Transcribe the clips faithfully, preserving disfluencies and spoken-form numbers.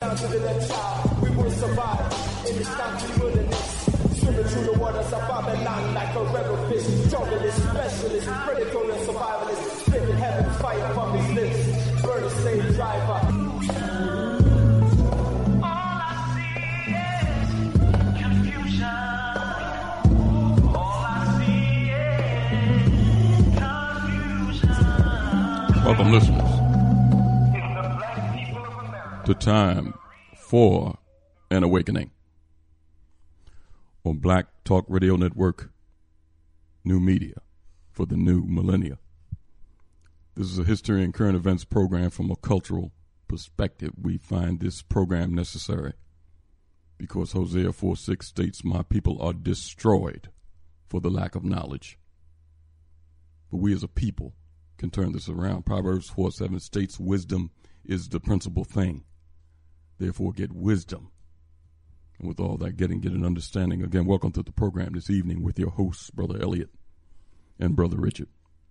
confident child. We will survive in this country wilderness. Swimming through the waters of Babylon like a rebel fish. Journalist, specialist, predator and survivalist. Spitting heaven fire from his lips. Burn a slave driver. Welcome, listeners, to Time for an Awakening on Black Talk Radio Network, new media for the new millennia. This is a history and current events program from a cultural perspective. We find this program necessary because Hosea four six states, "My people are destroyed for the lack of knowledge." But we as a people can turn this around. Proverbs four seven states, "Wisdom is the principal thing. Therefore get wisdom." And with all that getting, get an understanding. Again, welcome to the program this evening with your hosts, Brother Elliot and Brother Richard.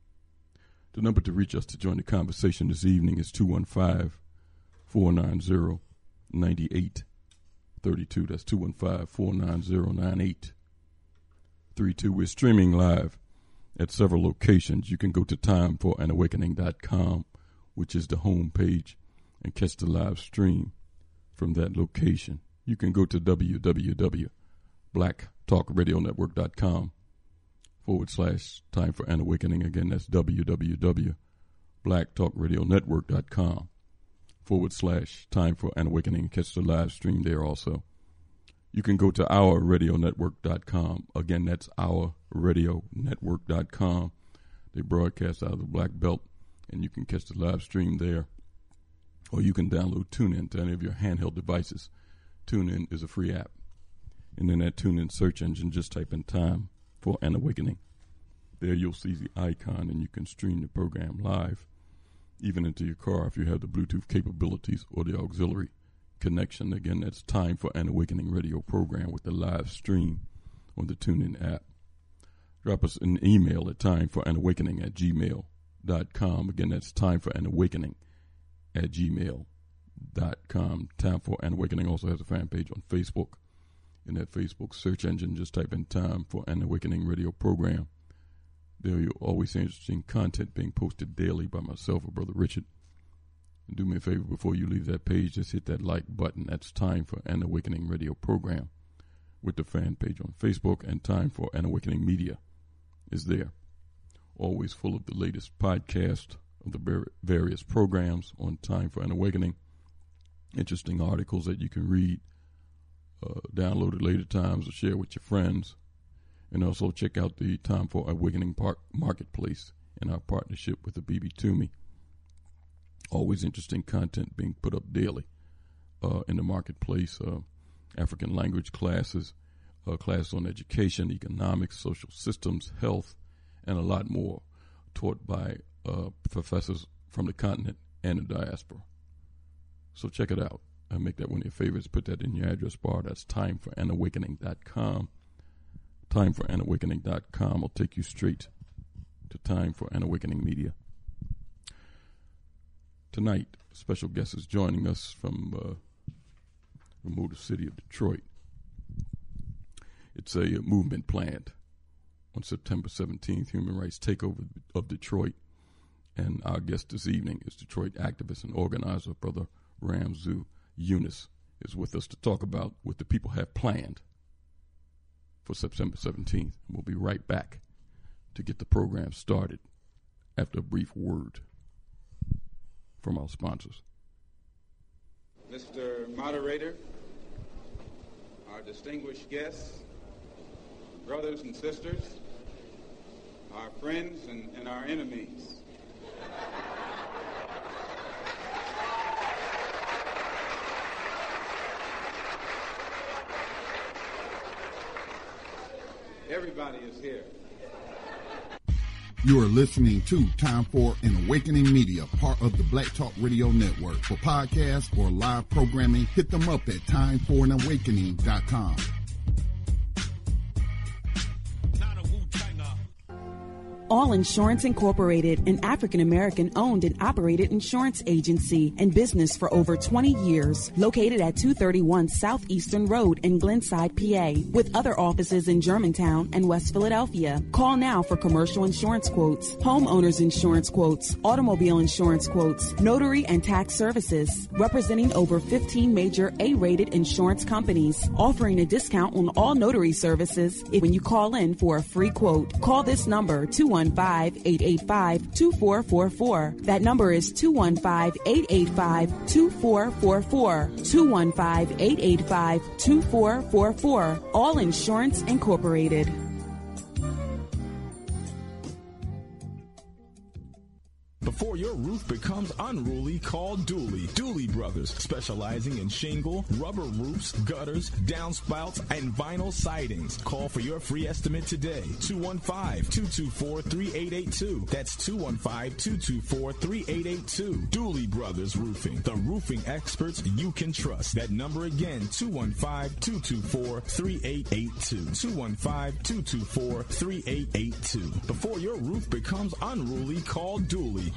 The number to reach us to join the conversation this evening is two one five, four nine zero, nine eight three two. That's two one five, four nine zero, nine eight three two. We're streaming live at several locations. You can go to time for an awakening dot com, which is the home page, and catch the live stream from that location. You can go to w w w dot black talk radio network dot com forward slash time for an awakening. Again, that's w w w dot black talk radio network dot com forward slash time for an awakening and catch the live stream there also. You can go to our radio network dot com. Again, that's our radio network dot com. They broadcast out of the Black Belt, and you can catch the live stream there. Or you can download TuneIn to any of your handheld devices. TuneIn is a free app. And in that TuneIn search engine, just type in Time for an Awakening. There you'll see the icon, and you can stream the program live, even into your car if you have the Bluetooth capabilities or the auxiliary connection. Again, that's Time for an Awakening radio program with the live stream on the TuneIn app. Drop us an email at timeforanawakening at gmail dot com. Again, that's timeforanawakening at gmail dot com. Time for an Awakening also has a fan page on Facebook. In that Facebook search engine, just type in Time for an Awakening radio program. There you'll always see interesting content being posted daily by myself or Brother Richard. And do me a favor, before you leave that page, just hit that like button. That's Time for an Awakening radio program with the fan page on Facebook, and Time for an Awakening media is there. Always full of the latest podcast of the various programs on Time for an Awakening. Interesting articles that you can read, uh, download at later times, or share with your friends. And also check out the Time for Awakening Park Marketplace in our partnership with the B B Toomey. Always interesting content being put up daily uh, in the marketplace. Uh, African language classes, uh, class on education, economics, social systems, health, and a lot more taught by uh, professors from the continent and the diaspora. So check it out. I make that one of your favorites. Put that in your address bar. That's time for an awakening dot com. time for an awakening dot com will take you straight to Time for an Awakening Media. Tonight, a special guest is joining us from uh, the motor city of Detroit. It's a, a movement planned on September seventeenth, Human Rights Takeover of Detroit. And our guest this evening is Detroit activist and organizer, Brother Ramzu Yunus, is with us to talk about what the people have planned for September seventeenth. We'll be right back to get the program started after a brief word from our sponsors. Mister Moderator, our distinguished guests, brothers and sisters, our friends and, and our enemies. Everybody is here. You are listening to Time for an Awakening Media, part of the Black Talk Radio Network. For podcasts or live programming, hit them up at time for an awakening dot com. All Insurance Incorporated, an African-American owned and operated insurance agency in business for over twenty years, located at two thirty-one Southeastern Road in Glenside, P A, with other offices in Germantown and West Philadelphia. Call now for commercial insurance quotes, homeowners insurance quotes, automobile insurance quotes, notary and tax services, representing over fifteen major A-rated insurance companies, offering a discount on all notary services if when you call in for a free quote. Call this number, two one five, eight eight five, two four four four. That number is two one five, eight eight five, two four four four. two one five, eight eight five, two four four four. All Insurance Incorporated. Before your roof becomes unruly, call Dooley. Dooley Brothers, specializing in shingle, rubber roofs, gutters, downspouts, and vinyl sidings. Call for your free estimate today. two one five, two two four, three eight eight two. That's two one five, two two four, three eight eight two. Dooley Brothers Roofing, the roofing experts you can trust. That number again, two one five, two two four, three eight eight two. two one five, two two four, three eight eight two. Before your roof becomes unruly, call Dooley.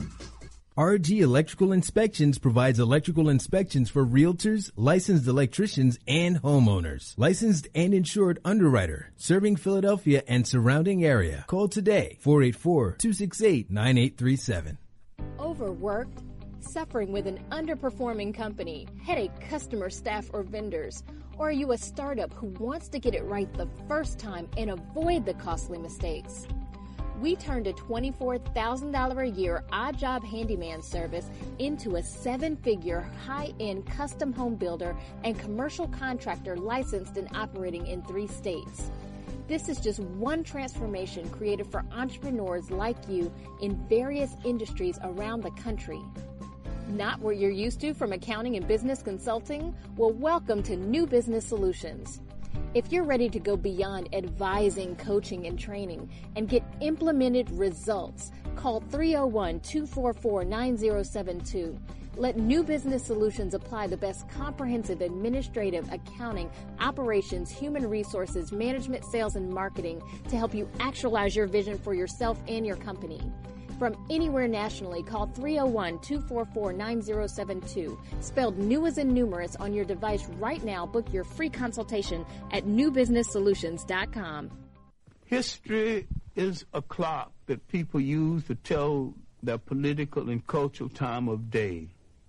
R G Electrical Inspections provides electrical inspections for realtors, licensed electricians, and homeowners. Licensed and insured underwriter, serving Philadelphia and surrounding area. Call today, four eight four, two six eight, nine eight three seven. Overworked? Suffering with an underperforming company, headache customer, staff, or vendors? Or are you a startup who wants to get it right the first time and avoid the costly mistakes? We turned a twenty-four thousand dollars a year odd job handyman service into a seven-figure high-end custom home builder and commercial contractor licensed and operating in three states. This is just one transformation created for entrepreneurs like you in various industries around the country. Not what you're used to from accounting and business consulting? Well, welcome to New Business Solutions. If you're ready to go beyond advising, coaching, and training and get implemented results, call three oh one, two four four, nine oh seven two. Let New Business Solutions apply the best comprehensive administrative, accounting, operations, human resources, management, sales, and marketing to help you actualize your vision for yourself and your company. From anywhere nationally, call three oh one, two four four, nine oh seven two. Spelled new as in numerous on your device right now. Book your free consultation at new business solutions dot com. History is a clock that people use to tell their political and cultural time of day.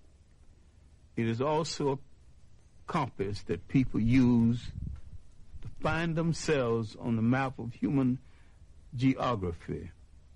It is also a compass that people use to find themselves on the map of human geography.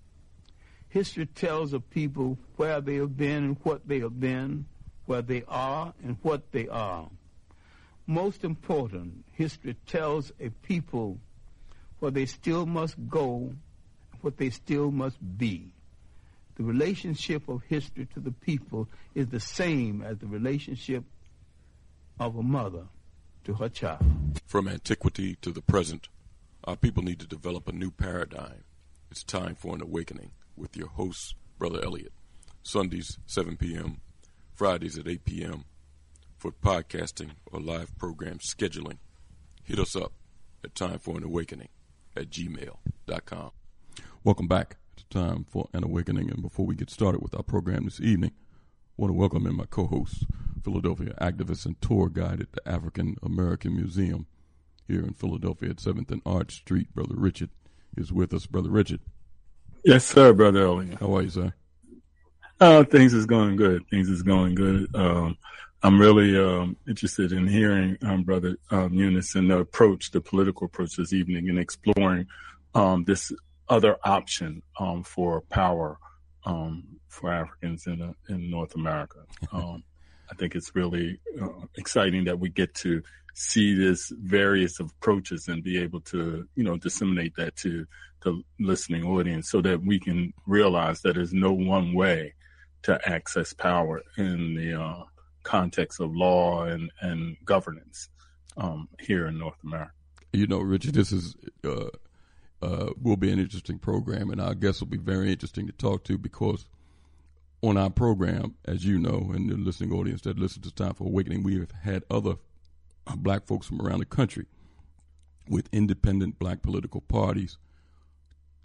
History tells of people where they have been and what they have been, where they are and what they are. Most important, history tells a people where they still must go, what they still must be. The relationship of history to the people is the same as the relationship of a mother to her child. From antiquity to the present, our people need to develop a new paradigm. It's time for an awakening. With your host, Brother Elliott. Sundays, seven p.m., Fridays at eight p.m. For podcasting or live program scheduling, hit us up at time for an awakening at gmail dot com. Welcome back to Time for an Awakening. And before we get started with our program this evening, I want to welcome in my co-host, Philadelphia activist and tour guide at the African American Museum here in Philadelphia at seventh and Arch Street. Brother Richard is with us. Brother Richard. Yes, sir, Brother Elliott. How are you, sir? Uh, things is going good. Things is going good. Um, I'm really um, interested in hearing um, Brother um, Eunice and the approach, the political approach this evening, and exploring um, this other option um, for power um, for Africans in uh, in North America. Um, I think it's really uh, exciting that we get to see this various approaches and be able to, you know, disseminate that to the listening audience so that we can realize that there's no one way to access power in the uh, context of law and, and governance um, here in North America. You know, Richard, this is uh, uh, will be an interesting program, and our guests will be very interesting to talk to because on our program, as you know, and the listening audience that listens to Time for Awakening, we have had other black folks from around the country with independent black political parties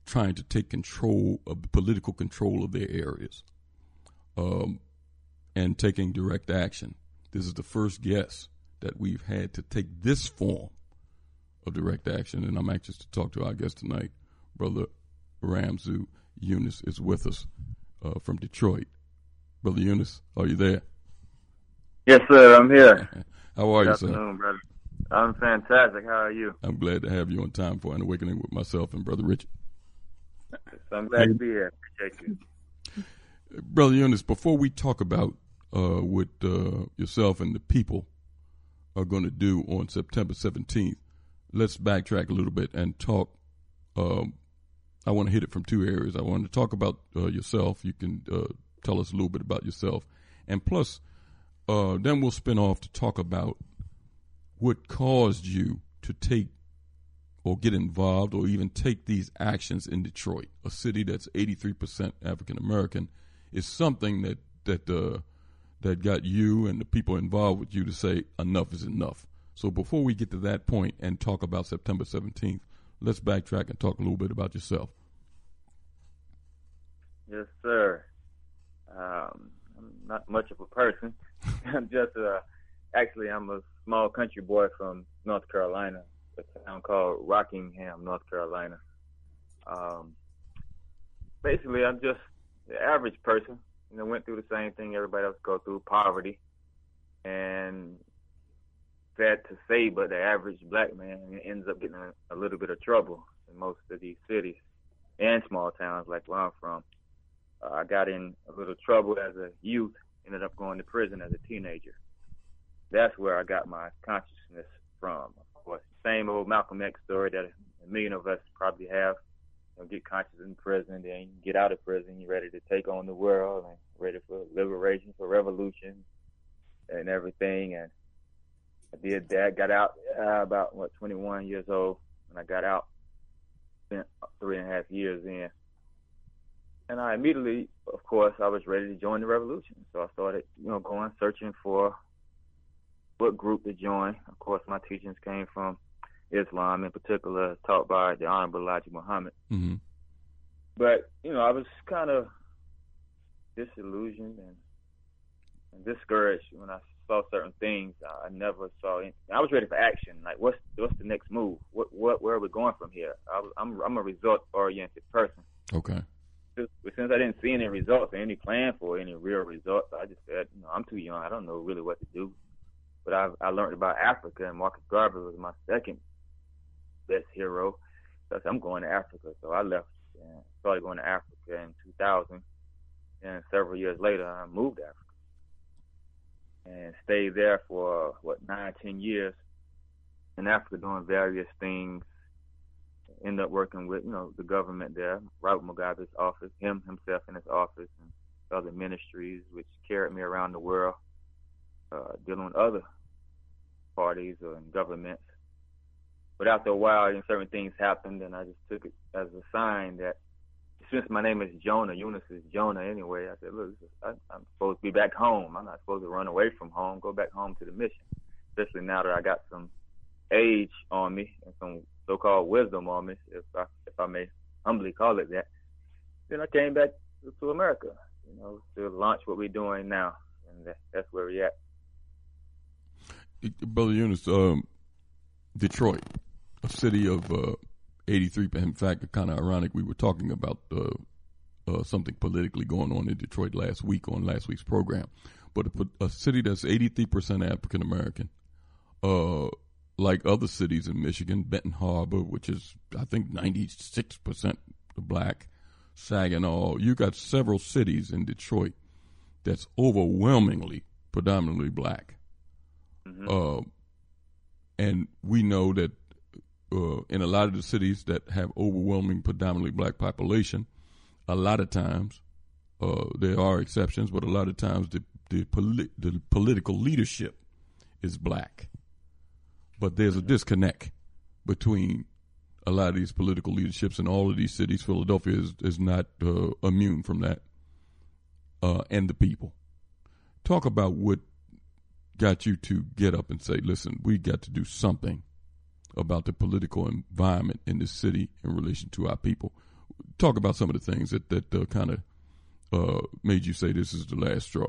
trying to take control of political control of their areas, um, and taking direct action. This is the first guest that we've had to take this form of direct action, and I'm anxious to talk to our guest tonight. Brother Ramzu Yunus is with us uh, from Detroit. Brother Yunus, are you there? Yes, sir, I'm here. How are Good you, afternoon, sir? brother. I'm fantastic. How are you? I'm glad to have you on Time for an Awakening with myself and Brother Richard. So I'm glad to be here. Appreciate you. Brother Yunus, before we talk about uh, what uh, yourself and the people are going to do on September seventeenth, let's backtrack a little bit and talk. Um, I want to hit it from two areas. I want to talk about uh, yourself. You can uh, tell us a little bit about yourself. And plus, uh, then we'll spin off to talk about what caused you to take or get involved or even take these actions in Detroit, a city that's eighty-three percent African American, is something that that uh, that got you and the people involved with you to say enough is enough. So before we get to that point and talk about September seventeenth, let's backtrack and talk a little bit about yourself. Yes, sir. Um, I'm not much of a person. I'm just uh, actually I'm a small country boy from North Carolina, a town called Rockingham, North Carolina. Um, basically, I'm just the average person. You know, went through the same thing everybody else go through, poverty, and sad to say, but the average black man ends up getting a, a little bit of trouble in most of these cities and small towns like where I'm from. Uh, I got in a little trouble as a youth, ended up going to prison as a teenager. That's where I got my consciousness from. Of course, same old Malcolm X story that a million of us probably have. You know, get conscious in prison, then you get out of prison, you're ready to take on the world and ready for liberation, for revolution and everything. And I did that, got out uh, about, what, twenty-one years old. When I got out, spent three and a half years in. And I immediately, of course, I was ready to join the revolution. So I started, you know, going, searching for what group to join. Of course, my teachings came from Islam, in particular, taught by the Honorable Elijah Muhammad. Mm-hmm. But, you know, I was kind of disillusioned and, and discouraged when I saw certain things. I never saw anything. I was ready for action. Like, what's what's the next move? What what where are we going from here? I was, I'm I'm a result oriented person. Okay. But since I didn't see any results or any plan for any real results, I just said, you know, I'm too young. I don't know really what to do. But I I learned about Africa, and Marcus Garvey was my second best hero. So I said, I'm going to Africa. So I left and started going to Africa in two thousand. And several years later, I moved to Africa and stayed there for, what, nine, ten years in Africa doing various things. Ended up working with, you know, the government there, Robert Mugabe's office, him himself in his office, and other ministries, which carried me around the world, uh, dealing with other parties or governments. But after a while, you know, certain things happened, and I just took it as a sign that since my name is Jonah, Yunus is Jonah anyway, I said, look, I, I'm supposed to be back home. I'm not supposed to run away from home, go back home to the mission, especially now that I got some age on me and some so-called wisdom on me, if I, if I may humbly call it that. Then I came back to, to America, you know, to launch what we're doing now, and that, that's where we're at. Brother Yunus, um, Detroit, a city of uh, eighty-three. In fact, kind of ironic, we were talking about uh, uh, something politically going on in Detroit last week on last week's program. But a, a city that's eighty-three percent African American, uh, like other cities in Michigan, Benton Harbor, which is, I think, ninety-six percent black, Saginaw. You got several cities in Detroit that's overwhelmingly, predominantly black. Mm-hmm. Uh, and we know that uh, in a lot of the cities that have overwhelming, predominantly black population, a lot of times, uh, there are exceptions, but a lot of times the the, poli- the political leadership is black. But there's a disconnect between a lot of these political leaderships in all of these cities. Philadelphia is, is not uh, immune from that, uh, and the people. Talk about what got you to get up and say, listen, we got to do something about the political environment in this city in relation to our people. talk about some of the things that that uh, kind of uh, made you say this is the last straw.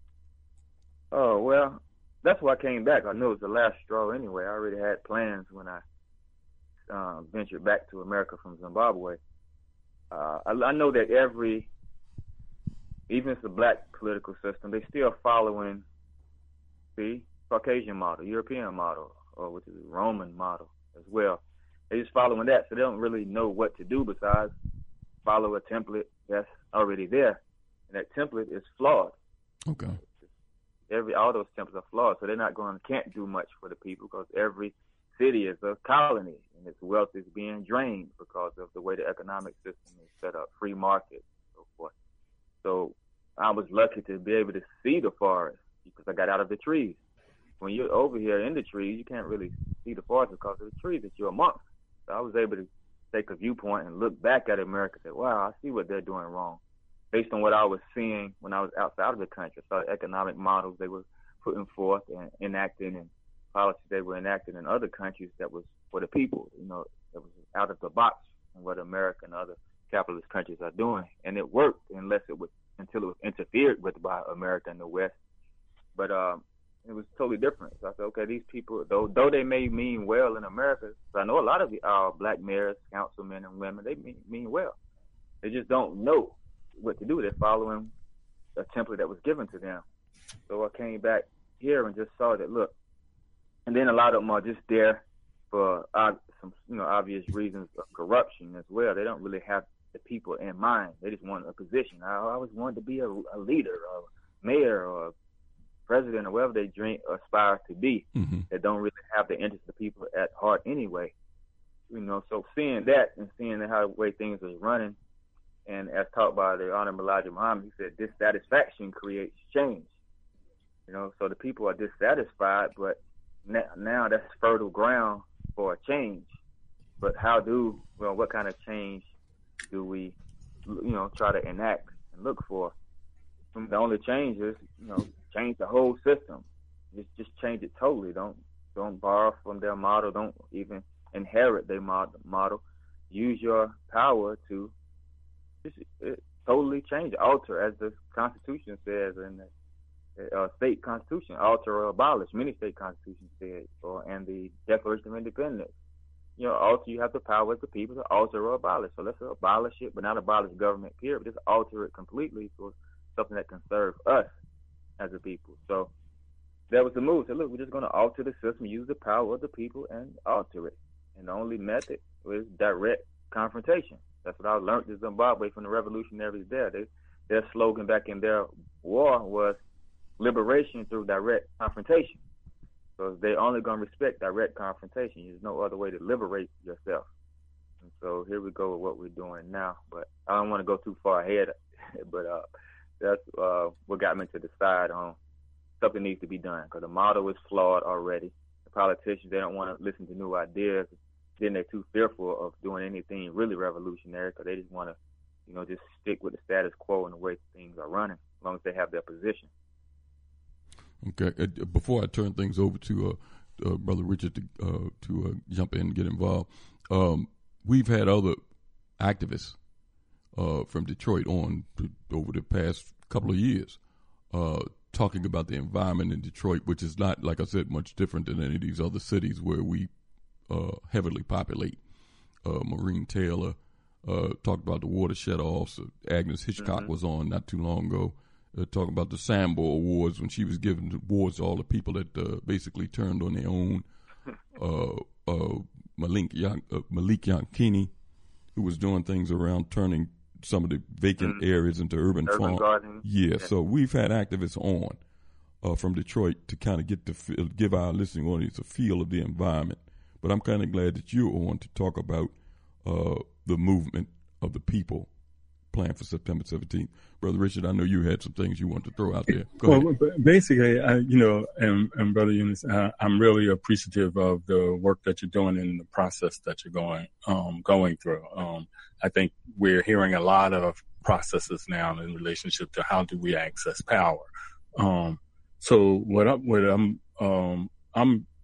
Oh, well, that's why I came back. I knew it was the last straw anyway. I already had plans when I uh, ventured back to America from Zimbabwe. Uh, I, I know that every, even if it's a black political system, they still following the Caucasian model, European model, or which is a Roman model as well. They're just following that, so they don't really know what to do besides follow a template that's already there. And that template is flawed. Okay. Every all those templates are flawed, so they're not going can't do much for the people because every city is a colony and its wealth is being drained because of the way the economic system is set up, free market, and so forth. So I was lucky to be able to see the forest because I got out of the trees. When you're over here in the trees, you can't really see the forest because of the trees that you're amongst. So I was able to take a viewpoint and look back at America and say, wow, I see what they're doing wrong. Based on what I was seeing when I was outside of the country, I saw the economic models they were putting forth and enacting and policies they were enacting in other countries that was for the people, you know, that was out of the box from what America and other capitalist countries are doing. And it worked unless it was, until it was interfered with by America and the West. But um, it was totally different. So I said, okay, these people, though though they may mean well in America, so I know a lot of the uh, black mayors, councilmen, and women, they mean, mean well. They just don't know what to do. They're following a template that was given to them. So I came back here and just saw that, look, and then a lot of them are just there for uh, some, you know, obvious reasons of corruption as well. They don't really have the people in mind. They just want a position. I always wanted to be a, a leader or a mayor or a president or whatever they dream, aspire to be, mm-hmm. that don't really have the interest of the people at heart anyway. You know, so seeing that and seeing how the way things is running, and as taught by the Honorable Elijah Muhammad, he said dissatisfaction creates change. You know, so the people are dissatisfied, but now, now that's fertile ground for a change. But how do, well, what kind of change do we, you know, try to enact and look for? And the only change is, you know, change the whole system. Just just change it totally. Don't don't borrow from their model. Don't even inherit their model. Use your power to just it, totally change, alter, as the Constitution says in the uh, state constitution, alter or abolish. Many state constitutions said, or and the Declaration of Independence. You know, alter. You have the power as the people to alter or abolish. So let's abolish it, but not abolish government period. But just alter it completely for something that can serve us as a people. So that was the move. So look, we're just going to alter the system, use the power of the people, and alter it. And the only method was direct confrontation. That's what I learned in Zimbabwe from the revolutionaries there. They, their slogan back in their war was liberation through direct confrontation. So they're only going to respect direct confrontation. There's no other way to liberate yourself. And so here we go with what we're doing now. But I don't want to go too far ahead. but uh, that's uh, what got me to decide on something needs to be done because the model is flawed already. The politicians, they don't want to listen to new ideas. Then they're too fearful of doing anything really revolutionary because they just want to, you know, just stick with the status quo and the way things are running, as long as they have their position. Okay. Uh, before I turn things over to uh, uh, Brother Richard to, uh, to uh, jump in and get involved, um, we've had other activists uh, from Detroit on to, over the past couple of years uh, talking about the environment in Detroit, which is not, like I said, much different than any of these other cities where we Uh, heavily populate. Uh, Maureen Taylor uh, talked about the watershed offs. Uh, Agnes Hitchcock mm-hmm. was on not too long ago uh, talking about the Sambo Awards when she was giving awards to all the people that uh, basically turned on their own. Uh, uh, Malik, Yan- uh, Malik Yankini, who was doing things around turning some of the vacant mm-hmm. areas into urban, urban farms. Yeah, yeah, so we've had activists on uh, from Detroit to kind of get the feel, give our listening audience a feel of the environment. But I'm kind of glad that you're on to talk about uh, the movement of the people planned for September seventeenth. Brother Richard, I know you had some things you want to throw out there. Go well, ahead. Basically, I, you know, and, and Brother Eunice, uh, I'm really appreciative of the work that you're doing and the process that you're going um, going through. Um, I think we're hearing a lot of processes now in relationship to how do we access power. Um, so what, I, what I'm um, I'm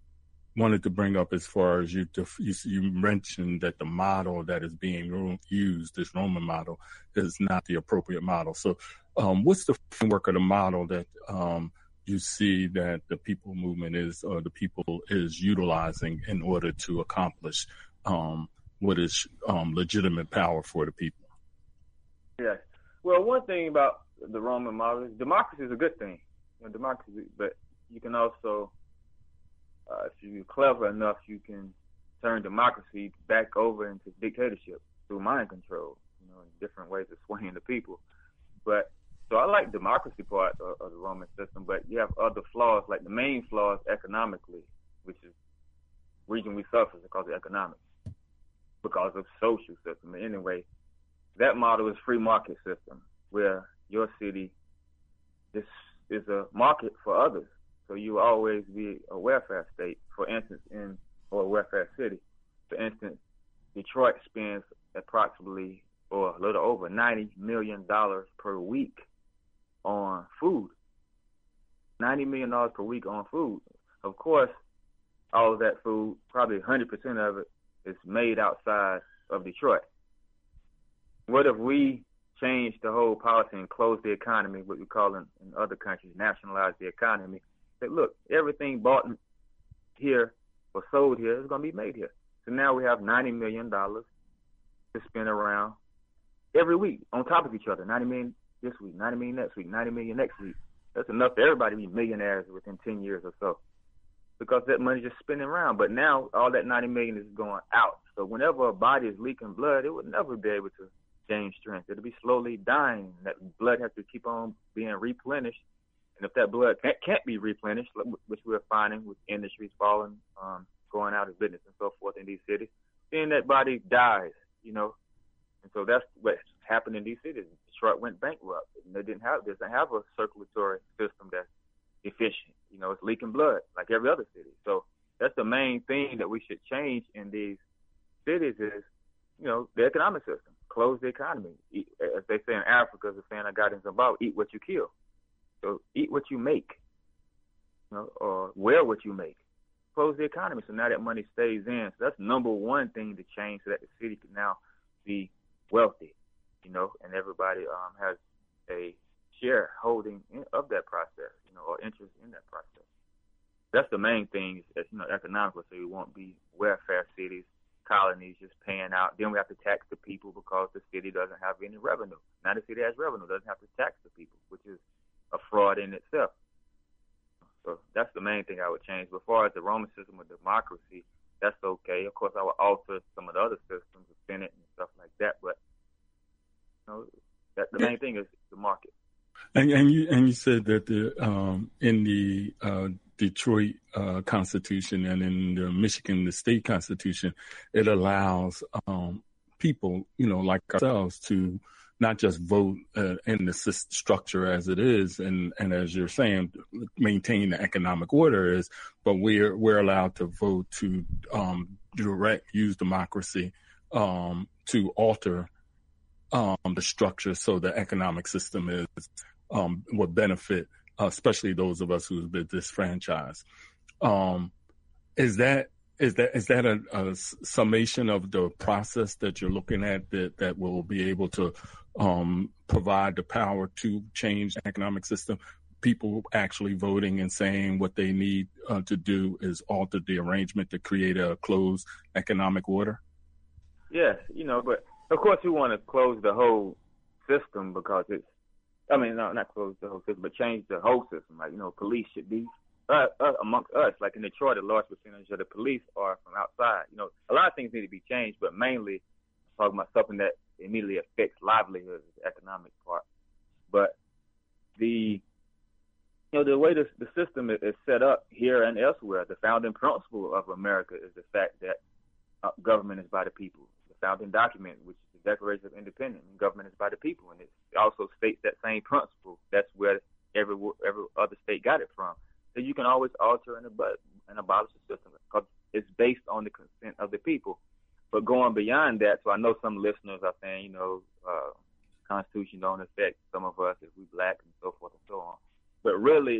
wanted to bring up as far as you, you you mentioned that the model that is being used, this Roman model, is not the appropriate model. So um, what's the framework of the model that um, you see that the people movement is, or the people is utilizing in order to accomplish um, what is um, legitimate power for the people? Yes. Well, one thing about the Roman model is democracy is a good thing. You know, democracy, but you can also, uh, if you're clever enough, you can turn democracy back over into dictatorship through mind control, you know, in different ways of swaying the people. But so I like democracy part of, of the Roman system, but you have other flaws, like the main flaws economically, which is the reason we suffer because of economics, because of social system. Anyway, that model is free market system, where your city is, is a market for others. So you will always be a welfare state, for instance, in or a welfare city. For instance, Detroit spends approximately or a little over ninety million dollars per week on food. ninety million dollars per week on food. Of course, all of that food, probably one hundred percent of it, is made outside of Detroit. What if we change the whole policy and close the economy, what we call in, in other countries, nationalize the economy? Say, look, everything bought here or sold here is going to be made here. So now we have ninety million dollars to spend around every week on top of each other. ninety million dollars this week, ninety million dollars next week, ninety million dollars next week. That's enough for everybody to be millionaires within ten years or so, because that money's just spinning around. But now all that ninety million dollars is going out. So whenever a body is leaking blood, it would never be able to gain strength. It'll be slowly dying. That blood has to keep on being replenished. And if that blood can't, can't be replenished, which we're finding with industries falling, um, going out of business and so forth in these cities, then that body dies, you know. And so that's what happened in these cities. Detroit went bankrupt. And they didn't have, doesn't have a circulatory system that's efficient. You know, it's leaking blood like every other city. So that's the main thing that we should change in these cities is, you know, the economic system. Close the economy. Eat, as they say in Africa, as a saying I got in Zimbabwe, eat what you kill. So eat what you make, you know, or wear what you make. Close the economy so now that money stays in. So that's number one thing to change so that the city can now be wealthy, you know, and everybody um, has a share holding in, of that process, you know, or interest in that process. That's the main thing, is, you know, economically, so we won't be welfare cities, colonies just paying out. Then we have to tax the people because the city doesn't have any revenue. Now the city has revenue, doesn't have to tax the people, which is a fraud in itself. So that's the main thing I would change. But as far as the Roman system of democracy, that's okay. Of course, I would alter some of the other systems, the Senate and stuff like that. But you know, that the main thing is the market. And, and you and you said that the um, in the uh, Detroit uh, Constitution and in the Michigan the state Constitution, it allows um, people, you know, like ourselves, to not just vote uh, in the structure as it is, and, and as you're saying, maintain the economic order is, but we're we're allowed to vote to um, direct use democracy um, to alter um, the structure so the economic system is um, would benefit, uh, especially those of us who've been disfranchised. Um, is that Is that is that a, a summation of the process that you're looking at that, that will be able to um, provide the power to change the economic system? People actually voting and saying what they need uh, to do is alter the arrangement to create a closed economic order? Yes, you know, but of course we want to close the whole system because it's, I mean, no, not close the whole system, but change the whole system. Like, you know, police should be Uh, uh, amongst us, like in Detroit, a large percentage of the police are from outside. You know, a lot of things need to be changed, but mainly talking about something that immediately affects livelihoods, the economic part. But the, you know, the way this, the system is, is set up here and elsewhere, the founding principle of America is the fact that uh, government is by the people. The founding document, which is the Declaration of Independence, and government is by the people, and it also states that same principle. That's where every every other state got it from. So you can always alter and, ab- and abolish the system because it's based on the consent of the people. But going beyond that, so I know some listeners are saying, you know, uh, Constitution don't affect some of us if we black and so forth and so on. But really,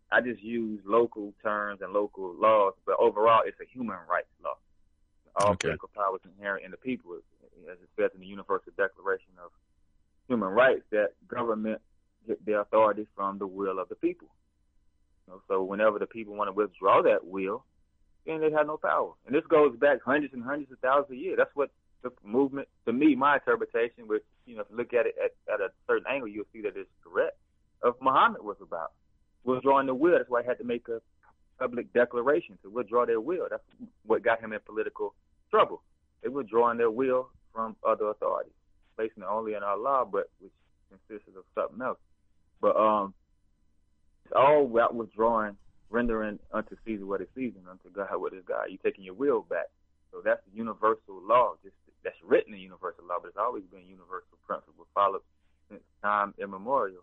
I just use local terms and local laws, but overall, it's a human rights law. All okay. political power is inherent in the people, as it says in the Universal Declaration of Human Rights, that government get their authority from the will of the people. You know, so whenever the people want to withdraw that will, then they have no power. And this goes back hundreds and hundreds of thousands of years. That's what the movement, to me, my interpretation, which, you know, if you look at it at, at a certain angle, you'll see that it's correct, of Muhammad was about. Withdrawing the will. That's why he had to make a public declaration to withdraw their will. That's what got him in political trouble. They were drawing their will from other authorities, placing it only in Allah, but which consisted of something else. But um, it's all about withdrawing, rendering unto Caesar what is Caesar, unto God what is God. You're taking your will back. So that's the universal law. Just that's written in universal law, but it's always been a universal principle followed since time immemorial.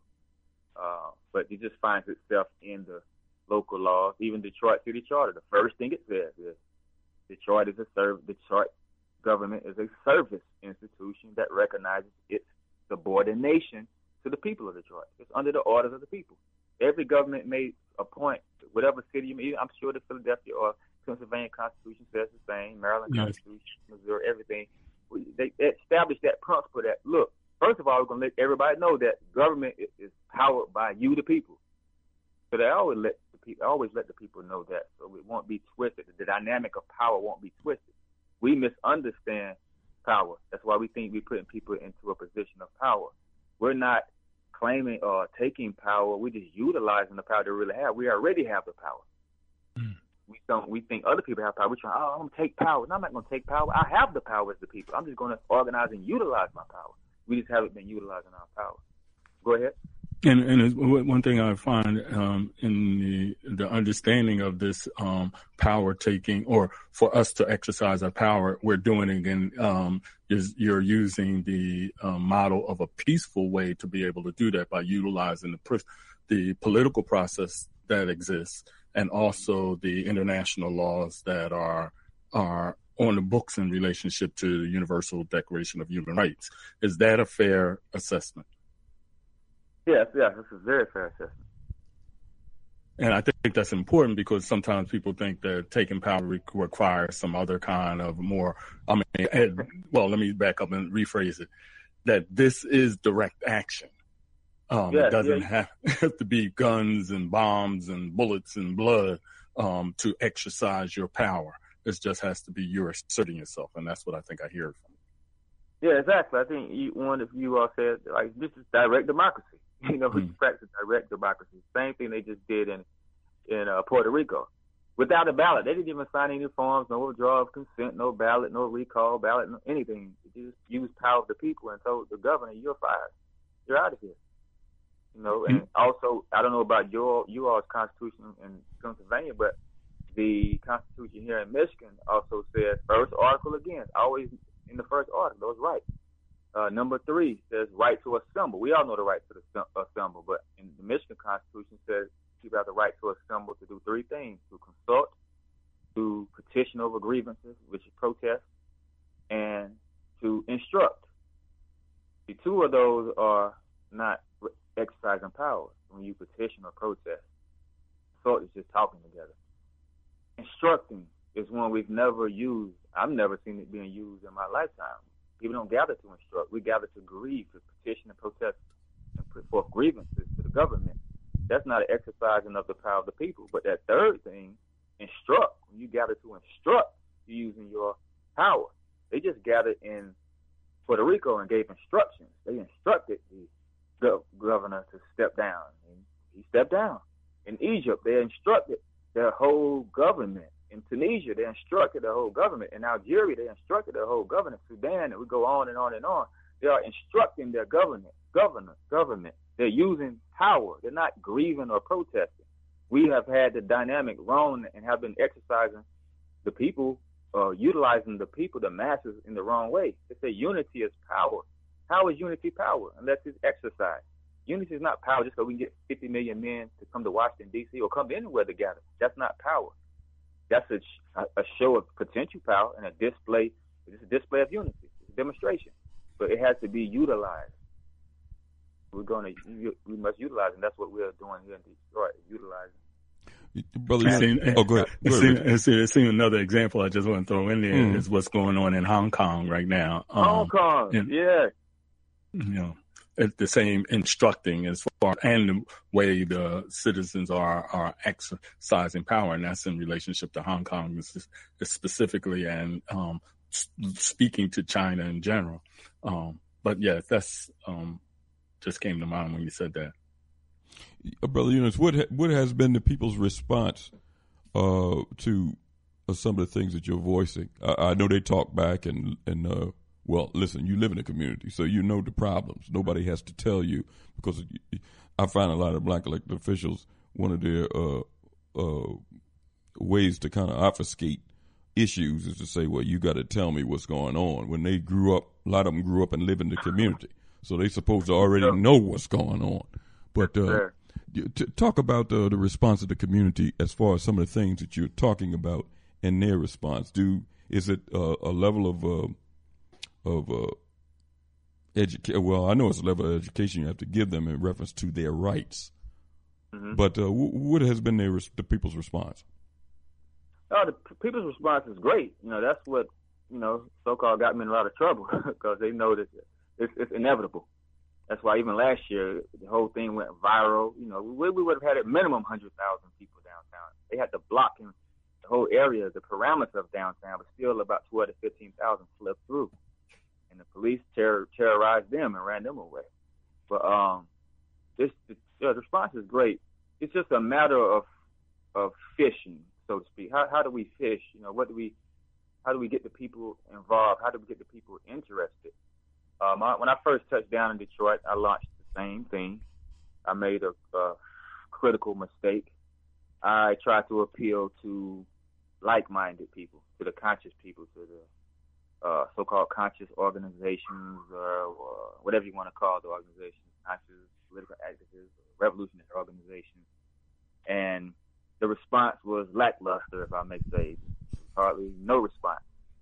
Uh, but it just finds itself in the local laws. Even Detroit City Charter, the first thing it says is Detroit is a serv- Detroit government is a service institution that recognizes its subordination to the people of Detroit. It's under the orders of the people. Every government may appoint whatever city you may. I'm sure the Philadelphia or Pennsylvania Constitution says the same. Maryland yes. Constitution, Missouri, everything. They established that principle that look. First of all, we're going to let everybody know that government is powered by you, the people. So they always let the people, always let the people know that, so it won't be twisted. The dynamic of power won't be twisted. We misunderstand power. That's why we think we're putting people into a position of power. We're not claiming or taking power. We're just utilizing the power they really have. We already have the power. Mm. We don't. We think other people have power. We're trying, oh, I'm going to take power. No, I'm not going to take power. I have the power as the people. I'm just going to organize and utilize my power. We just haven't been utilizing our power. Go ahead. And and one thing I find um, in the the understanding of this um, power taking, or for us to exercise our power, we're doing it again. Um, is you're using the um, model of a peaceful way to be able to do that by utilizing the the political process that exists, and also the international laws that are are. on the books in relationship to the Universal Declaration of Human Rights. Is that a fair assessment? Yes, yes, it's a very fair assessment. And I think that's important because sometimes people think that taking power re- requires some other kind of more, I mean, and, well, let me back up and rephrase it, that this is direct action. Um, yes, it doesn't yes. have, have to be guns and bombs and bullets and blood um, to exercise your power. It just has to be you asserting yourself, and that's what I think I hear from you. Yeah, exactly. I think you, one of you all said, like, this is direct democracy. You know, mm. we practice direct democracy. Same thing they just did in in uh, Puerto Rico. Without a ballot. They didn't even sign any forms, no withdrawal of consent, no ballot, no recall ballot, no anything. They just used power of the people and told the governor, you're fired. You're out of here. You know, and mm. also, I don't know about your you all's Constitution in Pennsylvania, but the Constitution here in Michigan also says, first article again, always in the first article, those rights. Uh, number three says right to assemble. We all know the right to the, assemble, but in the Michigan Constitution says people have the right to assemble to do three things: to consult, to petition over grievances, which is protest, and to instruct. The two of those are not exercising power when you petition or protest. Consult is just talking together. Instructing is one we've never used. I've never seen it being used in my lifetime. People don't gather to instruct. We gather to grieve, to petition and protest and put forth grievances to the government. That's not an exercising of the power of the people. But that third thing, instruct, when you gather to instruct, you're using your power. They just gathered in Puerto Rico and gave instructions. They instructed the gov- governor to step down, and he stepped down. In Egypt, they instructed their whole government. In Tunisia, they instructed the whole government. In Algeria, they instructed their whole government. Sudan, and we go on and on and on. They are instructing their government, governor, government. They're using power. They're not grieving or protesting. We have had the dynamic wrong and have been exercising the people, uh, utilizing the people, the masses, in the wrong way. They say unity is power. How is unity power unless it's exercised? Unity is not power just so we can get fifty million men to come to Washington, D C or come to anywhere together. That's not power. That's a, a show of potential power and a display. It's a display of unity. It's a demonstration. But it has to be utilized. We're going to, we must utilize, and that's what we're doing here in Detroit, utilizing Brother, And see, oh, go ahead. Go see, ahead and see, and see, another example I just want to throw in there Mm. is what's going on in Hong Kong right now. Hong Um, Kong, and, yeah. You know, it's the same instructing as far and the way the citizens are are exercising power, and that's in relationship to Hong Kong specifically, and um, speaking to China in general. Um, but yeah, that's um, just came to mind when you said that. Uh, Brother Eunice, what ha- what has been the people's response uh, to uh, some of the things that you're voicing? I, I know they talk back and and uh, well, listen, you live in a community, so you know the problems. Nobody has to tell you, because I find a lot of black elected officials, one of their uh, uh, ways to kind of obfuscate issues is to say, well, you got to tell me what's going on. When they grew up, a lot of them grew up and live in the community, so they supposed to already know what's going on. But uh, to talk about uh, the response of the community as far as some of the things that you're talking about and their response. Do is it uh, a level of uh, of uh, education? Well, I know it's a level of education you have to give them in reference to their rights. Mm-hmm. But uh, w- what has been their the people's response? Oh, the p- people's response is great. You know, that's what you know so-called got me in a lot of trouble because they know that it's, it's inevitable. That's why even last year, the whole thing went viral. You know, we, we would have had at minimum one hundred thousand people downtown. They had to block in the whole area, the parameters of downtown, but still about twelve to fifteen thousand slipped through. And the police terror, terrorized them and ran them away. But um, this the, the response is great. It's just a matter of of fishing, so to speak. How how do we fish? You know, what do we? How do we get the people involved? How do we get the people interested? Um, I, when I first touched down in Detroit, I launched the same thing. I made a, a critical mistake. I tried to appeal to like-minded people, to the conscious people, to the uh, so-called conscious organizations, or, or whatever you want to call the organizations, conscious political activists, revolutionary organizations. And the response was lackluster, if I may say. Hardly no response.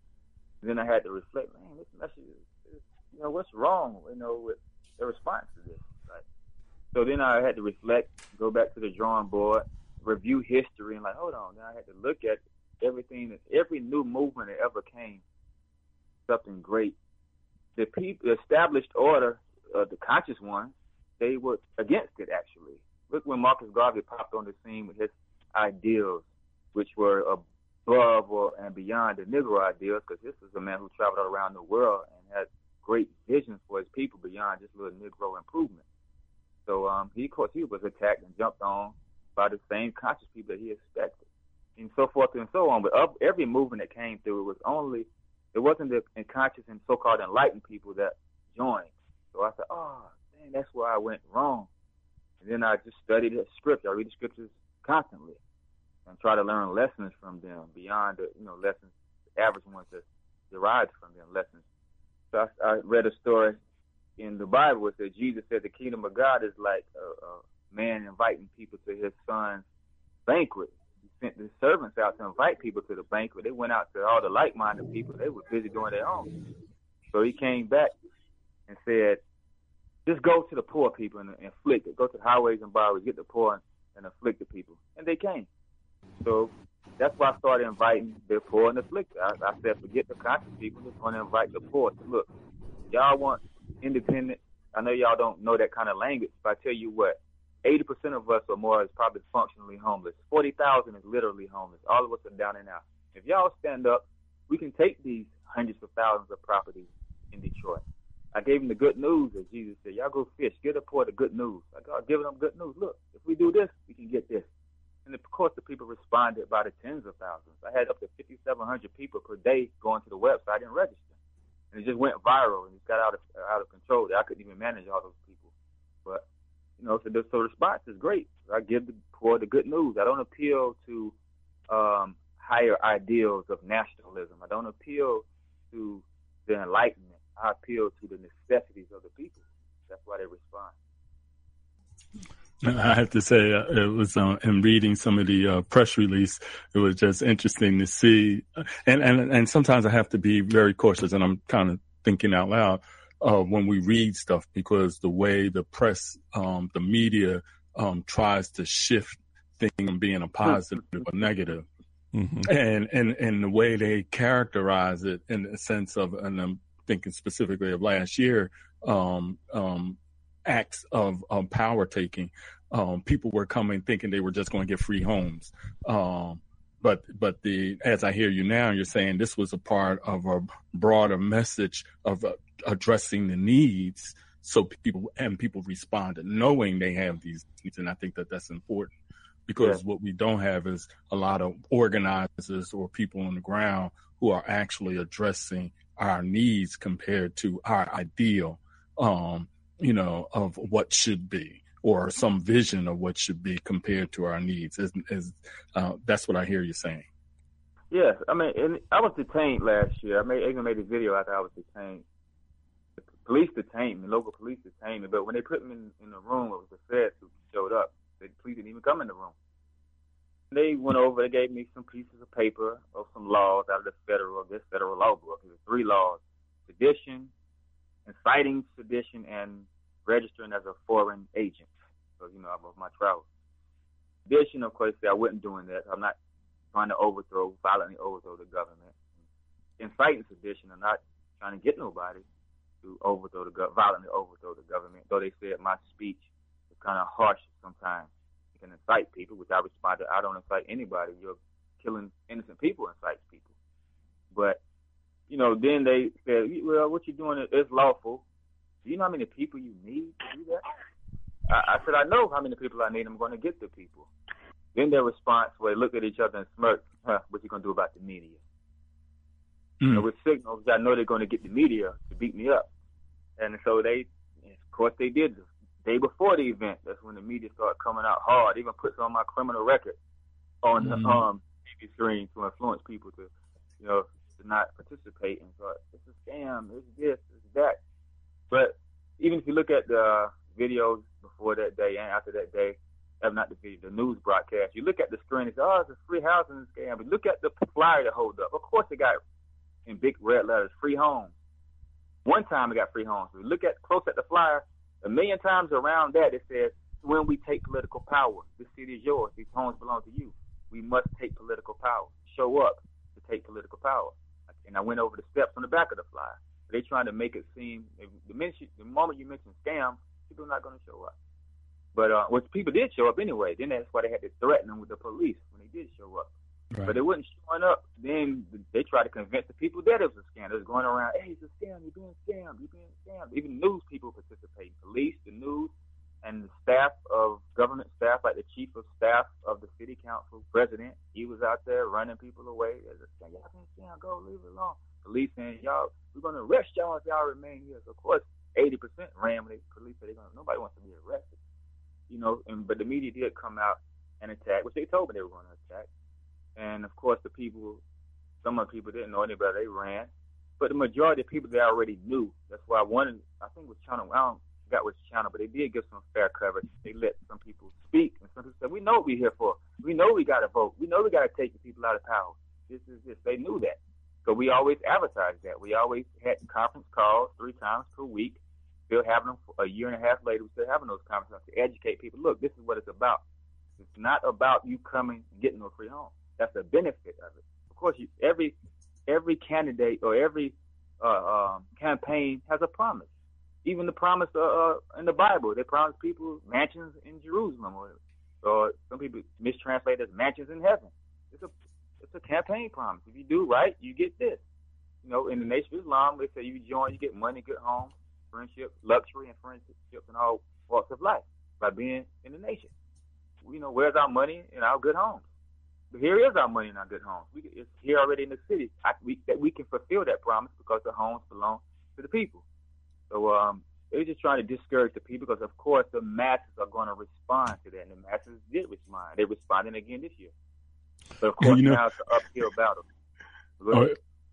And then I had to reflect, man, this message is you know, what's wrong, you know, with the response to this, right? So then I had to reflect, go back to the drawing board, review history, and like, hold on. Then I had to look at everything, that every new movement that ever came, something great. The people, the established order, uh, the conscious ones, they were against it, actually. Look when Marcus Garvey popped on the scene with his ideals, which were above or and beyond the Negro ideals, because this is a man who traveled all around the world and had great visions for his people beyond just little Negro improvement. So um, he, of course, he was attacked and jumped on by the same conscious people that he expected, and so forth and so on. But of every movement that came through, it was only, it wasn't the conscious and so-called enlightened people that joined. So I said, oh, dang, that's where I went wrong. And then I just studied the scripture. I read the scriptures constantly and try to learn lessons from them beyond the, you know, lessons, the average ones that derived from them, lessons. So I, I read a story in the Bible that Jesus said the kingdom of God is like a, a man inviting people to his son's banquet. He sent the servants out to invite people to the banquet. They went out to all the like-minded people. They were busy doing their own. So he came back and said, just go to the poor people and, and afflict it. Go to the highways and byways, get the poor and, and afflict the people. And they came. So that's why I started inviting the poor and the afflicted. I, I said, forget the conscious people. Just want to invite the poor. So look, y'all want independent. I know y'all don't know that kind of language, but I tell you what, eighty percent of us or more is probably functionally homeless. forty thousand is literally homeless. All of us are down and out. If y'all stand up, we can take these hundreds of thousands of properties in Detroit. I gave them the good news, as Jesus said. Y'all go fish. Give the poor the good news. I got giving them good news. Look, if we do this, we can get this. And, of course, the people responded by the tens of thousands. I had up to fifty-seven hundred people per day going to the website and register. And it just went viral, and it got out of out of control. I couldn't even manage all those people. But, you know, so the, so the response is great. I give the poor the good news. I don't appeal to um, higher ideals of nationalism. I don't appeal to the Enlightenment. I appeal to the necessities of the people. That's why they respond. I have to say, uh, it was uh, in reading some of the uh, press release, it was just interesting to see. And, and, and sometimes I have to be very cautious, and I'm kind of thinking out loud uh, when we read stuff, because the way the press, um, the media um, tries to shift thing being a positive or negative. Mm-hmm. And, and, and the way they characterize it in the sense of, and I'm thinking specifically of last year, um, um, acts of, of power taking. Um, people were coming thinking they were just going to get free homes. Um, but, but the, as I hear you now, you're saying this was a part of a broader message of uh, addressing the needs. So people, and people responded knowing they have these needs. And I think that that's important. Because yeah. what we don't have is a lot of organizers or people on the ground who are actually addressing our needs compared to our ideal, um, you know, of what should be, or some vision of what should be compared to our needs. Is, is uh, that's what I hear you saying. Yes, I mean, and I was detained last year. I made, I even made a video after I was detained. The police detained me, local police detained me, but when they put me in, in the room, it was the feds who showed up. The police didn't even come in the room. They went over, they gave me some pieces of paper of some laws out of the federal, this federal law book. There were three laws: sedition, inciting sedition, and registering as a foreign agent. So, you know, of my travels. Sedition, of course, I wasn't doing that. I'm not trying to overthrow, violently overthrow the government. Inciting sedition, I'm not trying to get nobody to overthrow the go- violently overthrow the government, though they said my speech is kind of harsh sometimes. You can incite people, which I responded, I don't incite anybody. You're killing innocent people, incites people. But, you know, then they said, well, what you're doing is lawful. Do you know how many people you need to do that? I, I said, I know how many people I need. I'm going to get the people. Then their response was, they looked at each other and smirked, huh, what you going to do about the media? Mm. So with signals, I know they're going to get the media to beat me up. And so they, of course, they did. The day before the event, that's when the media started coming out hard, even puts on my criminal record on mm. the um, T V screen to influence people to, you know, to not participate. And so it's a scam, it's this, it's that. But even if you look at the videos before that day and after that day, not the video, the news broadcast, you look at the screen and say, oh, it's a free housing scam. But look at the flyer that hold up. Of course, it got in big red letters, free homes. One time it got free homes. We look at close at the flyer, a million times around that it says, when we take political power, this city is yours. These homes belong to you. We must take political power. Show up to take political power. And I went over the steps on the back of the flyer. They're trying to make it seem, the, minute you, the moment you mention scam, people are not going to show up. But uh, which people did show up anyway. Then that's why they had to threaten them with the police when they did show up. Right. But they wasn't showing up. Then they tried to convince the people that it was a scam. They was going around, hey, it's a scam. You're being scammed. You're being scammed. Even news people participating. Police, the news, and the staff of government staff, like the chief of staff of the city council president. He was out there running people away. There's a scam. Y'all being scammed. Go, leave it alone. Police saying, y'all, we're going to arrest y'all if y'all remain here. So, of course, eighty percent ran when the police said they're going to, nobody wants to be arrested. You know, and but the media did come out and attack, which they told me they were going to attack. And, of course, the people, some of the people didn't know anybody. They ran. But the majority of people they already knew. That's why one, I think it was Channel, I don't forgot which channel, but they did give some fair coverage. They let some people speak. And some people said, we know what we're here for. We know we got to vote. We know we got to take the people out of power. This is this. They knew that. So we always advertised that. We always had conference calls three times per week. Still having them for a year and a half later. We still having those conferences to educate people. Look, this is what it's about. It's not about you coming and getting a free home. That's the benefit of it. Of course, you, every every candidate or every uh, um, campaign has a promise. Even the promise uh, uh, in the Bible, they promise people mansions in Jerusalem, or, or some people mistranslate as mansions in heaven. It's a it's a campaign promise. If you do right, you get this. You know, in the Nation of Islam, they say you join, you get money, good home, friendship, luxury, and friendships in all walks of life by being in the nation. You know, where's our money in our good homes? But here is our money in our good homes. We, it's here already in the city. I, we, that we can fulfill that promise because the homes belong to the people. So um, they're just trying to discourage the people because, of course, the masses are going to respond to that, and the masses did respond. They're responding again this year. But, of course, you know, now it's an uphill battle. Oh,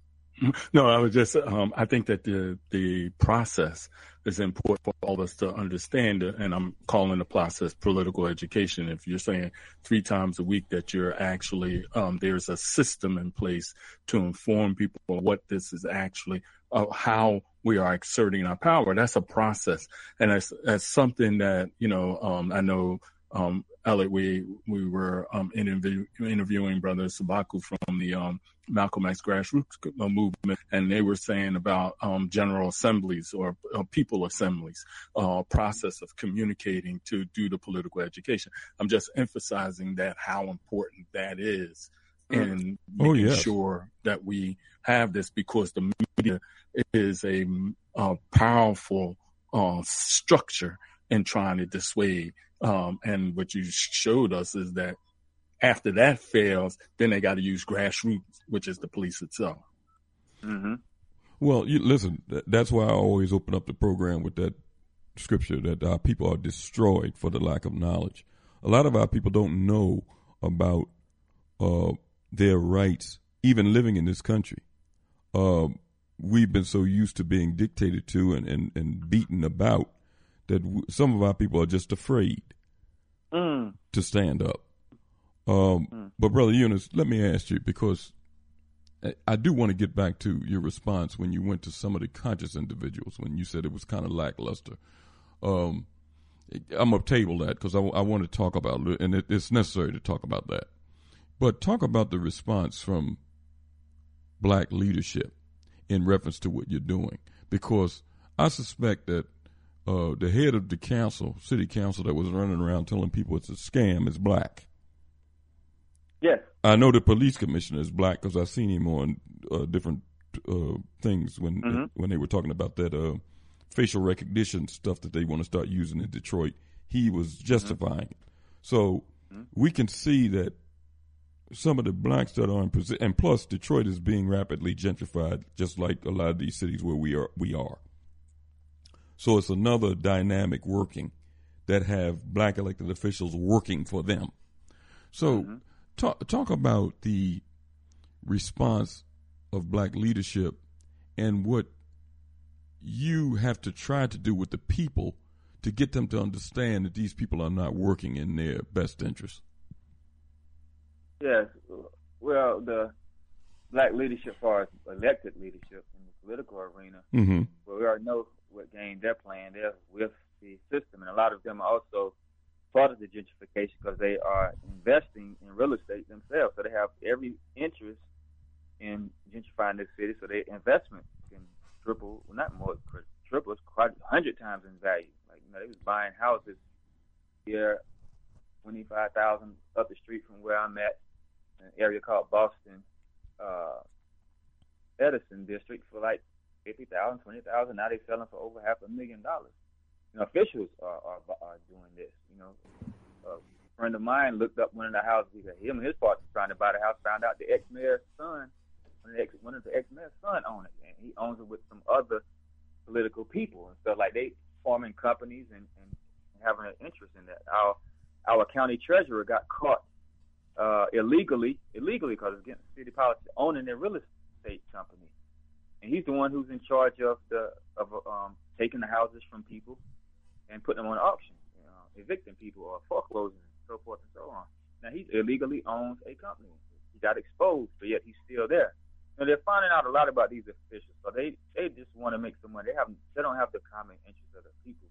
no, I was just, um, I think that the the process is important for all of us to understand, and I'm calling the process political education. If you're saying three times a week that you're actually, um, there's a system in place to inform people what this is actually, uh, how we are exerting our power, that's a process. And that's, that's something that, you know, um, I know um, Elliot, we we were um, interview, interviewing Brother Sabaku from the um, Malcolm X grassroots movement, and they were saying about um, general assemblies or uh, people assemblies, uh, process of communicating to do the political education. I'm just emphasizing that how important that is in oh, making yes. sure that we have this, because the media is a, a powerful uh, structure in trying to dissuade. Um, and what you showed us is that after that fails, then they got to use grassroots, which is the police itself. Mm-hmm. Well, you, listen, that's why I always open up the program with that scripture that our people are destroyed for the lack of knowledge. A lot of our people don't know about uh, their rights, even living in this country. Uh, we've been so used to being dictated to and, and, and beaten about that w- some of our people are just afraid mm. to stand up. Um, mm. But, Brother Eunice, let me ask you, because I, I do want to get back to your response when you went to some of the conscious individuals, when you said it was kind of lackluster. Um, I'm going to table that because I, w- I want to talk about it, and it, it's necessary to talk about that. But talk about the response from black leadership in reference to what you're doing, because I suspect that Uh, the head of the council, city council, that was running around telling people it's a scam is black. Yes. I know the police commissioner is black because I've seen him on uh, different uh, things when mm-hmm. when they were talking about that uh, facial recognition stuff that they want to start using in Detroit. He was justifying mm-hmm. it. So mm-hmm. we can see that some of the blacks that are in position, and plus Detroit is being rapidly gentrified, just like a lot of these cities where we are. We are. So it's another dynamic working that have black elected officials working for them. So mm-hmm. talk talk about the response of black leadership and what you have to try to do with the people to get them to understand that these people are not working in their best interest. Yes. Well, the black leadership, as far as elected leadership in the political arena, mm-hmm. well, we already know what game they're playing there with the system, and a lot of them are also part of the gentrification because they are investing in real estate themselves, so they have every interest in gentrifying this city, so their investment can triple, well, not more, triple, quite a hundred times in value. Like, you know, they was buying houses here, twenty-five thousand up the street from where I'm at, in an area called Boston uh, Edison District, for like fifty thousand, twenty thousand. Now they're selling for over half a million dollars. You know, officials are, are, are doing this. You know, a friend of mine looked up one of the houses. Him and his partner trying to buy the house, found out the ex-mayor's son, one of the, ex, one of the ex-mayor's son owned it, and he owns it with some other political people. And so, like, they forming companies and, and having an interest in that. Our our county treasurer got caught uh, illegally, illegally because it's against city policy, owning their real estate company. And he's the one who's in charge of the of um, taking the houses from people and putting them on auction, you know, evicting people or foreclosing, and so forth and so on. Now, he illegally owns a company. He got exposed, but yet he's still there. You know, they're finding out a lot about these officials, so they, they just want to make some money. They have they don't have the common interest of the people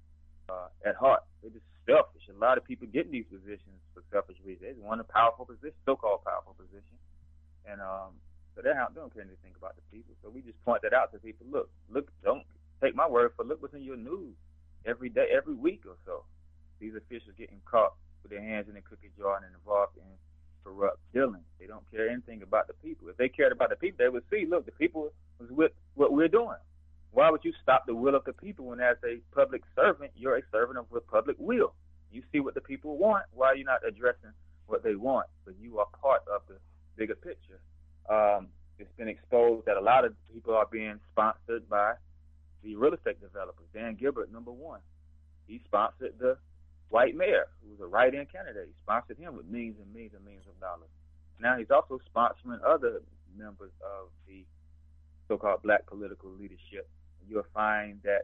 uh, at heart. They're just selfish. A lot of people get in these positions for selfish reasons. They just want a powerful position, so-called powerful position, and um. So they don't care anything about the people. So we just point that out to people. Look, look, don't take my word for it. Look what's in your news every day, every week or so. These officials getting caught with their hands in the cookie jar and involved in corrupt dealing. They don't care anything about the people. If they cared about the people, they would see, look, the people was with what we're doing. Why would you stop the will of the people when as a public servant, you're a servant of the public will? You see what the people want. Why are you not addressing what they want? But you are part of the bigger picture. Um, it's been exposed that a lot of people are being sponsored by the real estate developers. Dan Gilbert, number one. He sponsored the white mayor, who was a write-in candidate. He sponsored him with millions and millions and millions of dollars. Now he's also sponsoring other members of the so-called black political leadership. And you'll find that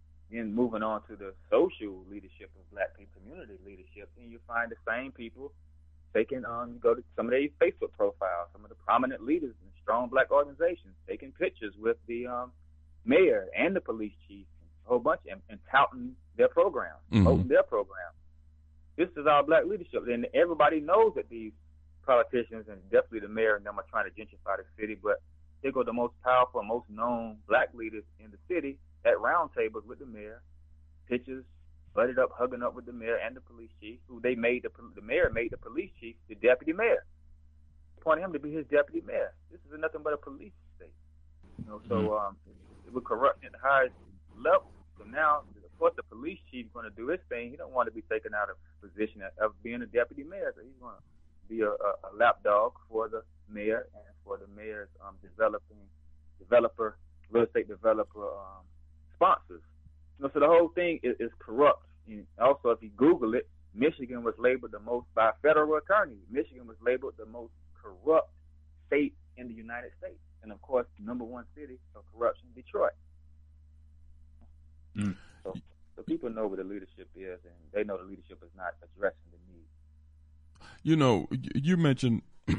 in moving on to the social leadership of black people, community leadership, and you find the same people taking um go to some of their Facebook profiles, some of the prominent leaders in strong black organizations, taking pictures with the um, mayor and the police chief, a whole bunch, and, and touting their program, mm-hmm. promoting their program. this is our black leadership. And everybody knows that these politicians and definitely the mayor and them are trying to gentrify the city, but they go the most powerful, most known black leaders in the city at round tables with the mayor, pictures, butted up, hugging up with the mayor and the police chief, who they made, the, the mayor made the police chief the deputy mayor. Appointed him to be his deputy mayor. This is nothing but a police state. You know, so um, with corruption at the highest level. So now, of course, the police chief is going to do his thing. He don't want to be taken out of position of being a deputy mayor. So he's going to be a, a, a lapdog for the mayor and for the mayor's um, developing developer, real estate developer um, sponsors. You know, so the whole thing is, is corrupt. And also, if you Google it, Michigan was labeled the most, by a federal attorney, Michigan was labeled the most corrupt state in the United States. And, of course, number one city of corruption, Detroit. Mm. So, so people know what the leadership is, and they know the leadership is not addressing the need. You know, you mentioned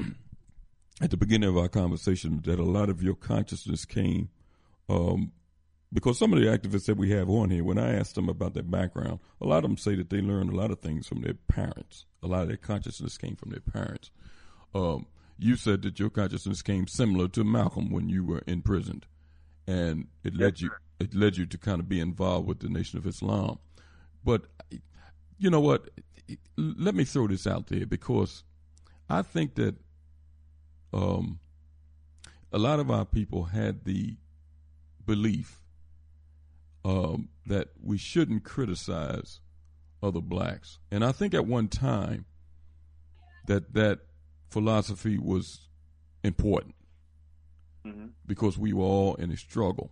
at the beginning of our conversation that a lot of your consciousness came um, because some of the activists that we have on here, when I asked them about their background, a lot of them say that they learned a lot of things from their parents. A lot of their consciousness came from their parents. Um, you said that your consciousness came similar to Malcolm when you were imprisoned, and it yes, led you sir. it led you to kind of be involved with the Nation of Islam. But you know what? Let me throw this out there, because I think that um, a lot of our people had the belief um, that we shouldn't criticize other blacks. And I think at one time that that philosophy was important, mm-hmm. because we were all in a struggle.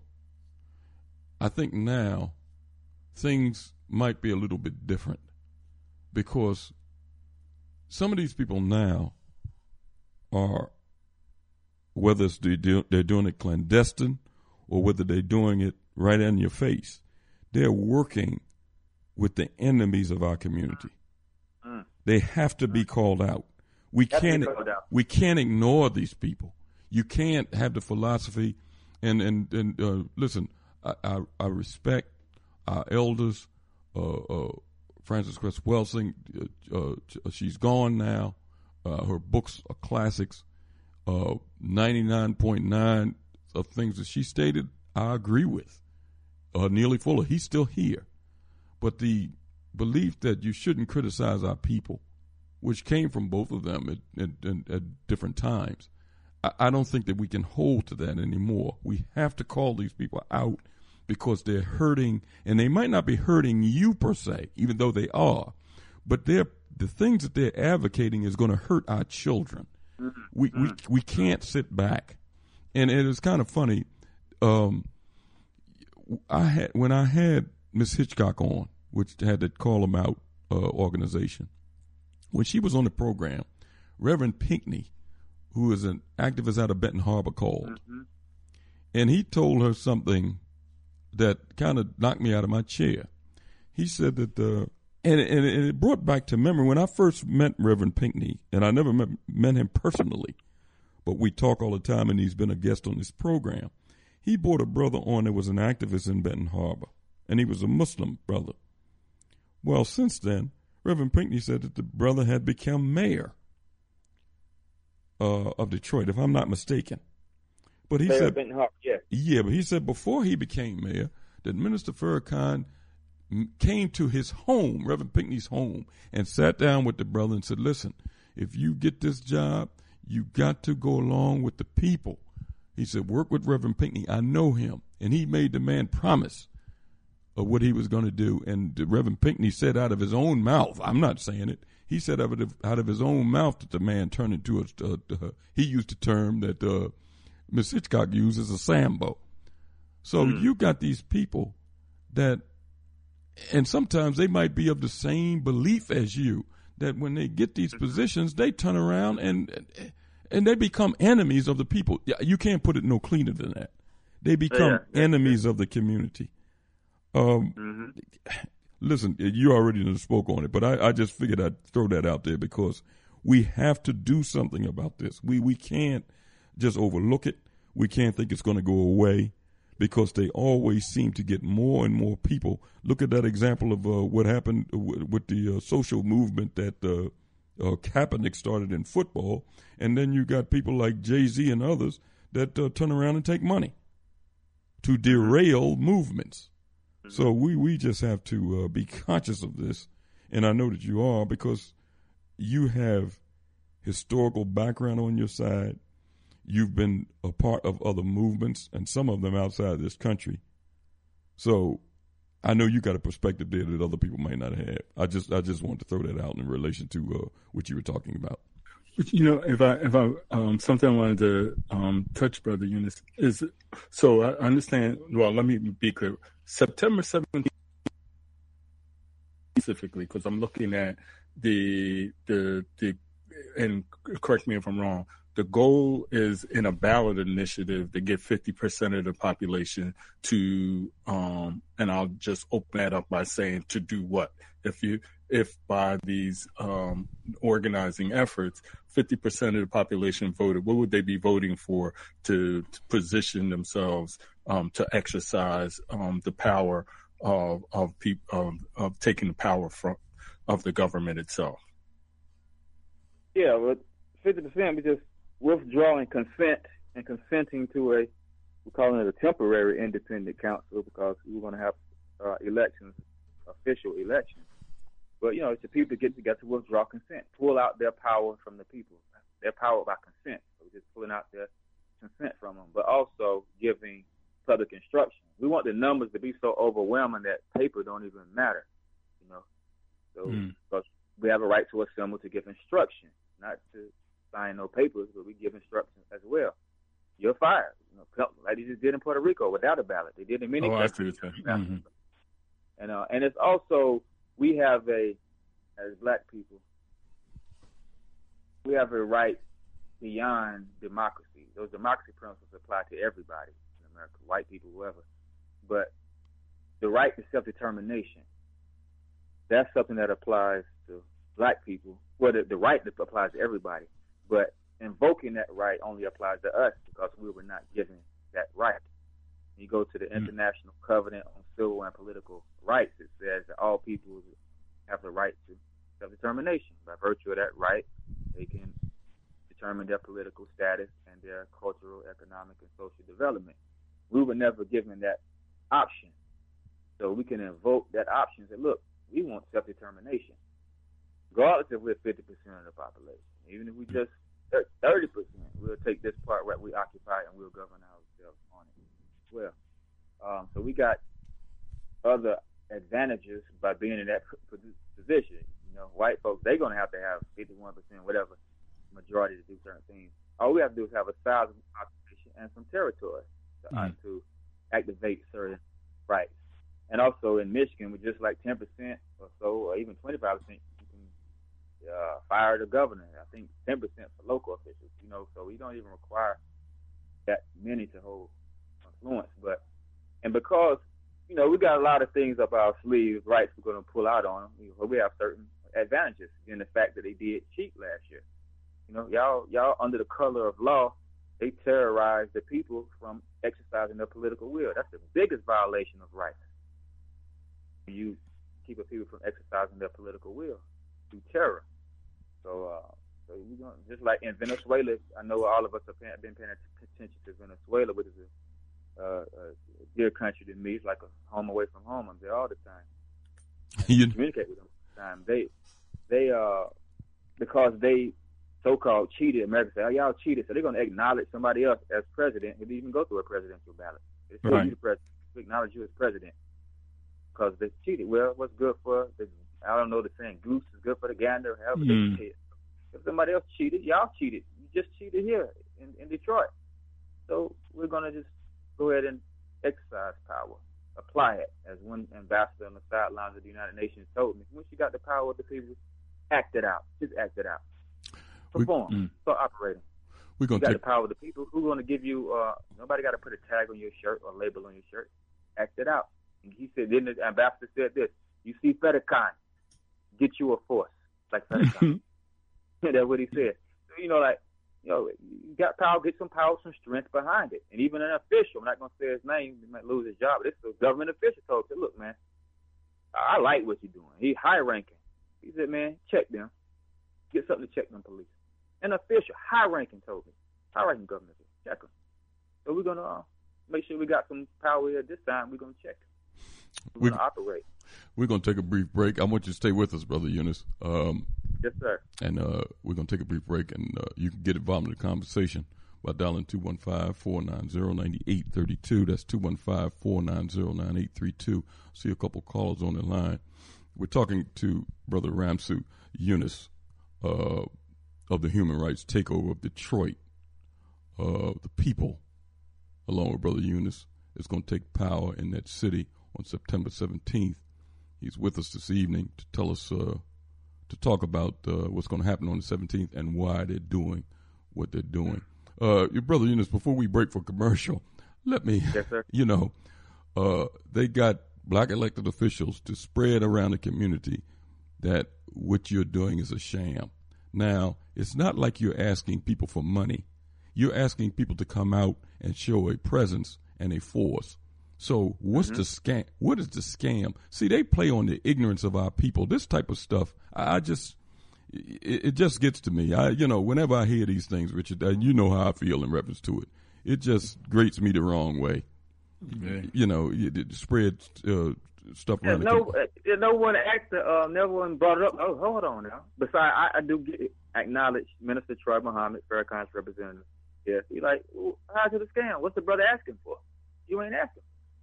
I think now things might be a little bit different, because some of these people now are, whether it's they do, they're doing it clandestine or whether they're doing it right in your face, they're working with the enemies of our community. Mm. They have to be called out. We can't we can't ignore these people. You can't have the philosophy. And and and uh, listen, I, I I respect our elders. Uh, uh, Frances Cress Welsing, uh, uh, she's gone now. Uh, her books are classics. Uh, ninety-nine point nine of things that she stated, I agree with. Uh, Neely Fuller, he's still here. But the belief that you shouldn't criticize our people, which came from both of them at, at, at, at different times, I, I don't think that we can hold to that anymore. We have to call these people out, because they're hurting, and they might not be hurting you per se, even though they are, but they're, the things that they're advocating is going to hurt our children. Mm-hmm. We, we we can't sit back. And it is kind of funny. Um, I had when I had Miss Hitchcock on, which had the Call 'Em Out uh, organization, when she was on the program, Reverend Pinckney, who is an activist out of Benton Harbor, called, mm-hmm. and he told her something that kind of knocked me out of my chair. He said that, uh, and, and, and it brought back to memory when I first met Reverend Pinckney, and I never met, met him personally, but we talk all the time, and he's been a guest on this program. He brought a brother on that was an activist in Benton Harbor, and he was a Muslim brother. Well, since then, Reverend Pinckney said that the brother had become mayor uh, of Detroit, if I'm not mistaken. But he said, yeah. yeah, but he said before he became mayor that Minister Farrakhan came to his home, Reverend Pinckney's home, and sat down with the brother and said, listen, if you get this job, you got to go along with the people. He said, work with Reverend Pinckney. I know him. And he made the man promise of what he was going to do. And Reverend Pinckney said out of his own mouth, I'm not saying it, he said out of, out of his own mouth that the man turned into a, uh, uh, he used the term that uh, Miss Hitchcock uses, a Sambo. So mm. you got these people that, and sometimes they might be of the same belief as you, that when they get these positions, they turn around and and they become enemies of the people. You can't put it no cleaner than that. They become yeah, enemies of the community. Um, mm-hmm. Listen, you already spoke on it, but I, I just figured I'd throw that out there because we have to do something about this. We we can't just overlook it. We can't think it's going to go away, because they always seem to get more and more people. Look at that example of uh, what happened w- with the uh, social movement that uh, uh, Kaepernick started in football, and then you got people like Jay-Z and others that uh, turn around and take money to derail movements. So we, we just have to uh, be conscious of this, and I know that you are, because you have historical background on your side. You've been a part of other movements, and some of them outside this country. So I know you got a perspective there that other people might not have. I just I just wanted to throw that out in relation to uh, what you were talking about. You know, if I if I um, something I wanted to um, touch, Brother Eunice, is so I understand. Well, let me be clear. September seventeenth specifically, because I'm looking at the the the and correct me if I'm wrong. The goal is in a ballot initiative to get fifty percent of the population to, um, and I'll just open that up by saying to do what? If you, if by these um, organizing efforts, fifty percent of the population voted, what would they be voting for to, to position themselves um, to exercise um, the power of of, peop- of of taking the power from of the government itself? Yeah, well, fifty percent we just withdrawing consent and consenting to a, we're calling it a temporary independent council, because we're going to have uh, elections, official elections. But, you know, it's the people that get together to withdraw consent, pull out their power from the people, their power by consent. So we're just pulling out their consent from them, but also giving public instruction. We want the numbers to be so overwhelming that paper don't even matter, you know. So mm. because we have a right to assemble to give instruction, not to sign no papers, but we give instructions as well. You're fired. You know, like they just did in Puerto Rico without a ballot. They did in many oh, places. Mm-hmm. And uh, and it's also, we have a, as black people, we have a right beyond democracy. Those democracy principles apply to everybody in America, white people, whoever. But the right to self-determination, that's something that applies to black people. Well, the, the right that applies to everybody. But invoking that right only applies to us because we were not given that right. You go to the mm-hmm. International Covenant on Civil and Political Rights, it says that all people have the right to self-determination. By virtue of that right, they can determine their political status and their cultural, economic, and social development. We were never given that option. So we can invoke that option and say, look, we want self-determination, regardless if we're fifty percent of the population. Even if we just thirty percent, we'll take this part where we occupy and we'll govern ourselves on it as well. Um, so we got other advantages by being in that position. You know, white folks, they're going to have to have fifty-one percent, whatever, majority to do certain things. All we have to do is have a sizable population and some territory to, mm. uh, to activate certain rights. And also in Michigan, with just like ten percent or so, or even twenty-five percent, you can uh, fire the governor. I think ten percent for local officials, you know, so we don't even require that many to hold influence. But, and because, you know, we got a lot of things up our sleeves, rights we're going to pull out on them. You know, we have certain advantages in the fact that they did cheat last year. You know, y'all, y'all under the color of law, they terrorize the people from exercising their political will. That's the biggest violation of rights. You keep people from exercising their political will through terror. So, uh, so we going just like in Venezuela. I know all of us have been paying attention to Venezuela, which is a, uh, a dear country to me. It's like a home away from home. I'm there all the time. You communicate with them all the time. They, they, uh, because they so-called cheated. America say, "Oh, y'all cheated," so they're going to acknowledge somebody else as president. It didn't even go through a presidential ballot. They still right. you the president. They acknowledge you as president. Because they cheated. Well, what's good for the, I don't know the saying, goose is good for the gander, however mm. they say it. If somebody else cheated, y'all cheated. You just cheated here in, in Detroit. So we're going to just go ahead and exercise power, apply it. As one ambassador on the sidelines of the United Nations told me, once you got the power of the people, act it out. Just act it out. Perform. We, mm. Start operating. We're gonna you got take... the power of the people. Who's going to give you, uh, nobody got to put a tag on your shirt or label on your shirt. Act it out. He said, then the ambassador said this, you see Fedicon, get you a force, like Fedicon. That's what he said. So, you know, like, you know, you got power, get some power, some strength behind it. And even an official, I'm not going to say his name, he might lose his job, but this is a government official told him, look, man, I like what you're doing. He's high ranking. He said, man, check them. Get something to check them police. An official, high ranking told me. High ranking government, check them. So we're going to uh, make sure we got some power here this time. We're going to check it. We're going to operate. We're going to take a brief break. I want you to stay with us, Brother Eunice. Um, yes, sir. And uh, we're going to take a brief break, and uh, you can get involved in the conversation by dialing two one five, four nine zero, nine eight three two. That's two one five, four nine zero, nine eight three two. See a couple callers on the line. We're talking to Brother Ramsu Eunice uh, of the Human Rights Takeover of Detroit. Uh, the people, along with Brother Eunice, is going to take power in that city on September seventeenth. He's with us this evening to tell us, uh, to talk about uh, what's going to happen on the seventeenth and why they're doing what they're doing. Uh, your Brother Eunice, before we break for commercial, let me, yes, sir. you know, uh, they got black elected officials to spread around the community that what you're doing is a sham. Now, it's not like you're asking people for money. You're asking people to come out and show a presence and a force. So what's mm-hmm. the scam? What is the scam? See, they play on the ignorance of our people. This type of stuff, I just, it, it just gets to me. I, you know, whenever I hear these things, Richard, and you know how I feel in reference to it, it just grates me the wrong way. Okay. You know, it, it spreads uh, stuff around. Yeah, no, uh, no one asked, uh, never one brought it up. Oh, hold on now. Besides, I, I do get, acknowledge Minister Troy Muhammad, Farrakhan's representative. Yes, he like, well, how's it a scam? What's the brother asking for? You ain't asking.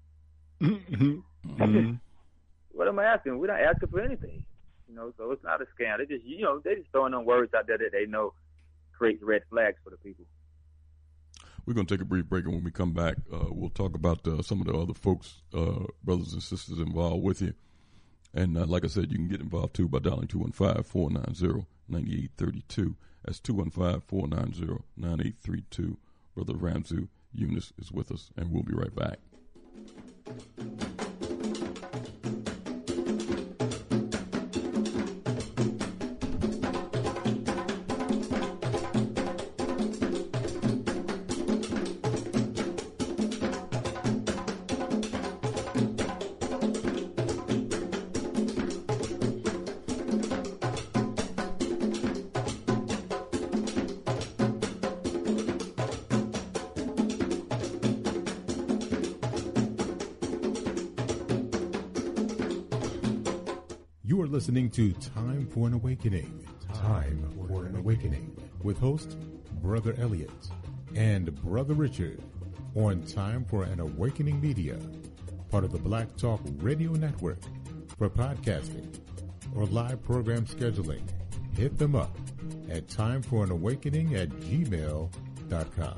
Mm-hmm. What am I asking? We're not asking for anything, you know. So it's not a scam. They just, you know, they just throwing on words out there that they know creates red flags for the people. We're going to take a brief break, and when we come back, uh, we'll talk about uh, some of the other folks, uh, brothers and sisters involved with you. And uh, like I said, you can get involved too by dialing two one five, four nine zero, nine eight three two. That's two one five, four nine zero, nine eight three two. Brother Ramsu Eunice is with us, and we'll be right back. You are listening to Time for an Awakening. Time for an Awakening with host Brother Elliot and Brother Richard on Time for an Awakening Media, part of the Black Talk Radio Network. For podcasting or live program scheduling, hit them up at timeforanawakening at gmail dot com.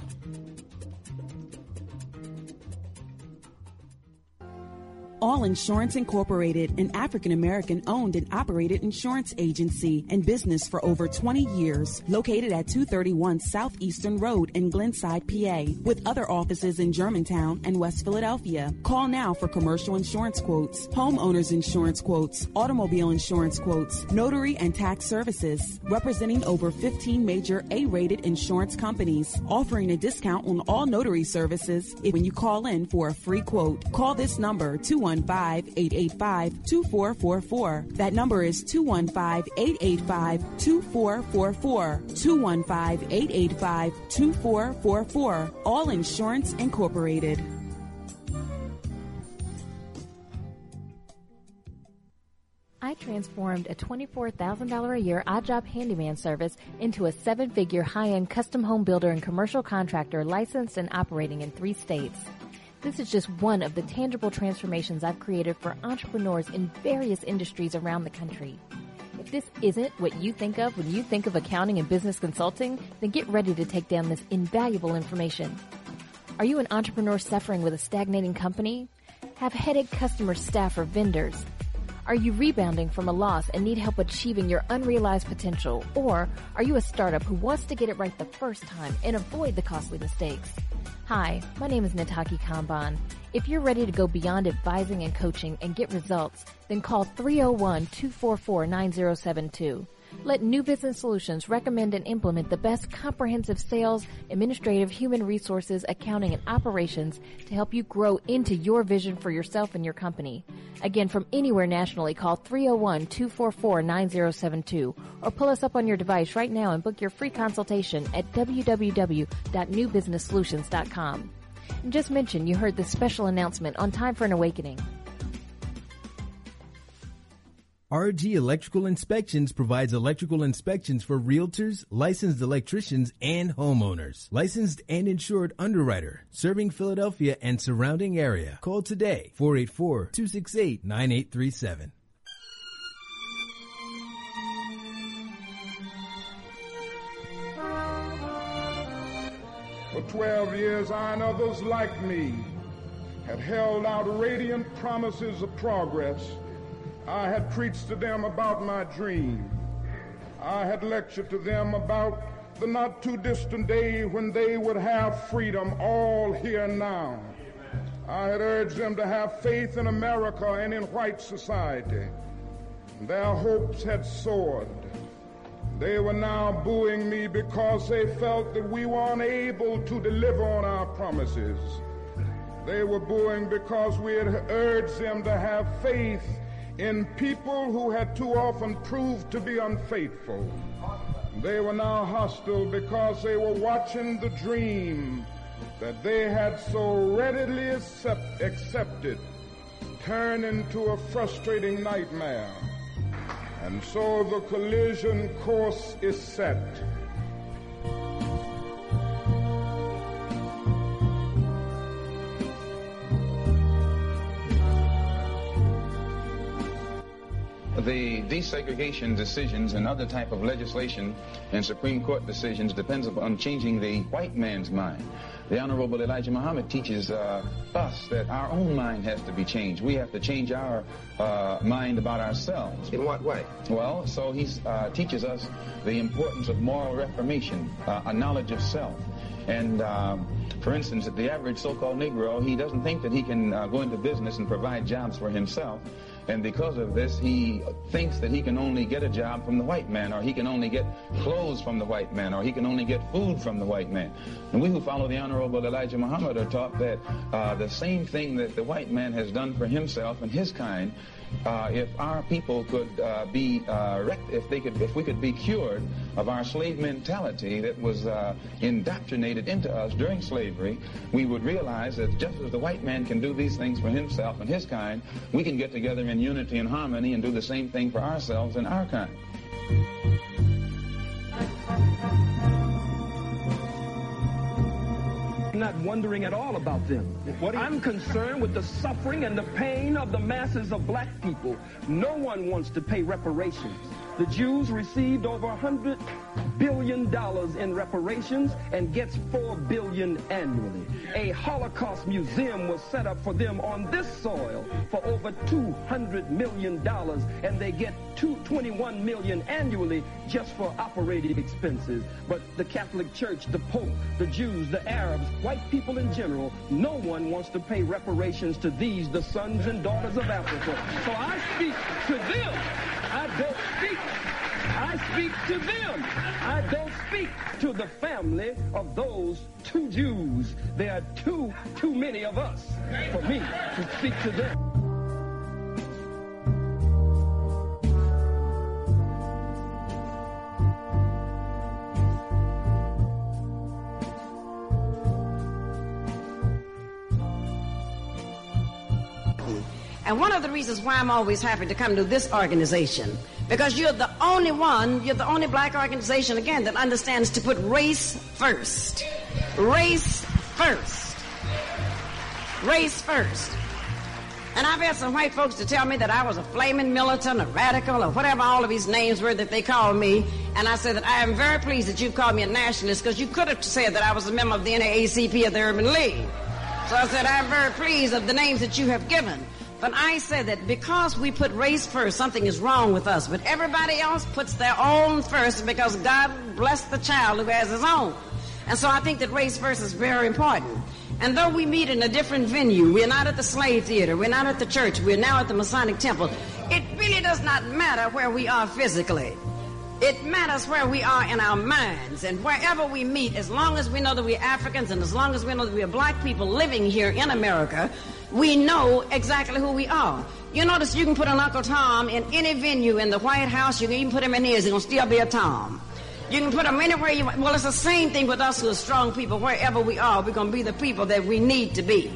All Insurance Incorporated, an African-American owned and operated insurance agency in business for over twenty years, located at two thirty-one Southeastern Road in Glenside, P A, with other offices in Germantown and West Philadelphia. Call now for commercial insurance quotes, homeowners insurance quotes, automobile insurance quotes, notary and tax services, representing over fifteen major A-rated insurance companies, offering a discount on all notary services if when you call in for a free quote. Call this number, two one five, eight eight five, two four four four. That number is two one five, eight eight five, two four four four. two one five, eight eight five, two four four four. All Insurance Incorporated. I transformed a twenty-four thousand dollars a year odd job handyman service into a seven-figure high-end custom home builder and commercial contractor licensed and operating in three states. This is just one of the tangible transformations I've created for entrepreneurs in various industries around the country. If this isn't what you think of when you think of accounting and business consulting, then get ready to take down this invaluable information. Are you an entrepreneur suffering with a stagnating company? Have headache customers, staff, or vendors? Are you rebounding from a loss and need help achieving your unrealized potential? Or are you a startup who wants to get it right the first time and avoid the costly mistakes? Hi, my name is Nataki Kamban. If you're ready to go beyond advising and coaching and get results, then call three oh one, two four four, nine oh seven two. Let New Business Solutions recommend and implement the best comprehensive sales, administrative, human resources, accounting, and operations to help you grow into your vision for yourself and your company. Again, from anywhere nationally, call three oh one, two four four, nine oh seven two or pull us up on your device right now and book your free consultation at w w w dot new business solutions dot com. And just mention you heard this special announcement on Time for an Awakening. R G Electrical Inspections provides electrical inspections for realtors, licensed electricians, and homeowners. Licensed and insured underwriter, serving Philadelphia and surrounding area. Call today, four eight four, two six eight, nine eight three seven. For twelve years, I and others like me had held out radiant promises of progress. I had preached to them about my dream. I had lectured to them about the not too distant day when they would have freedom all here now. I had urged them to have faith in America and in white society. Their hopes had soared. They were now booing me because they felt that we were unable to deliver on our promises. They were booing because we had urged them to have faith in people who had too often proved to be unfaithful. They were now hostile because they were watching the dream that they had so readily accept, accepted turn into a frustrating nightmare. And so the collision course is set. The desegregation decisions and other type of legislation and Supreme Court decisions depends upon changing the white man's mind. The Honorable Elijah Muhammad teaches uh, us that our own mind has to be changed. We have to change our uh, mind about ourselves. In what way? Well, so he uh, teaches us the importance of moral reformation, uh, a knowledge of self. And um, for instance, the average so-called Negro, he doesn't think that he can uh, go into business and provide jobs for himself. And because of this, he thinks that he can only get a job from the white man, or he can only get clothes from the white man, or he can only get food from the white man. And we who follow the Honorable Elijah Muhammad are taught that uh, the same thing that the white man has done for himself and his kind, uh, if our people could uh, be, uh, rect- if they could, if we could be cured of our slave mentality that was uh, indoctrinated into us during slavery, we would realize that just as the white man can do these things for himself and his kind, we can get together in unity and harmony and do the same thing for ourselves and our kind. I'm not wondering at all about them. What I'm concerned with the suffering and the pain of the masses of black people. No one wants to pay reparations. The Jews received over one hundred billion dollars in reparations and gets four billion dollars annually. A Holocaust museum was set up for them on this soil for over two hundred million dollars, and they get twenty-one million dollars annually just for operating expenses. But the Catholic Church, the Pope, the Jews, the Arabs, white people in general, no one wants to pay reparations to these, the sons and daughters of Africa. So I speak to them. I don't speak. I speak to them. I don't speak to the family of those two Jews. There are too, too many of us for me to speak to them. And one of the reasons why I'm always happy to come to this organization, because you're the only one, you're the only black organization, again, that understands to put race first. Race first. Race first. And I've had some white folks to tell me that I was a flaming militant, a radical, or whatever all of these names were that they called me. And I said that I am very pleased that you called me a nationalist, because you could have said that I was a member of the N double A C P of the Urban League. So I said, I'm very pleased of the names that you have given. But I said that because we put race first, something is wrong with us. But everybody else puts their own first because God blessed the child who has his own. And so I think that race first is very important. And though we meet in a different venue, we're not at the Slave Theater, we're not at the church, we're now at the Masonic Temple, it really does not matter where we are physically. It matters where we are in our minds, and wherever we meet, as long as we know that we're Africans and as long as we know that we're black people living here in America, we know exactly who we are. You notice you can put an Uncle Tom in any venue in the White House. You can even put him in his. He's going to still be a Tom. You can put him anywhere you want. Well, it's the same thing with us who are strong people. Wherever we are, we're going to be the people that we need to be.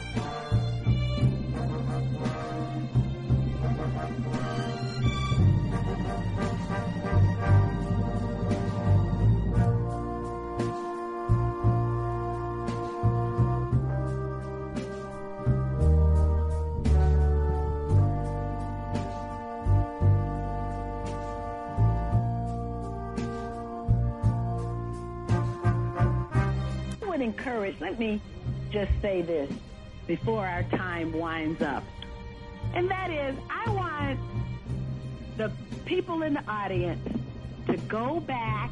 Encourage. Let me just say this before our time winds up. And that is, I want the people in the audience to go back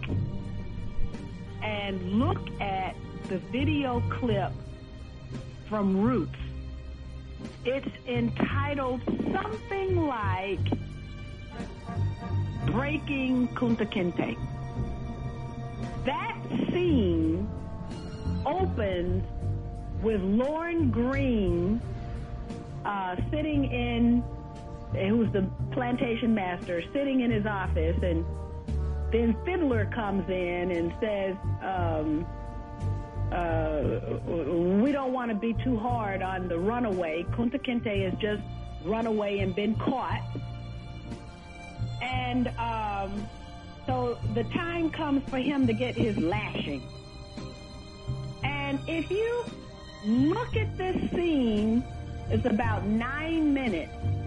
and look at the video clip from Roots. It's entitled something like Breaking Kunta Kinte. That scene opens with Lorne Green uh, sitting in, who's the plantation master, sitting in his office, and then Fiddler comes in and says, um, uh, we don't want to be too hard on the runaway. Kunta Kinte has just run away and been caught. And um, so the time comes for him to get his lashing. And if you look at this scene, it's about nine minutes,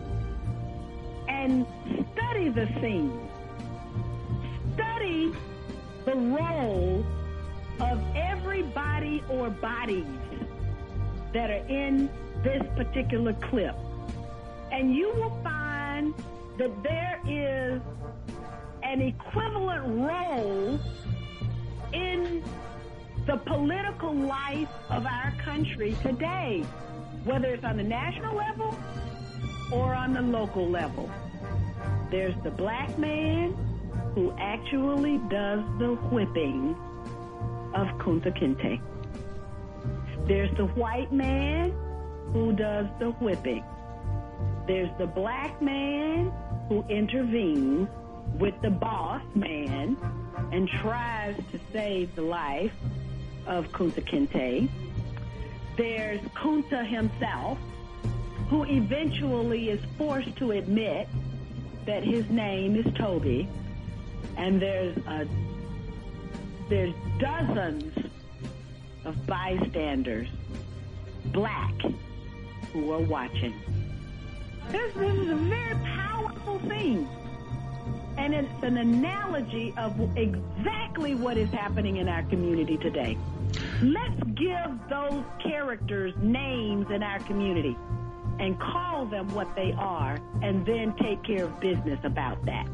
and study the scene. Study the role of everybody or bodies that are in this particular clip. And you will find that there is an equivalent role in the political life of our country today, whether it's on the national level or on the local level. There's the black man who actually does the whipping of Kunta Kinte. There's the white man who does the whipping. There's the black man who intervenes with the boss man and tries to save the life of Kunta Kinte. There's Kunta himself, who eventually is forced to admit that his name is Toby. And there's a, there's dozens of bystanders, black, who are watching. This, this is a very powerful thing. And it's an analogy of exactly what is happening in our community today. Let's give those characters names in our community and call them what they are, and then take care of business about that.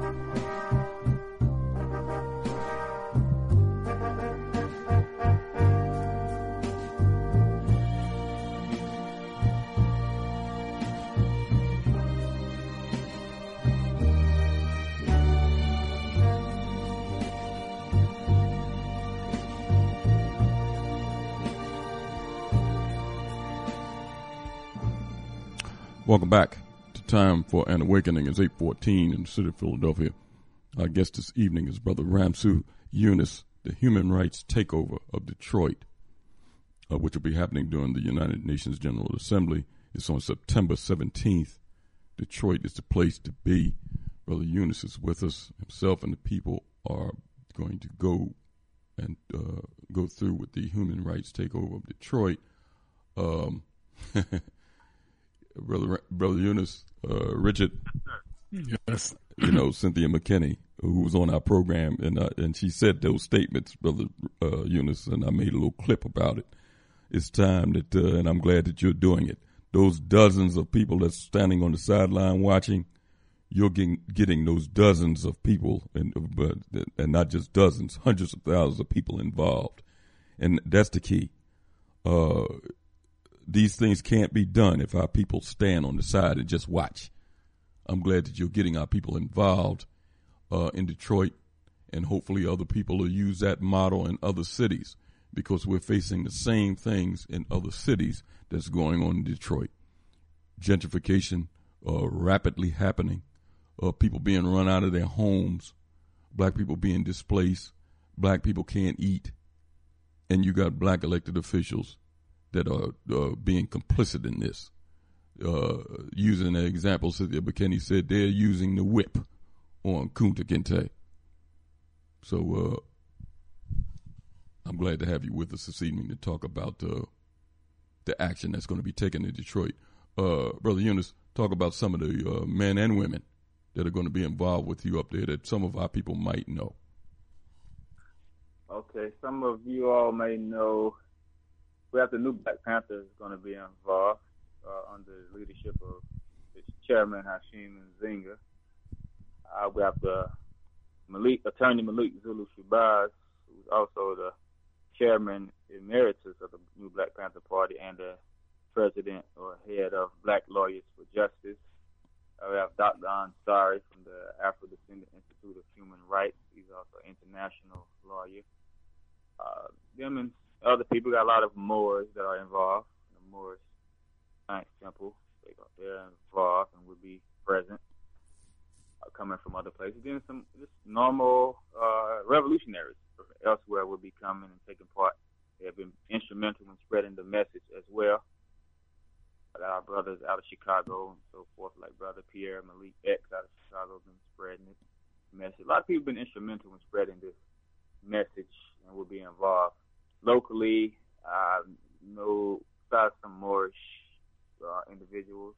Welcome back to Time for an Awakening. It's eight fourteen in the city of Philadelphia. Our guest this evening is Brother Ramsu Yunus, the human rights takeover of Detroit, uh, which will be happening during the United Nations General Assembly. It's on September seventeenth. Detroit is the place to be. Brother Yunus is with us. Himself and the people are going to go and uh, go through with the human rights takeover of Detroit. Um Brother, Brother Yunus, uh, Richard, yes, you know, Cynthia McKinney, who was on our program, and uh, and she said those statements, Brother uh, Yunus, and I made a little clip about it. It's time that, uh, and I'm glad that you're doing it. Those dozens of people that's standing on the sideline watching, you're getting, getting those dozens of people, and but and not just dozens, hundreds of thousands of people involved, and that's the key. Uh, These things can't be done if our people stand on the side and just watch. I'm glad that you're getting our people involved. uh, in Detroit, and hopefully other people will use that model in other cities, because we're facing the same things in other cities that's going on in Detroit. Gentrification uh, rapidly happening, uh, people being run out of their homes, black people being displaced, black people can't eat, and you got black elected officials that are uh, being complicit in this. Uh, using an example, Cynthia McKinney said they're using the whip on Kunta Kinte. So uh, I'm glad to have you with us this evening to talk about uh, the action that's going to be taken in Detroit. Uh, Brother Eunice, talk about some of the uh, men and women that are going to be involved with you up there that some of our people might know. Okay, some of you all may know we have the new Black Panthers going to be involved uh, under the leadership of its chairman, Hashim Nzinga. Uh, we have the Malik, Attorney Malik Zulu Shabazz, who's also the chairman emeritus of the new Black Panther Party and the president or head of Black Lawyers for Justice. Uh, we have Doctor Ansari from the Afro-Descendant Institute of Human Rights. He's also an international lawyer. Uh, them and other people, got a lot of Moors that are involved. The Moors Science Temple, they, they're involved and will be present, uh, coming from other places. Then some just normal uh, revolutionaries from elsewhere will be coming and taking part. They have been instrumental in spreading the message as well. Our brothers out of Chicago and so forth, like Brother Pierre Malik X out of Chicago, been spreading this message. A lot of people have been instrumental in spreading this message and will be involved. Locally, uh, no, besides some Moorish uh, individuals,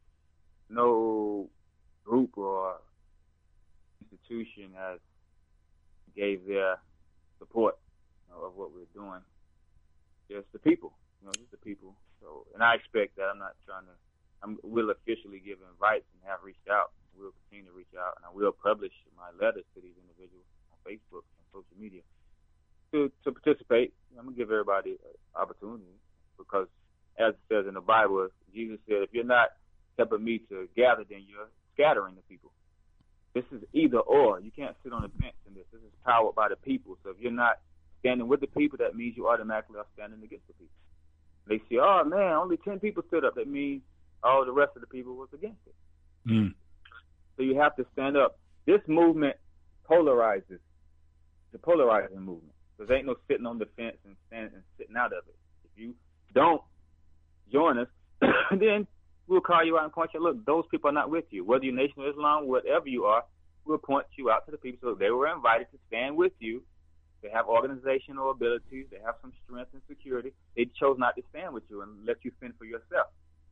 no group or institution has gave their support, you know, of what we're doing. Just the people, you know, just the people. So, and I expect that. I'm not trying to. I'm will officially give invites and have reached out. We'll continue to reach out, and I will publish my letters to these individuals on Facebook and social media to to participate. I'm gonna give everybody an opportunity, because, as it says in the Bible, Jesus said, "If you're not helping me to gather, then you're scattering the people." This is either or. You can't sit on the fence in this. This is powered by the people. So if you're not standing with the people, that means you automatically are standing against the people. They say, oh, man, only ten people stood up. That means all the rest of the people was against it. Mm. So you have to stand up. This movement polarizes. It's a polarizing movement. Because there ain't no sitting on the fence and standing and sitting out of it. If you don't join us, then we'll call you out and point you out. Look, those people are not with you. Whether you're Nation of Islam, whatever you are, we'll point you out to the people. So they were invited to stand with you. They have organizational abilities. They have some strength and security. They chose not to stand with you and let you fend for yourself.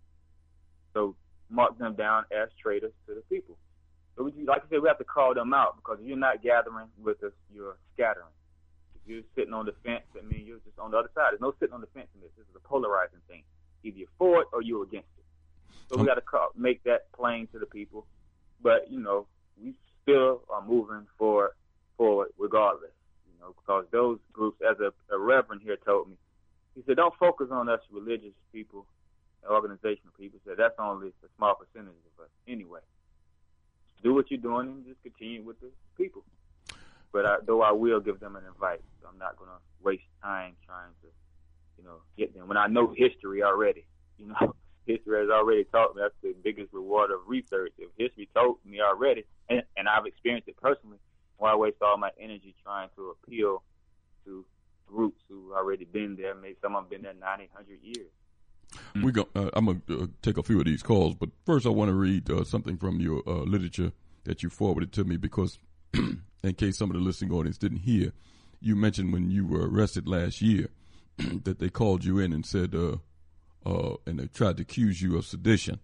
So mark them down as traitors to the people. So we, like I said, we have to call them out, because if you're not gathering with us, you're scattering. If you're sitting on the fence, that means you're just on the other side. There's no sitting on the fence in this. This is a polarizing thing. Either you're for it or you're against it. So we got to call, make that plain to the people. But, you know, we still are moving forward, forward regardless. Because those groups, as a, a reverend here told me, he said, don't focus on us religious people and organizational people. He said, that's only a small percentage of us. Anyway, do what you're doing and just continue with the people. But I, though I will give them an invite, so I'm not going to waste time trying to, you know, get them. When I know history already, you know, history has already taught me that's the biggest reward of research. If history told me already, and, and I've experienced it personally, why waste all my energy trying to appeal to groups who already been there? Maybe some have been there ninety, one hundred years. We go, uh, I'm going to uh, take a few of these calls, but first I want to read uh, something from your uh, literature that you forwarded to me, because in case some of the listening audience didn't hear, you mentioned when you were arrested last year that they called you in and said, uh, uh, and they tried to accuse you of sedition,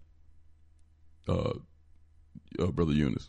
uh, uh, Brother Eunice.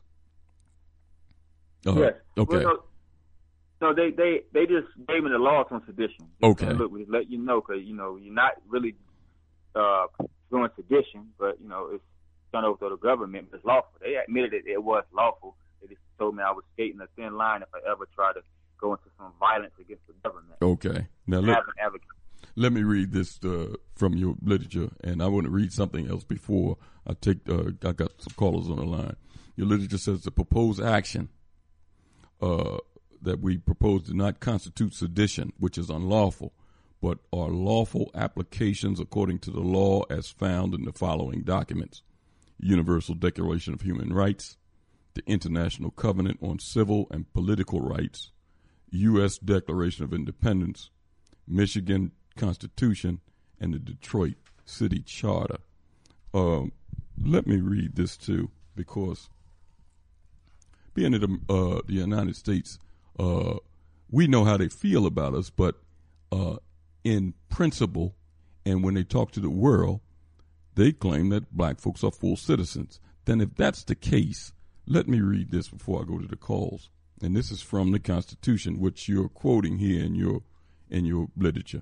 Uh, yes. Okay. Well, no, no, they, they, they just gave me the laws on sedition. Okay. And look, we just let you know, because, you know, you're not really uh, doing sedition, but, you know, it's turned over to the government, but it's lawful. They admitted it, it was lawful. They just told me I was skating a thin line if I ever try to go into some violence against the government. Okay. Now, let, let me read this uh, from your literature, and I want to read something else before I take, uh, I got some callers on the line. Your literature says the proposed action uh, that we propose do not constitute sedition, which is unlawful, but are lawful applications according to the law as found in the following documents: Universal Declaration of Human Rights, the International Covenant on Civil and Political Rights, U S Declaration of Independence, Michigan Constitution, and the Detroit City Charter. Um, let me read this too, because being in the, uh, the United States, uh, we know how they feel about us, but uh, in principle, and when they talk to the world, they claim that black folks are full citizens. Then if that's the case, let me read this before I go to the calls. And this is from the Constitution, which you're quoting here in your in your literature.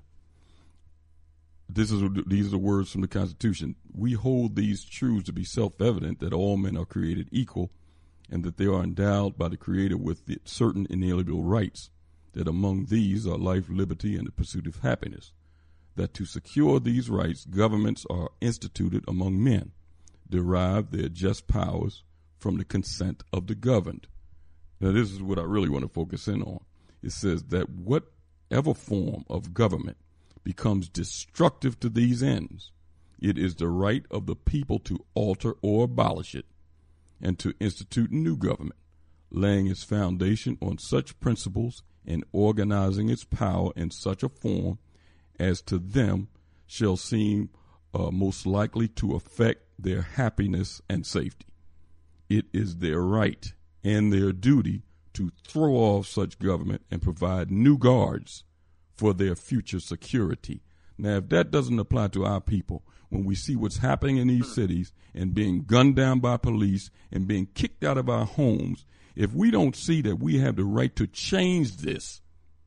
This is these are the words from the Constitution. We hold these truths to be self-evident, that all men are created equal, and that they are endowed by the Creator with the certain inalienable rights, that among these are life, liberty, and the pursuit of happiness, that to secure these rights, governments are instituted among men, derive their just powers from the consent of the governed. Now, this is what I really want to focus in on. It says that whatever form of government becomes destructive to these ends, it is the right of the people to alter or abolish it, and to institute new government, laying its foundation on such principles and organizing its power in such a form as to them shall seem uh, most likely to affect their happiness and safety. It is their right and their duty to throw off such government and provide new guards for their future security. Now, if that doesn't apply to our people, when we see what's happening in these cities and being gunned down by police and being kicked out of our homes, if we don't see that we have the right to change this,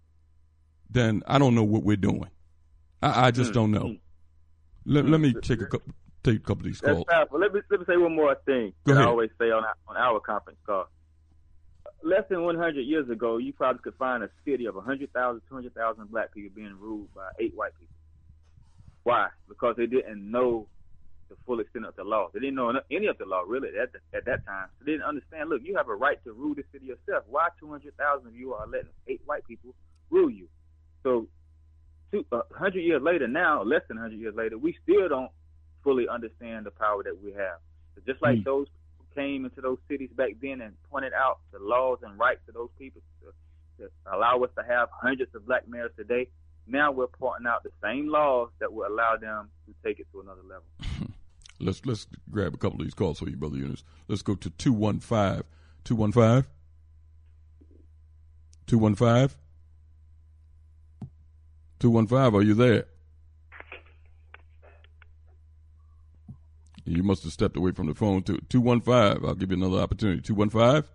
then I don't know what we're doing. I, I just don't know. Let, let me take a couple, take a couple of these That's calls. powerful. Let me let me say one more thing Go that ahead. I always say on our, on our conference call. Less than one hundred years ago, you probably could find a city of one hundred thousand, two hundred thousand black people being ruled by eight white people. Why? Because they didn't know the full extent of the law. They didn't know any of the law, really, at, the, at that time. So they didn't understand, look, you have a right to rule the city yourself. Why two hundred thousand of you are letting eight white people rule you? So two, uh, one hundred years later now, less than one hundred years later, we still don't fully understand the power that we have. So just like mm. those who came into those cities back then and pointed out the laws and rights of those people to, to allow us to have hundreds of black mayors today, now we're pointing out the same laws that will allow them to take it to another level. Let's let's grab a couple of these calls for you, Brother Eunice. Let's go to two one five. two one five? two one five? two one five, are you there? You must have stepped away from the phone. To two one five, I'll give you another opportunity. two one five?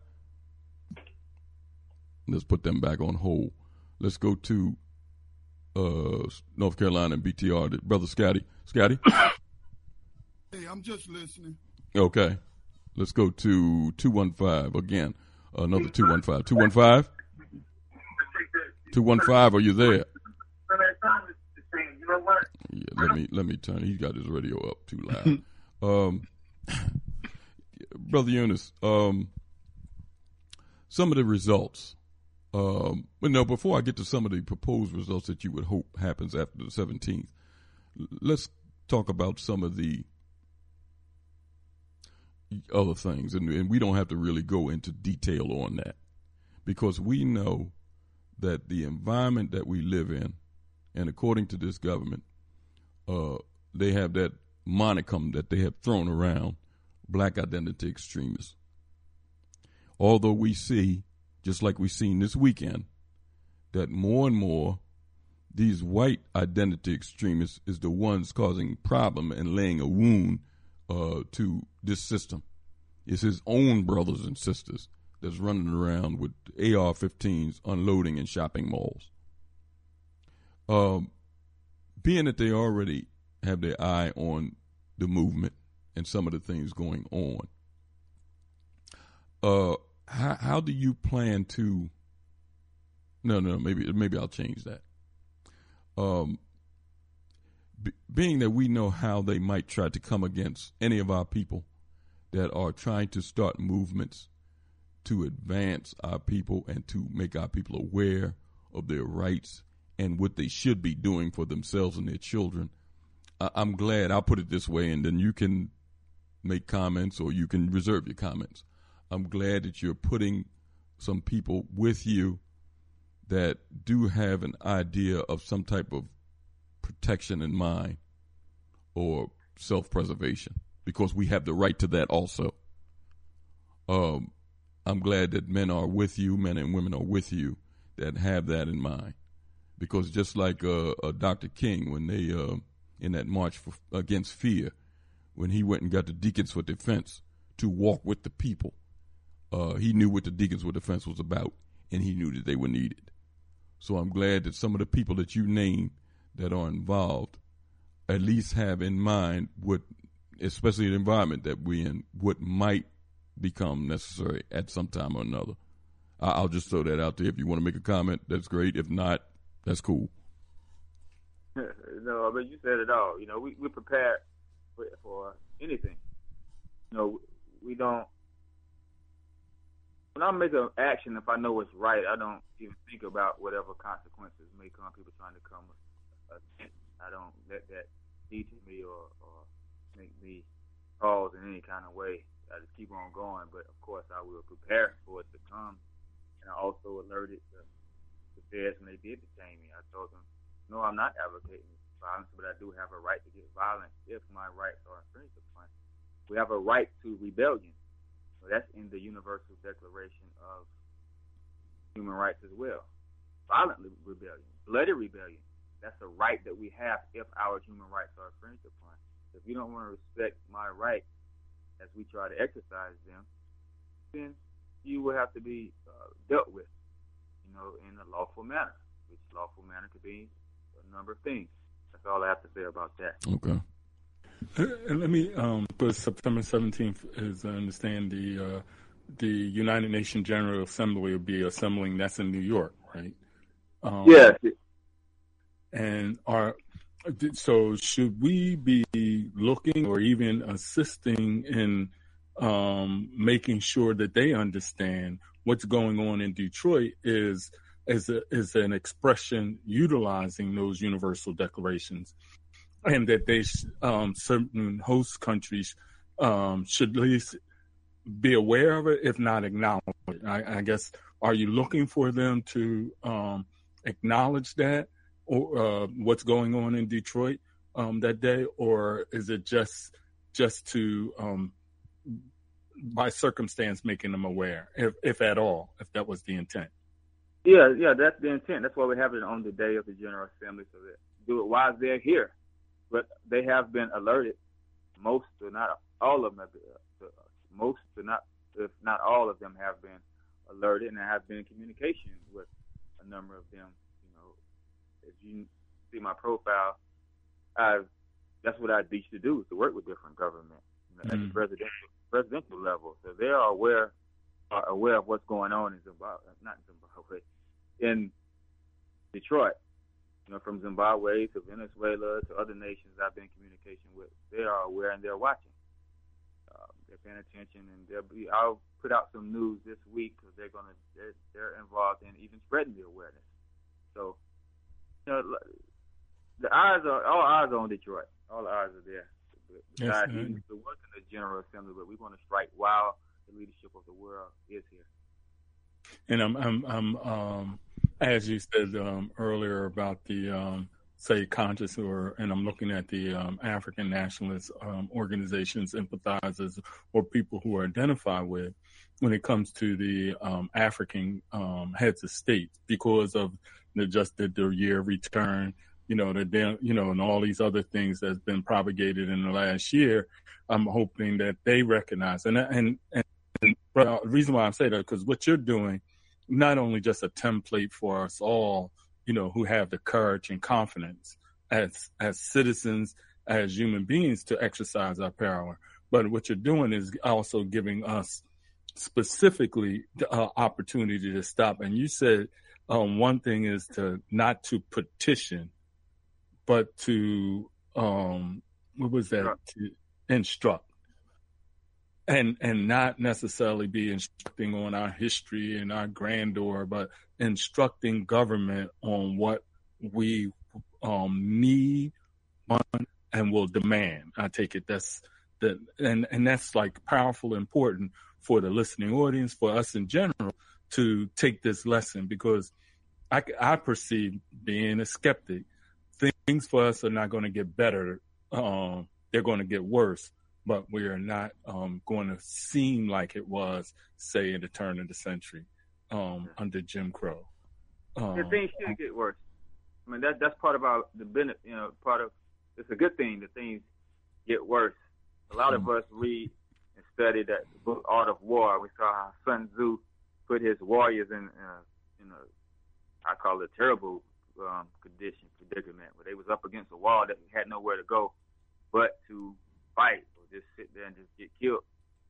Let's put them back on hold. Let's go to uh, North Carolina and B T R. Brother Scotty. Scotty? Hey, I'm just listening. Okay. Let's go to two one five again. Another two one five. two one five? two one five, are you there? Yeah, let me let me turn. He's got his radio up too loud. um, Brother Eunice, um, some of the results. Um, but no, before I get to some of the proposed results that you would hope happens after the seventeenth, let's talk about some of the other things, and, and we don't have to really go into detail on that, because we know that the environment that we live in, and according to this government, uh, they have that monicum that they have thrown around, black identity extremists. Although we see, just like we've seen this weekend, that more and more these white identity extremists is the ones causing problem and laying a wound uh, to this system. It's his own brothers and sisters that's running around with A R fifteens unloading in shopping malls. Um, being that they already have their eye on the movement and some of the things going on, uh, how, how do you plan to? No, no, maybe maybe I'll change that. Um, b- being that we know how they might try to come against any of our people that are trying to start movements to advance our people and to make our people aware of their rights and what they should be doing for themselves and their children. I- I'm glad, I'll put it this way, and then you can make comments or you can reserve your comments. I'm glad that you're putting some people with you that do have an idea of some type of protection in mind or self-preservation, because we have the right to that also. Um, I'm glad that men are with you, men and women are with you that have that in mind. Because just like uh, uh, Doctor King, when they, uh, in that march for, against fear, when he went and got the Deacons for Defense to walk with the people, uh, he knew what the Deacons for Defense was about, and he knew that they were needed. So I'm glad that some of the people that you named that are involved at least have in mind what, especially the environment that we're in, what might become necessary at some time or another. I'll just throw that out there. If you want to make a comment, that's great. If not, that's cool. No, I mean, you said it all. You know, we, we're prepared for, for anything. You know, we don't, when I make an action, if I know it's right, I don't even think about whatever consequences may come, people trying to come. Uh, I don't let that teach me or, or make me pause in any kind of way. I just keep on going, but of course I will prepare for it to come. And I also alerted the, the feds when they did detain me. I told them, no, I'm not advocating violence, but I do have a right to get violent if my rights are infringed upon. We have a right to rebellion. So that's in the Universal Declaration of Human Rights as well. Violent rebellion, bloody rebellion. That's a right that we have if our human rights are infringed upon. If you don't want to respect my rights as we try to exercise them, then you will have to be uh, dealt with, you know, in a lawful manner, which lawful manner could be a number of things. That's all I have to say about that. Okay. And let me, um, but September seventeenth is, I understand, the uh, the United Nations General Assembly will be assembling. That's in New York, right? Um, yes. And are so should we be looking or even assisting in um, making sure that they understand what's going on in Detroit is is a, is an expression utilizing those universal declarations, and that they um, certain host countries um, should at least be aware of it, if not acknowledge it. I, I guess, are you looking for them to um, acknowledge that, or uh, what's going on in Detroit um, that day, or is it just just to um, by circumstance making them aware, if, if at all, if that was the intent? Yeah, yeah, that's the intent. That's why we have it on the day of the General Assembly, so that do it while they're here. But they have been alerted. Most, or not all of them, have been, uh, most, or not, if not all of them, have been alerted, and have been in communication with a number of them. You know, if you see my profile, I've that's what I teach to do, is to work with different government, you know, mm-hmm. at the presidential presidential level. So they are aware are aware of what's going on in Zimbabwe, not in Zimbabwe, in Detroit. You know, from Zimbabwe to Venezuela to other nations I've been in communication with, they are aware and they're watching. Uh, they're paying attention, and they'll be. I'll put out some news this week because they're gonna they're, they're involved in even spreading the awareness. So, you know, the eyes are all eyes are on Detroit. All the eyes are there. Besides, yes, even the work in the General Assembly, but we're going to strike while the leadership of the world is here. And I'm, I'm, I'm um, as you said um, earlier about the, um, say, conscious, or, and I'm looking at the um, African nationalist um, organizations, empathizers, or people who are identified with, when it comes to the um, African um, heads of state, because of the just the, the year return, you know, the, you know, and all these other things that's been propagated in the last year. I'm hoping that they recognize, and and and, and the reason why I say that, because what you're doing, not only just a template for us all, you know, who have the courage and confidence as as citizens, as human beings, to exercise our power, but what you're doing is also giving us specifically the uh, opportunity to stop. And you said um, one thing is to not to petition, but to um, what was that? To instruct. and and not necessarily be instructing on our history and our grandeur, but instructing government on what we um, need, want, and will demand. I take it that's that, and and that's like powerful, important for the listening audience, for us in general, to take this lesson, because I, I perceive, being a skeptic, things for us are not going to get better. Um, they're going to get worse, but we are not um, going to seem like it was, say, in the turn of the century um, under Jim Crow. Um, yeah, things should get worse. I mean, that that's part of our the benefit. You know, part of it's a good thing that things get worse. A lot of us read and study that book Art of War. We saw how Sun Tzu put his warriors in uh, in a I call it a terrible um, condition, predicament, where they was up against a wall that had nowhere to go but to fight or just sit there and just get killed.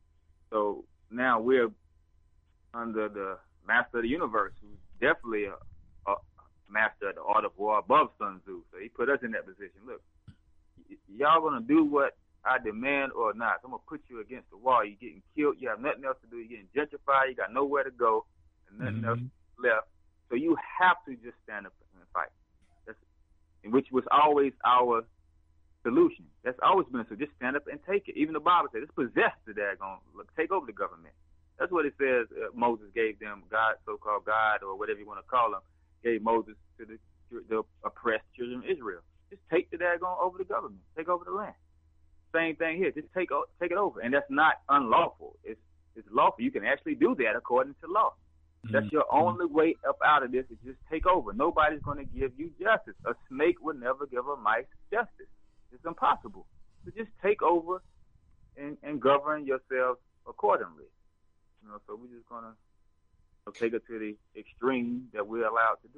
So now we're under the master of the universe, who's definitely a, a master of the art of war above Sun Tzu. So he put us in that position. Look, y- y'all going to do what I demand or not. I'm going to put you against the wall. You're getting killed. You have nothing else to do. You're getting gentrified. You got nowhere to go and nothing Mm-hmm. else left. So you have to just stand up and fight. That's, which was always our solution. That's always been so. Just stand up and take it. Even the Bible says it's possessed the daggone. Look, take over the government. That's what it says. Uh, Moses gave them, God, so-called God, or whatever you want to call them, gave Moses to the, the oppressed children of Israel. Just take the daggone over the government. Take over the land. Same thing here. Just take take it over, and that's not unlawful. It's it's lawful. You can actually do that according to law. That's your only way up out of this, is just take over. Nobody's going to give you justice. A snake will never give a mice justice. It's impossible. So just take over and, and govern yourselves accordingly. You know, so we're just going to take it to the extreme that we're allowed to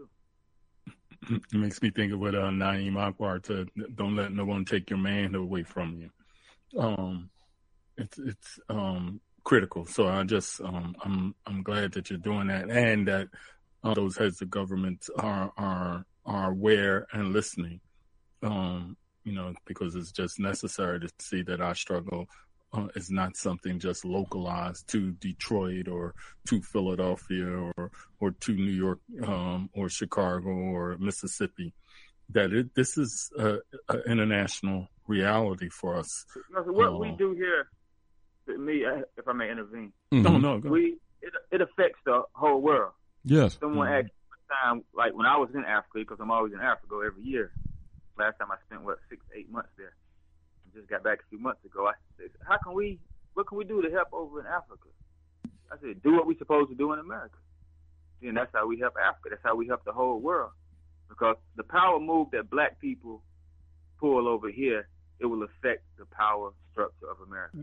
do. It makes me think of what uh, Naeem Akbar said, don't let no one take your manhood away from you. Um, it's, it's, um, critical. So I just, um, I'm, I'm glad that you're doing that, and that uh, those heads of government are, are, are aware and listening, um, you know, because it's just necessary to see that our struggle uh, is not something just localized to Detroit or to Philadelphia or, or to New York, um, or Chicago or Mississippi, that it, this is an international reality for us. You know, so what um, we do here, me, if I may intervene. Mm-hmm. No, no, go we it, it affects the whole world. Yes. Someone Mm-hmm. asked me one time, like when I was in Africa, because I'm always in Africa every year. Last time I spent what six, eight months there. I just got back a few months ago. I said, "How can we? What can we do to help over in Africa?" I said, "Do what we're supposed to do in America." And that's how we help Africa. That's how we help the whole world. Because the power move that black people pull over here, it will affect the power structure of America.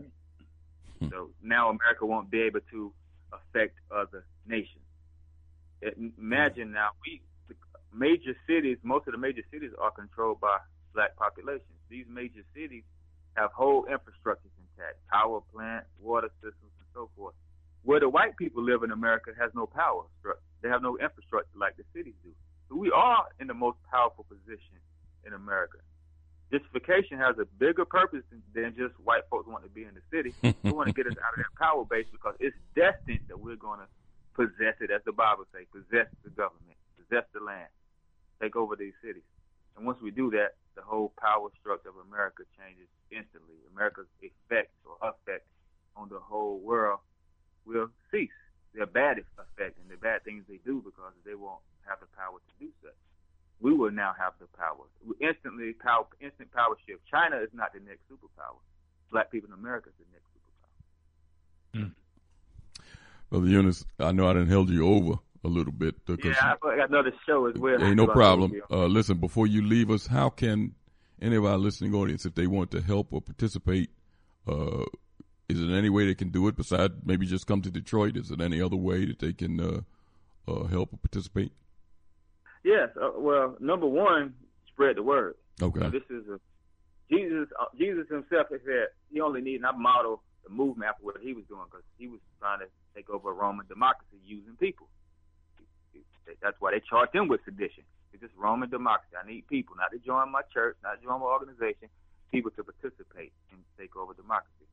So now America won't be able to affect other nations. It, imagine now, we the major cities, most of the major cities are controlled by black populations. These major cities have whole infrastructures intact, power plants, water systems, and so forth. Where the white people live in America has no power structure. They have no infrastructure like the cities do. So we are in the most powerful position in America. Justification has a bigger purpose than, than just white folks want to be in the city. We want to get us out of that power base, because it's destined that we're going to possess it, as the Bible says, possess the government, possess the land, take over these cities. And once we do that, the whole power structure of America changes instantly. America's effect or effect on the whole world will cease. Their bad effect and the bad things they do, because they won't have the power to do such. We will now have the power. Instantly, power, instant power shift. China is not the next superpower. Black people in America is the next superpower. Mm. Brother Eunice, I know I done held you over a little bit. Yeah, I got another show as well. Ain't no problem. Uh, listen, before you leave us, how can any of our listening audience, if they want to help or participate, uh, is there any way they can do it besides maybe just come to Detroit? Is there any other way that they can uh, uh, help or participate? Yes. Uh, well, number one, spread the word. Okay. So this is a Jesus. Uh, Jesus himself has said he only needed not model the movement after what he was doing, because he was trying to take over Roman democracy using people. That's why they charged him with sedition. It's just Roman democracy. I need people, not to join my church, not to join my organization, people to participate and take over democracy.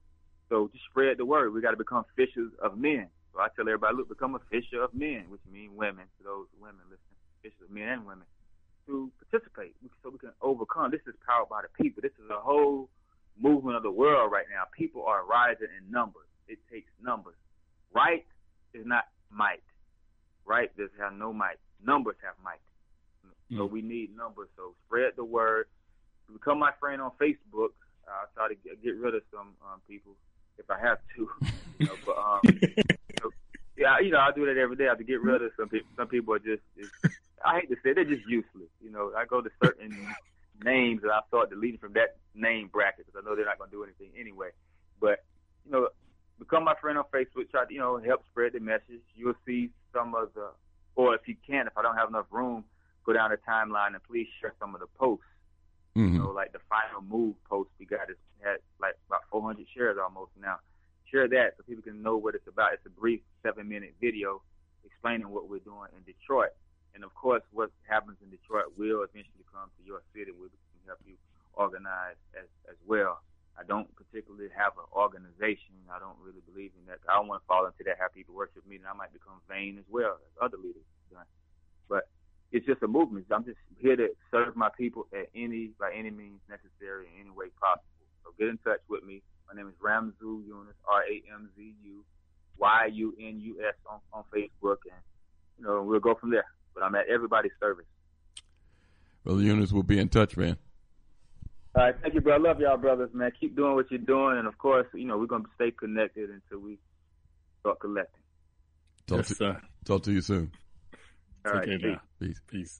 So just spread the word. We got to become fishers of men. So I tell everybody, look, become a fisher of men, which means women, to those women listening, fishers of men and women, to participate so we can overcome. This is powered by the people. This is a whole movement of the world right now. People are rising in numbers. It takes numbers. Right is not might. Right does have no might. Numbers have might. So we need numbers. So spread the word. Become my friend on Facebook. I'll try to get, get rid of some um, people if I have to. You know, but um, you know, yeah, you know, I do that every day. I have to get rid of some people. Some people are just, just I hate to say, they're just useless. You know, I go to certain names and I start deleting from that name bracket because I know they're not going to do anything anyway. But you know, become my friend on Facebook. Try to, you know, help spread the message. You'll see some of the, or if you can, if I don't have enough room, go down the timeline and please share some of the posts. Mm-hmm. You know, like the final move post we got is had like about four hundred shares almost now. Share that so people can know what it's about. It's a brief seven minute video explaining what we're doing in Detroit. And of course, what happens in Detroit will eventually come to your city. We can help you organize as, as well. I don't particularly have an organization. I don't really believe in that. I don't want to fall into that, have people worship me, and I might become vain as well as other leaders have done. But it's just a movement. I'm just here to serve my people at any, by any means necessary, in any way possible. So get in touch with me. My name is Ramzu Yunus, R A M Z U Y U N U S on, on Facebook, and you know we'll go from there. But I'm at everybody's service. Brother Yunus, we'll be in touch, man. All right, thank you, bro. I love y'all, brothers, man. Keep doing what you're doing, and of course, you know we're gonna stay connected until we start collecting. Talk, Yes, to, sir. talk to you soon. All right, Okay, peace. Peace. Peace.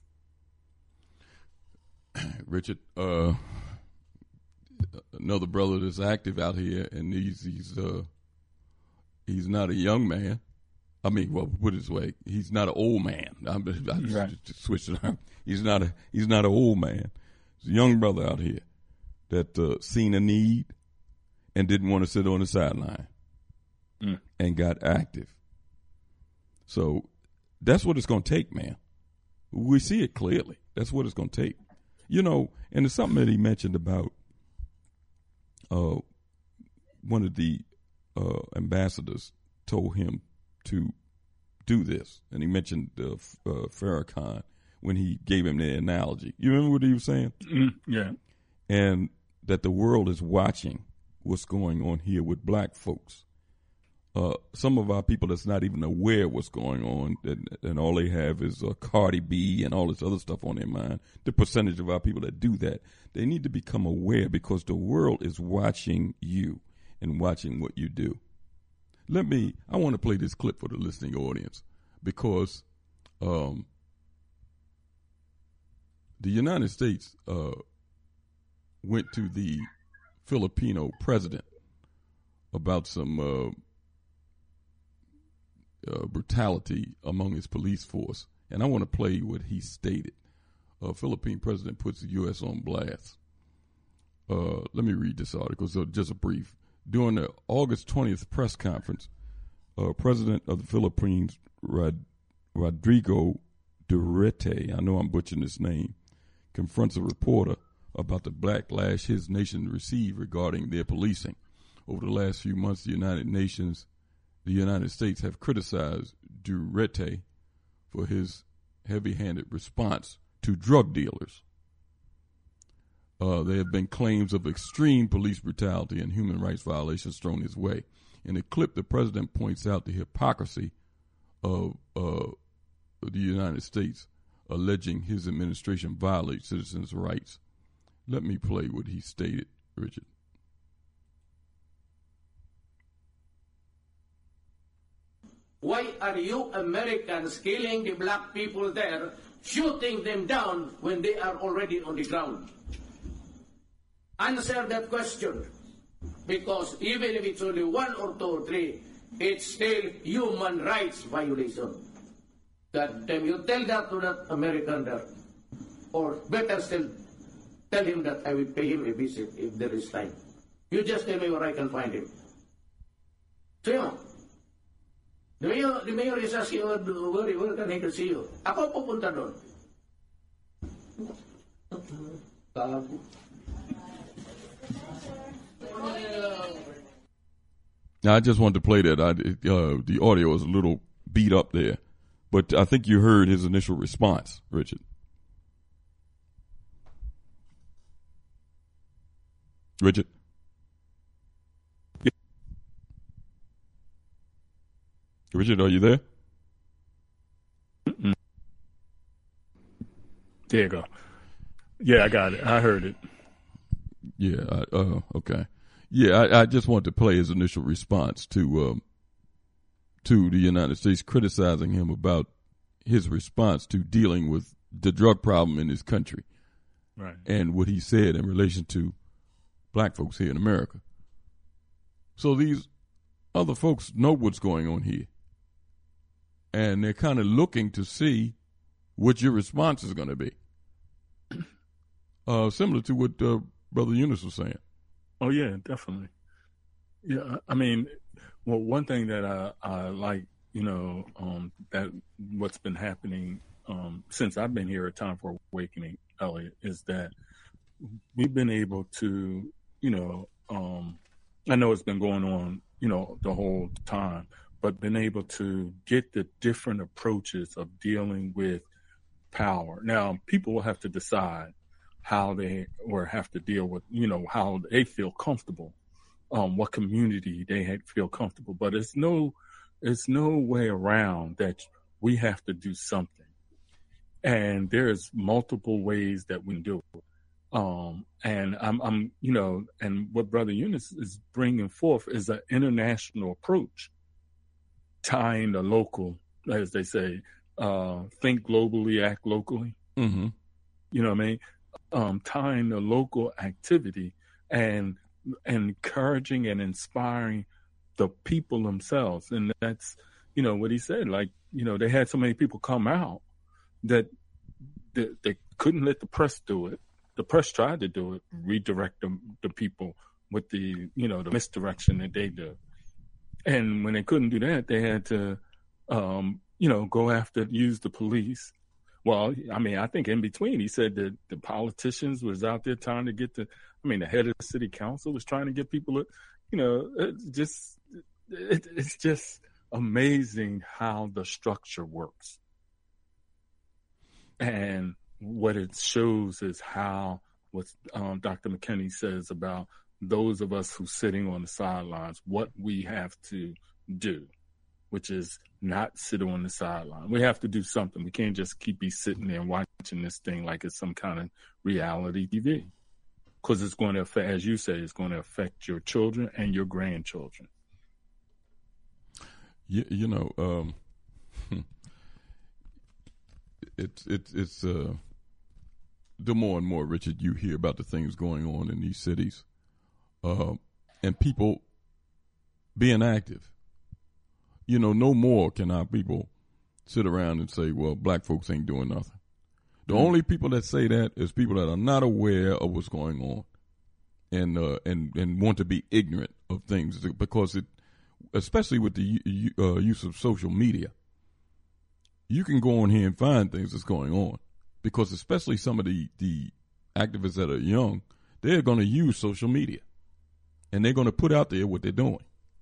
Richard, uh, another brother that's active out here, and he's he's uh, he's not a young man. I mean, well, put it this way, he's not an old man. I'm just, I just, Right. just switched it around. He's not a he's not an old man. He's a young brother out here that uh, seen a need and didn't want to sit on the sideline Mm. and got active. So that's what it's going to take, man. We see it clearly. That's what it's going to take. You know, and there's something that he mentioned about uh, one of the uh, ambassadors told him to do this. And he mentioned uh, uh, Farrakhan when he gave him the analogy. You remember what he was saying? Mm, yeah. And that the world is watching what's going on here with black folks. Uh, some of our people that's not even aware of what's going on, and, and all they have is uh, Cardi B and all this other stuff on their mind. The percentage of our people that do that, they need to become aware because the world is watching you and watching what you do. Let me, I want to play this clip for the listening audience because um, the United States uh, went to the Filipino president about some uh, uh, brutality among his police force. And I want to play what he stated. Uh, Philippine president puts the U S on blast. Uh, let me read this article, so just a brief. During the August twentieth press conference, uh, President of the Philippines, Rod- Rodrigo Duterte, I know I'm butchering his name, confronts a reporter about the backlash his nation received regarding their policing. Over the last few months, the United Nations, the United States have criticized Duterte for his heavy-handed response to drug dealers. Uh, there have been claims of extreme police brutality and human rights violations thrown his way. In the clip, the president points out the hypocrisy of uh, the United States, alleging his administration violates citizens' rights. Let me play what he stated, Richard. Why are you Americans killing the black people there, shooting them down when they are already on the ground? Answer that question. Because even if it's only one or two or three, it's still human rights violation. God damn, you tell that to that American there. Or better still, tell him that I will pay him a visit if there is time. You just tell me where I can find him. So yun. The mayor, the mayor is asking, where, where, where can he see you? Ako pupunta doon. Tago. Now, I just wanted to play that. I, uh, the audio is a little beat up there, but I think you heard his initial response, Richard. Richard? Yeah. Richard, are you there? Mm-mm. There you go. Yeah, I got it. I heard it. Yeah. I, uh, okay. Yeah, I, I just wanted to play his initial response to um, to the United States criticizing him about his response to dealing with the drug problem in his country, right? And what he said in relation to black folks here in America. So these other folks know what's going on here, and they're kind of looking to see what your response is going to be. Uh, similar to what uh, Brother Eunice was saying. Oh, yeah, definitely. Yeah, I mean, well, one thing that I, I like, you know, um, that what's been happening um, since I've been here at Time for Awakening, Elliot, is that we've been able to, you know, um, I know it's been going on, you know, the whole time, but been able to get the different approaches of dealing with power. Now, people will have to decide how they or have to deal with, you know, how they feel comfortable, um, what community they feel comfortable. But it's no, it's no way around that we have to do something. And there's multiple ways that we can do it. Um, and I'm, I'm, you know, and what Brother Eunice is bringing forth is an international approach, tying the local, as they say, uh, think globally, act locally. Mm-hmm. You know what I mean? Um, tying the local activity and, and encouraging and inspiring the people themselves. And that's, you know, what he said, like, you know, they had so many people come out that they, they couldn't let the press do it. The press tried to do it, redirect the, the people with the, you know, the misdirection that they do. And when they couldn't do that, they had to, um, you know, go after, use the police. Well, I mean, I think in between, he said that the politicians was out there trying to get the, I mean, the head of the city council was trying to get people to, you know, it just, it, it's just amazing how the structure works. And what it shows is how, what um, Doctor McKinney says about those of us who's sitting on the sidelines, what we have to do, which is not sit on the sideline. We have to do something. We can't just keep be sitting there and watching this thing like it's some kind of reality T V. Because it's going to affect, as you say, it's going to affect your children and your grandchildren. You, you know, um, it's it's it's uh, the more and more, Richard, you hear about the things going on in these cities, uh, and people being active. You know, no more can our people sit around and say, well, black folks ain't doing nothing. The mm-hmm. only people that say that is people that are not aware of what's going on and uh, and, and want to be ignorant of things, because it, especially with the uh, use of social media, you can go on here and find things that's going on, because especially some of the, the activists that are young, they're going to use social media and they're going to put out there what they're doing.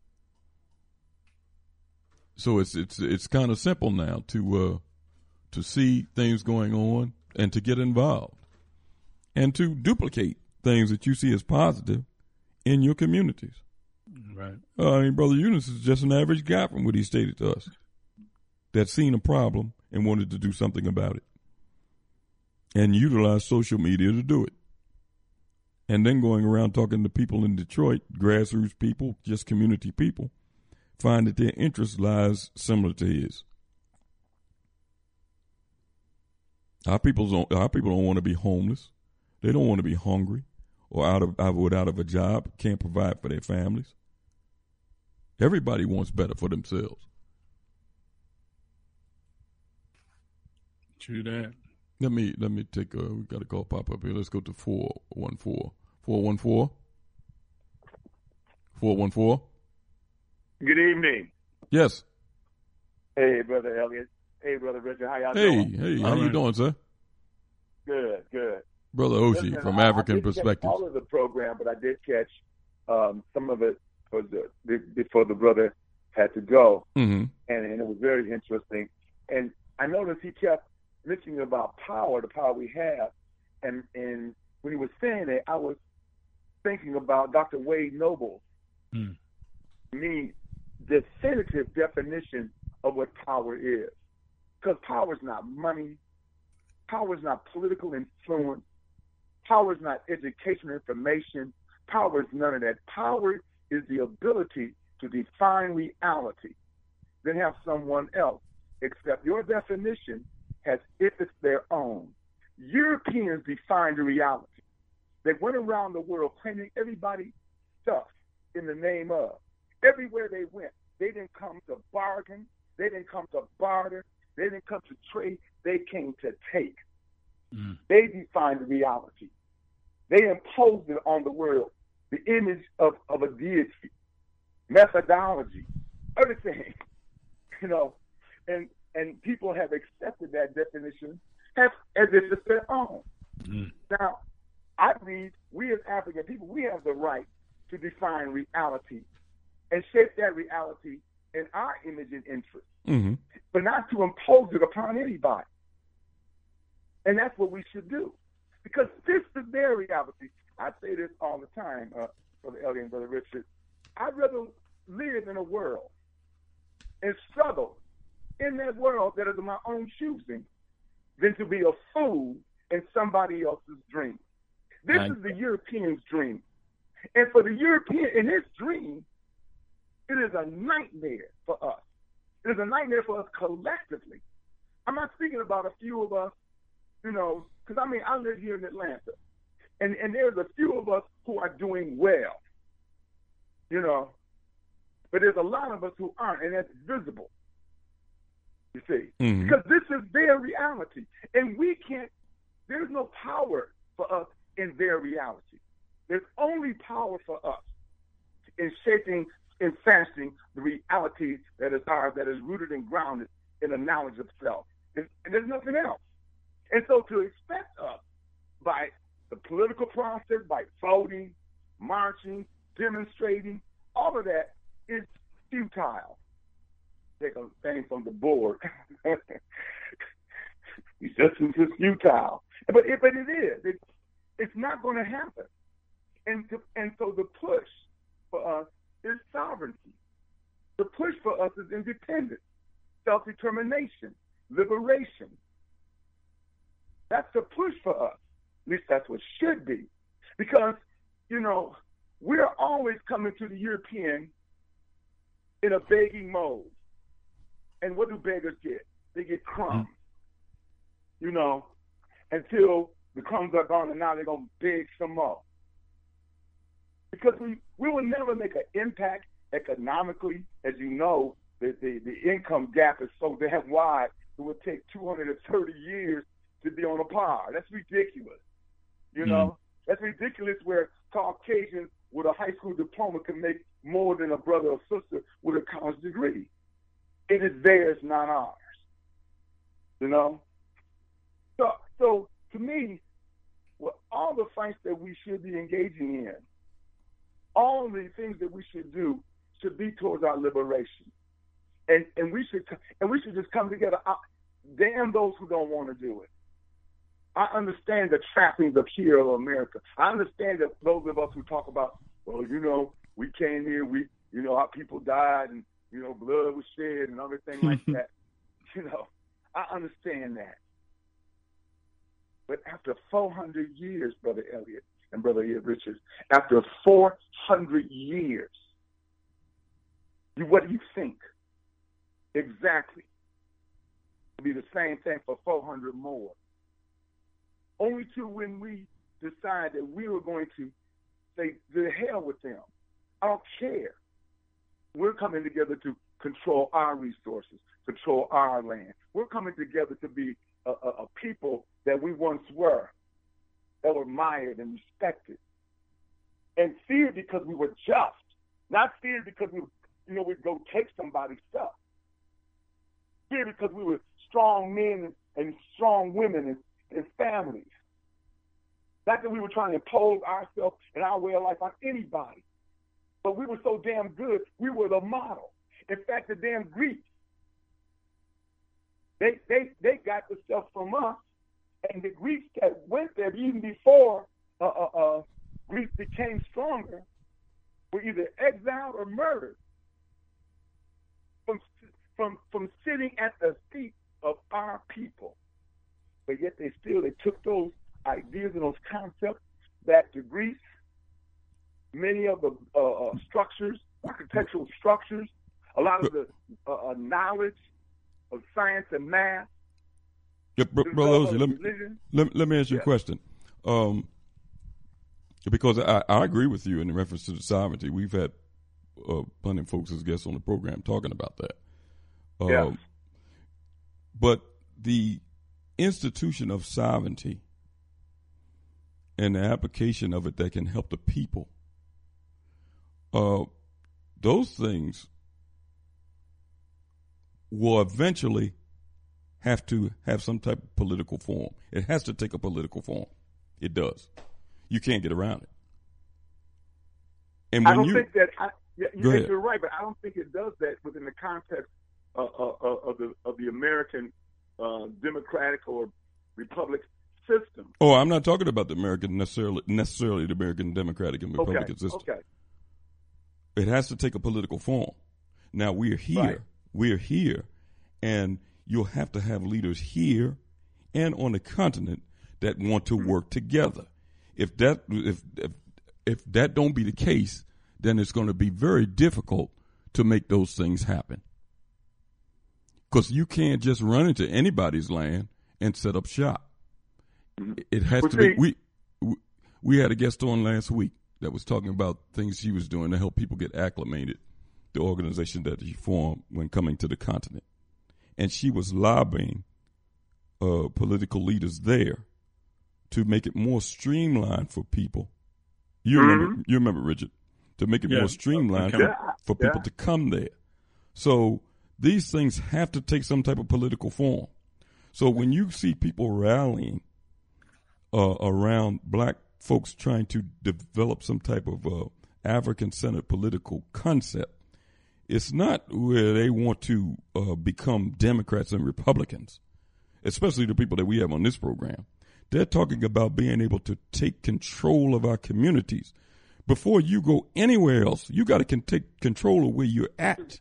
So it's it's it's kind of simple now to uh, to see things going on and to get involved and to duplicate things that you see as positive in your communities. Right. Uh, I mean, Brother Eunice is just an average guy from what he stated to us that seen a problem and wanted to do something about it and utilize social media to do it. And then going around talking to people in Detroit, grassroots people, just community people, find that their interest lies similar to his. Our people don't. Our people don't want to be homeless. They don't want to be hungry or out of without of a job, can't provide for their families. Everybody wants better for themselves. True that. Let me let me take. A, we got a call pop up here. Let's go to four one four four one four four one four. Good evening. Yes. Hey, Brother Elliot. Hey, Brother Richard. How y'all hey, doing? Hey, hey, how you doing, sir? Good, good. Brother Oshie, Listen, from I, African I didn't Perspectives. catch all of the program, but I did catch um, some of it for the, the before the brother had to go, mm-hmm. and, and it was very interesting. And I noticed he kept mentioning about power, the power we have, and and when he was saying it, I was thinking about Doctor Wade Noble's mm. me definitive definition of what power is, because power is not money, power is not political influence, power is not educational information, power is none of that. Power is the ability to define reality, then have someone else accept your definition as if it's their own. Europeans defined the reality. They went around the world claiming everybody's stuff in the name of. Everywhere they went, they didn't come to bargain, they didn't come to barter, they didn't come to trade, they came to take. Mm. They defined the reality. They imposed it on the world, the image of, of a deity, methodology, everything, you know, and and people have accepted that definition as, as if it's their own. Mm. Now, I believe we as African people, we have the right to define reality and shape that reality in our image and interest, mm-hmm. but not to impose it upon anybody. And that's what we should do, because this is their reality. I say this all the time, uh, Brother Elliot and Brother Richard. I'd rather live in a world and struggle in that world that is of my own choosing than to be a fool in somebody else's dream. This right. is the European's dream. And for the European, in his dream, it is a nightmare for us. It is a nightmare for us collectively. I'm not speaking about a few of us, you know, because, I mean, I live here in Atlanta, and, and there's a few of us who are doing well, you know, but there's a lot of us who aren't, and that's visible, you see, mm-hmm. because this is their reality, and we can't, there's no power for us in their reality. There's only power for us in shaping and fashioning the reality that is ours, that is rooted and grounded in a knowledge of self. And, and there's nothing else. And so to expect us by the political process, by voting, marching, demonstrating, all of that is futile. Take a thing from the board. It's just it's just futile. But it, but it is. It, it's not going to happen. And to, and so the push for us is sovereignty. The push for us is independence, self-determination, liberation. That's the push for us. At least that's what should be. Because, you know, we're always coming to the European in a begging mode. And what do beggars get? They get crumbs. You know, until the crumbs are gone, and now they're going to beg some more. Because we, we will never make an impact economically. As you know, the, the, the income gap is so damn wide, it would take two hundred thirty years to be on a par. That's ridiculous. You mm. know, that's ridiculous where Caucasians with a high school diploma can make more than a brother or sister with a college degree. It is theirs, not ours. You know? So, so to me, well, all the fights that we should be engaging in, all the things that we should do should be towards our liberation. And and we should and we should just come together. I, damn those who don't want to do it. I understand the trappings of hero America. I understand that those of us who talk about, well, you know, we came here, we, you know, our people died and, you know, blood was shed and everything like that. You know, I understand that. But after four hundred years, Brother Elliot and Brother Richards, after four hundred years, you, what do you think? Exactly. It'll be the same thing for four hundred more. Only to when we decide that we were going to say, the hell with them. I don't care. We're coming together to control our resources, control our land. We're coming together to be a, a, a people that we once were, that were admired and respected. And feared because we were just, not feared because we, you know, we'd go take somebody's stuff. Feared because we were strong men and strong women and, and families. Not that we were trying to impose ourselves and our way of life on anybody, but we were so damn good, we were the model. In fact, the damn Greeks, they they they got the stuff from us, and the Greeks that went there even before uh, uh, uh, Greece became stronger were either exiled or murdered from from from sitting at the feet of our people. But yet they still they took those ideas and those concepts back to Greece. Many of the uh, uh, structures, architectural structures, a lot of the uh, uh, knowledge of science and math. Yeah, br- Brother Ozzy, let me, let, let me ask you yeah. a question. Um, because I, I agree with you in reference to the sovereignty. We've had uh, plenty of folks as guests on the program talking about that. Um, yeah. But the institution of sovereignty and the application of it that can help the people, uh, those things will eventually have to have some type of political form. It has to take a political form. It does. You can't get around it. And when I don't you, think that. I, yeah, go you, ahead. You're right, but I don't think it does that within the context of, of, of the of the American uh, democratic or republic system. Oh, I'm not talking about the American necessarily necessarily the American democratic and republican okay. system. Okay. It has to take a political form. Now we're here. Right. We're here, and you'll have to have leaders here and on the continent that want to work together. If that if if, if that don't be the case, then it's going to be very difficult to make those things happen. Because you can't just run into anybody's land and set up shop. It has well, to see, be. We we had a guest on last week that was talking about things she was doing to help people get acclimated. The organization that she formed when coming to the continent, and she was lobbying uh, political leaders there to make it more streamlined for people. You mm-hmm. remember? You remember, Richard? To make it yeah. more streamlined okay. for, for people yeah. to come there. So these things have to take some type of political form. So when you see people rallying uh, around black folks trying to develop some type of uh, African-centered political concept, it's not where they want to uh, become Democrats and Republicans, especially the people that we have on this program. They're talking about being able to take control of our communities. Before you go anywhere else, you got to can take control of where you're at.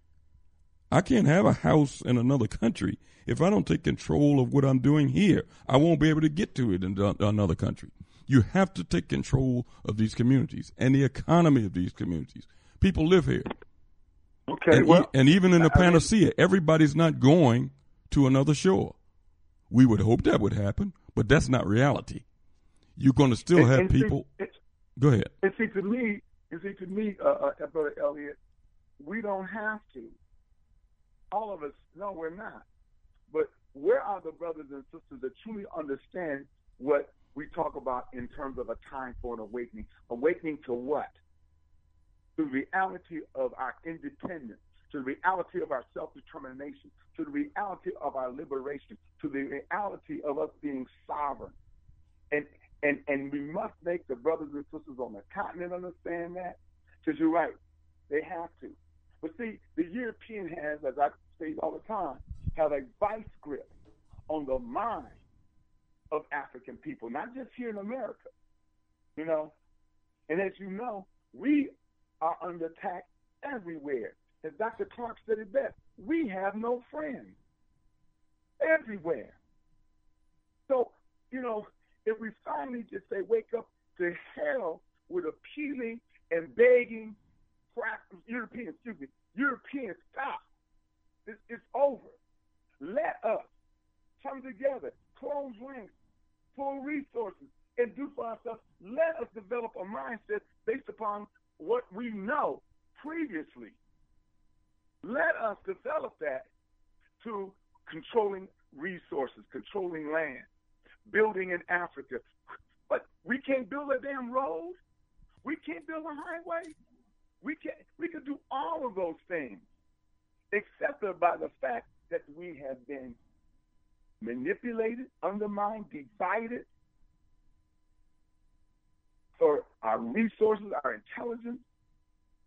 I can't have a house in another country if I don't take control of what I'm doing here. I won't be able to get to it in another country. You have to take control of these communities and the economy of these communities. People live here. Okay, and, well, e- and even in the I panacea, mean, everybody's not going to another shore. We would hope that would happen, but that's not reality. You're going to still and, have and people. See, Go ahead. And see, to me, and see, to me, uh, uh, Brother Elliott, we don't have to. All of us, no, we're not. But where are the brothers and sisters that truly understand what we talk about in terms of a time for an awakening? Awakening to what? To the reality of our independence, to the reality of our self-determination, to the reality of our liberation, to the reality of us being sovereign. And and and we must make the brothers and sisters on the continent understand that, because you're right, they have to. But see, the European has, as I say all the time, have a vice grip on the mind of African people, not just here in America, you know. And as you know, we are under attack everywhere. As Doctor Clark said it best, we have no friends everywhere. So, you know, if we finally just say, wake up to hell with appealing and begging Europeans, excuse me, Europeans, stop. It's, it's over. Let us come together, close ranks, pull resources, and do for ourselves. Let us develop a mindset based upon what we know previously. Let us develop that to controlling resources, controlling land, building in Africa. But we can't build a damn road. We can't build a highway. We can't. We can do all of those things, except by the fact that we have been manipulated, undermined, divided for our resources, our intelligence,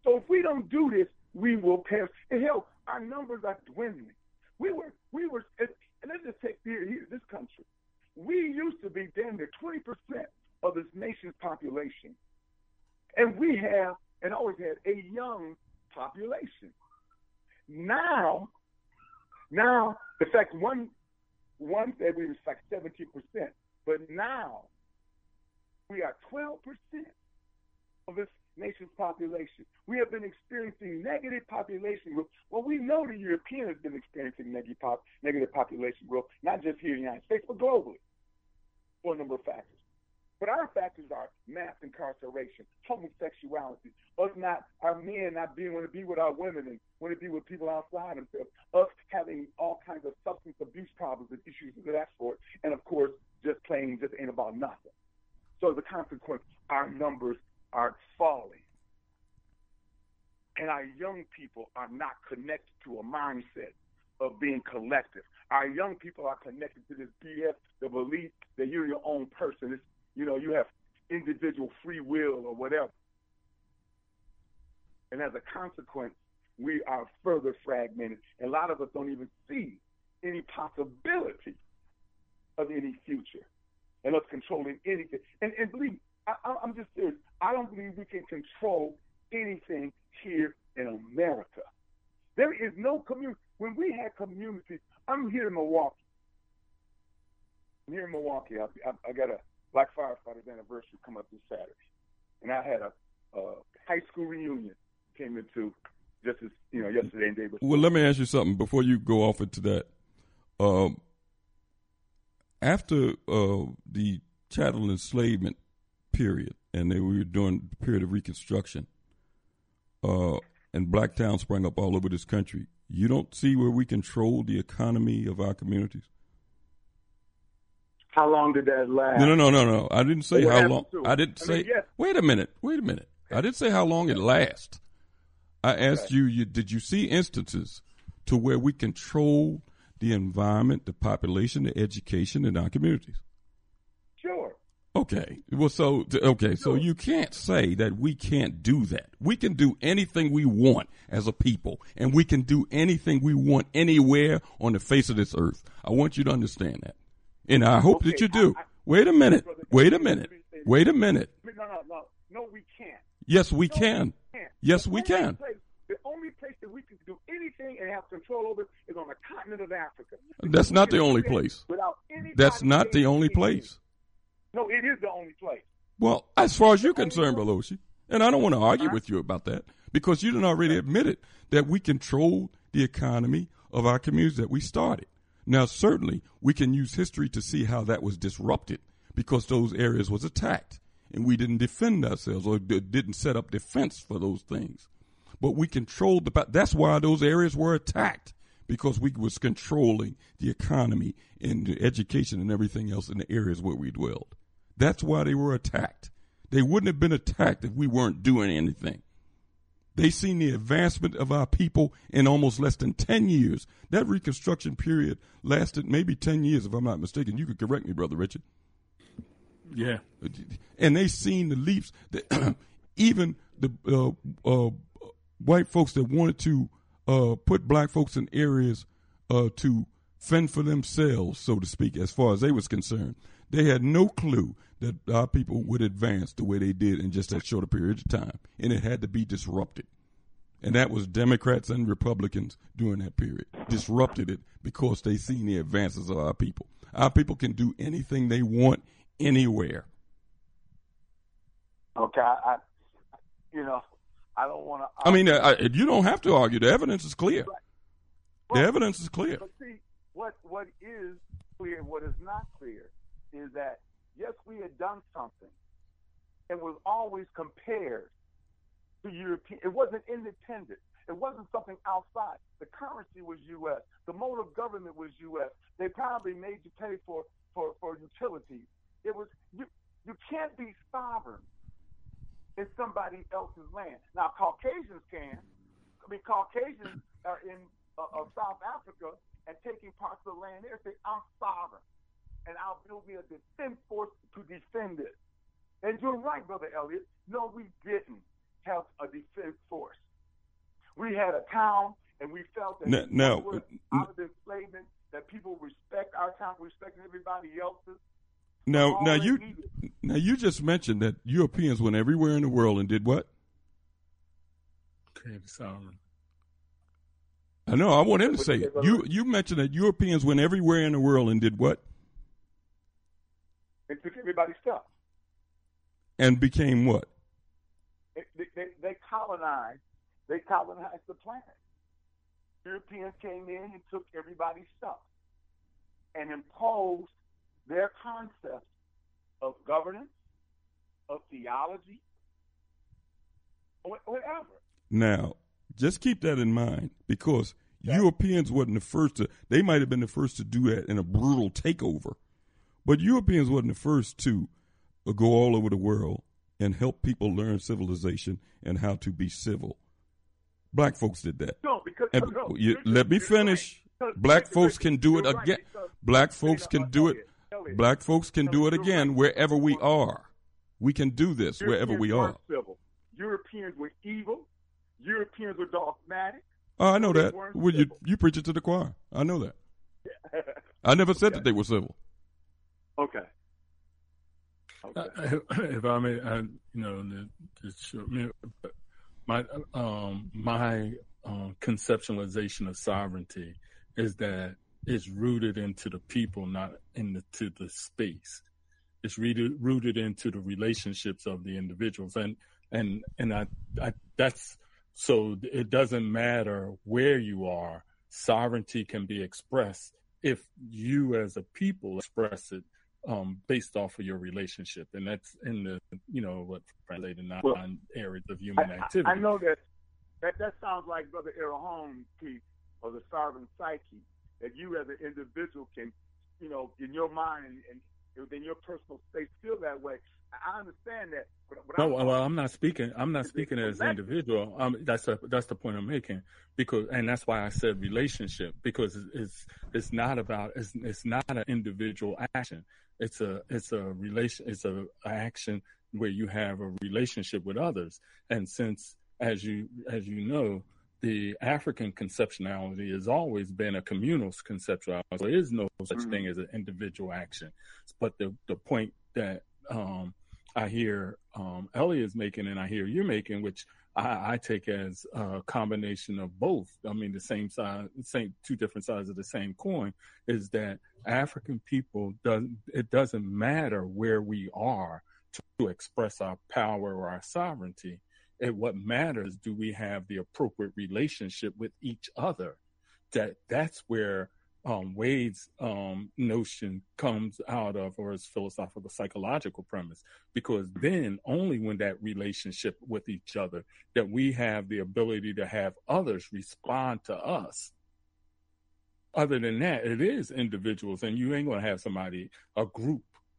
So if we don't do this, we will perish. And hell, our numbers are dwindling. We were, we were, and let's just take here, here, this country. We used to be damn near twenty percent of this nation's population. And we have, and always had, a young population. Now, now, in fact, one, one February was like seventeen percent, but now we are twelve percent of this nation's population. We have been experiencing negative population growth. Well, we know the European has been experiencing negative, pop, negative population growth, not just here in the United States, but globally, for a number of factors. But our factors are mass incarceration, homosexuality, us not, our men not being want to be with our women and want to be with people outside themselves, us having all kinds of substance abuse problems and issues of that sort, and of course, just plain just ain't about nothing. So as a consequence, our numbers are falling. And our young people are not connected to a mindset of being collective. Our young people are connected to this B S, the belief that you're your own person. It's, you know, you have individual free will or whatever. And as a consequence, we are further fragmented. And a lot of us don't even see any possibility of any future and us controlling anything. And, and believe me, I, I'm just serious. I don't believe we can control anything here in America. There is no community. When we had communities, I'm here in Milwaukee. I'm here in Milwaukee. I, I, I got a Black Firefighters anniversary come up this Saturday. And I had a, a high school reunion came into just as, you know, yesterday and day before. Well, let me ask you something before you go off into that. Um, after uh, the chattel enslavement period, and they were during the period of Reconstruction, uh, and black towns sprang up all over this country, you don't see where we control the economy of our communities? How long did that last? No, no, no, no, no. I didn't say What how happened long. to it? I didn't I say. mean, yes. Wait a minute. Wait a minute. I didn't say how long it lasts. I asked you, you, did you see instances to where we control the environment, the population, the education in our communities? Sure. Okay. Well, so okay, so you can't say that we can't do that. We can do anything we want as a people, and we can do anything we want anywhere on the face of this earth. I want you to understand that, and I hope Okay, that you do. I- I- Wait a minute. Brother, Wait a let me minute. say this. Wait a minute. No, no, no. No, we can't. Yes, we No, can. we can't. Yes, The we only can. place- the only place that we can do anything and have control over is on the continent of Africa. That's not the only We can do that place. without anybody That's not the saying only anything. place. No, it is the only place. Well, as far as you're concerned, Belushi, and I don't want to argue with you about that, because you done already admitted that we control the economy of our communities that we started. Now, certainly, we can use history to see how that was disrupted because those areas was attacked, and we didn't defend ourselves or d- didn't set up defense for those things. But we controlled the. That's why those areas were attacked, because we was controlling the economy and the education and everything else in the areas where we dwelled. That's why they were attacked. They wouldn't have been attacked if we weren't doing anything. They seen the advancement of our people in almost less than ten years. That Reconstruction period lasted maybe ten years, if I'm not mistaken. You could correct me, Brother Richard. Yeah. And they seen the leaps that even the uh, uh, white folks that wanted to uh, put black folks in areas uh, to fend for themselves, so to speak, as far as they was concerned, they had no clue that our people would advance the way they did in just that short a period of time. And it had to be disrupted. And that was Democrats and Republicans during that period. Disrupted it because they seen the advances of our people. Our people can do anything they want anywhere. Okay, I, I you know, I don't want to. I mean, I, you don't have to argue. The evidence is clear. Well, the evidence is clear. But see, what what is clear, what is not clear, is that yes, we had done something, and was always compared to European. It wasn't independent. It wasn't something outside. The currency was U S. The mode of government was U S. They probably made you pay for for, for utilities. It was you. You can't be sovereign in somebody else's land. Now, Caucasians can. I mean, Caucasians are in uh, uh, South Africa and taking parts of the land there. Say, I'm sovereign, and I'll build me a defense force to defend it. And you're right, Brother Elliott. No, we didn't have a defense force. had a town and we felt that now, now we were out of enslavement, that people respect our town, respect everybody else's. Now, now you, needed. now you just mentioned that Europeans went everywhere in the world and did what? Created sovereign. I know. I want him to say it. You, you mentioned that Europeans went everywhere in the world and did what? And took everybody's stuff. And became what? They, they, they colonized. They colonized the planet. Europeans came in and took everybody's stuff and imposed their concept of governance, of theology, or whatever. Now, just keep that in mind, because yeah. Europeans wasn't the first to, they might have been the first to do that in a brutal takeover, but Europeans wasn't the first to go all over the world and help people learn civilization and how to be civil. Black folks did that. No, because and, no, no, you, let me finish. Right. Black folks can do it right, again. Black folks can do it. Black folks can do it again wherever we are. We can do this wherever we are. Civil. Europeans were evil. Europeans were dogmatic. Oh, I know that. Well, you you preach it to the choir. I know that. I never said okay. that they were civil. Okay. okay. Uh, if I may, I, you know, just my um, my um, conceptualization of sovereignty is that it's rooted into the people, not into the space. It's rooted rooted into the relationships of the individuals, and and and I, I that's so it doesn't matter where you are. Sovereignty can be expressed if you, as a people, express it um, based off of your relationship, and that's in the you know what the nine well, areas of human I, activity. I know that that that sounds like Brother Errol Holmes' piece of the sovereign psyche. That you as an individual can, you know, in your mind and, and within your personal space feel that way. I understand that. But, but no, I'm, well, I'm not speaking. I'm not speaking as an individual. Um, that's a, that's the point I'm making, because, and that's why I said relationship, because it's it's not about it's it's not an individual action. It's a it's a relation. It's a, a action where you have a relationship with others. And since, as you as you know, the African conceptuality has always been a communal conceptuality. There is no such mm-hmm. thing as an individual action. But the, the point that um, I hear um, Elliot is making and I hear you're making, which I, I take as a combination of both. I mean, the same side, same two different sides of the same coin, is that African people, doesn't it doesn't matter where we are to, to express our power or our sovereignty. And what matters, do we have the appropriate relationship with each other? That that's where um, Wade's um, notion comes out of, or his philosophical psychological premise, because then only when that relationship with each other that we have the ability to have others respond to us. Other than that, it is individuals, and you ain't going to have somebody, a group,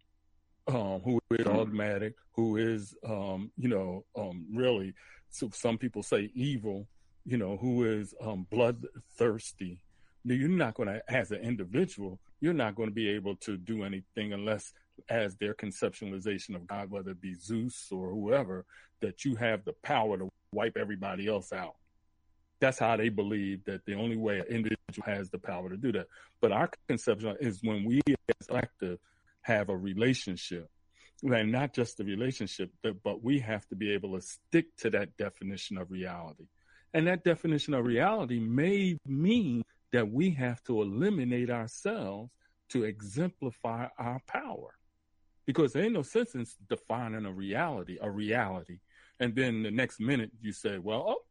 Um, who is dogmatic, who is, um, you know, um, really, so some people say evil, you know, who is um, bloodthirsty. You're not going to, as an individual, you're not going to be able to do anything unless, as their conceptualization of God, whether it be Zeus or whoever, that you have the power to wipe everybody else out. That's how they believe that the only way an individual has the power to do that. But our conception is when we as collective have a relationship, and not just the relationship, but we have to be able to stick to that definition of reality. And that definition of reality may mean that we have to eliminate ourselves to exemplify our power, because there ain't no sense in defining a reality, a reality. And then the next minute you say, well, oh,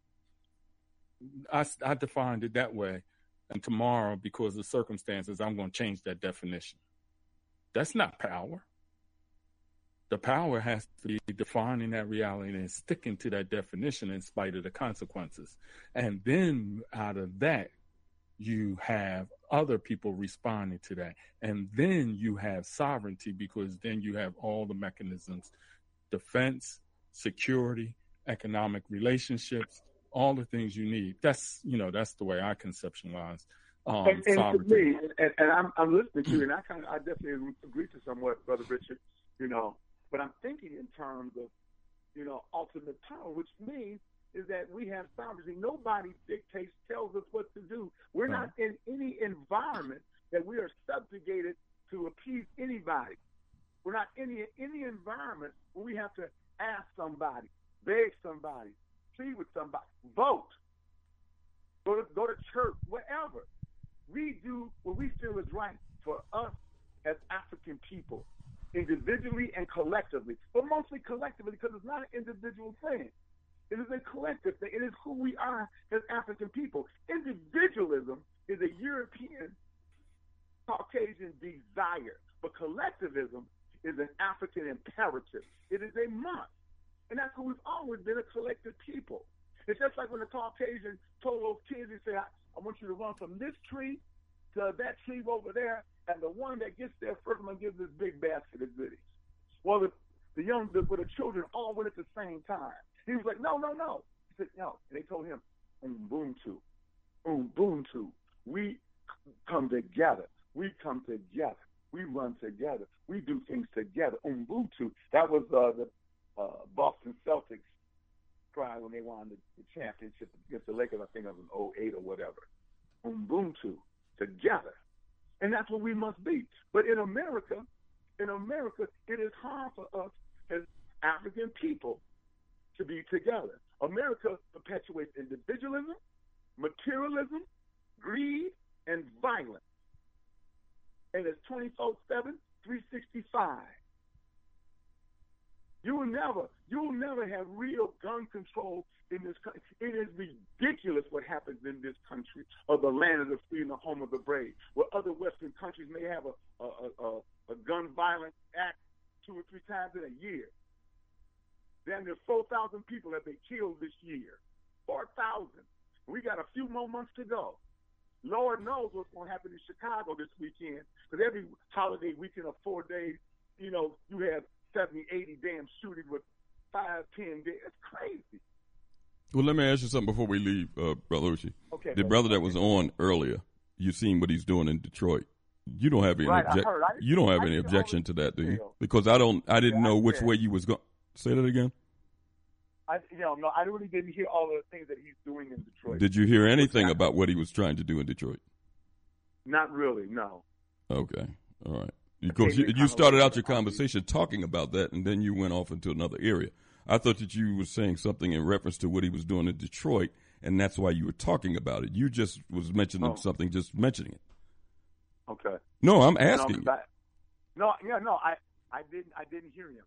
I, I defined it that way. And tomorrow, because of circumstances, I'm going to change that definition. That's not power. The power has to be defining that reality and sticking to that definition in spite of the consequences. And then out of that, you have other people responding to that. And then you have sovereignty, because then you have all the mechanisms, defense, security, economic relationships, all the things you need. That's, you know, that's the way I conceptualize Um, and, and to me, and, and I'm, I'm listening to you, and I kind of, I definitely agree to somewhat, Brother Richard, you know, but I'm thinking in terms of, you know, ultimate power, which means is that we have sovereignty. Nobody dictates, tells us what to do. We're not in any environment that we are subjugated to appease anybody. We're not in any, any environment where we have to ask somebody, beg somebody, plead with somebody, vote, go to, go to church, whatever. We do what we feel is right for us as African people, individually and collectively, but mostly collectively because it's not an individual thing. It is a collective thing. It is who we are as African people. Individualism is a European, Caucasian desire, but collectivism is an African imperative. It is a must. And that's who we've always been, a collective people. It's just like when the Caucasian told those kids, he said, I, I want you to run from this tree to that tree over there, and the one that gets there first, I'm going to give this big basket of goodies. Well, the, the young, the, the children all went at the same time. He was like, no, no, no. He said, no. And they told him, Ubuntu, Ubuntu. We come together. We come together. We run together. We do things together. Ubuntu. That was uh, the uh, Boston Celtics cry when they won the, the championship against the Lakers. I think it was in oh eight or whatever. Ubuntu. Together. And that's what we must be. But in America, in America, it is hard for us as African people to be together. America perpetuates individualism, materialism, greed, and violence. And it's twenty-four seven, three sixty-five. You will never, you will never have real gun control in this country. It is ridiculous what happens in this country, of the land of the free and the home of the brave, where other Western countries may have a, a, a, a gun violence act two or three times in a year. Then there's four thousand people that they killed this year. four thousand. We got a few more months to go. Lord knows what's going to happen in Chicago this weekend, because every holiday weekend of four days, you know, you have seventy, eighty damn shootings with five, ten days. It's crazy. Well, let me ask you something before we leave, uh, Brother Uche. Okay, the brother that was on earlier, you seen what he's doing in Detroit. You don't have any right, obje- I heard. I you don't have I any objection to that, do you? feel. Because I don't. I didn't Yeah, know I which did. way you was going. Say that again. I, you know, no, I really didn't hear all of the things that he's doing in Detroit. Did you hear anything about what he was trying to do in Detroit? Not really, no. Okay, all right. Because you, you started out your conversation talking about that, and then you went off into another area. I thought that you were saying something in reference to what he was doing in Detroit, and that's why you were talking about it. You just was mentioning Oh. something, just mentioning it. Okay. No, I'm You know, asking. 'cause I- no, yeah, no, I, I didn't, I didn't hear him.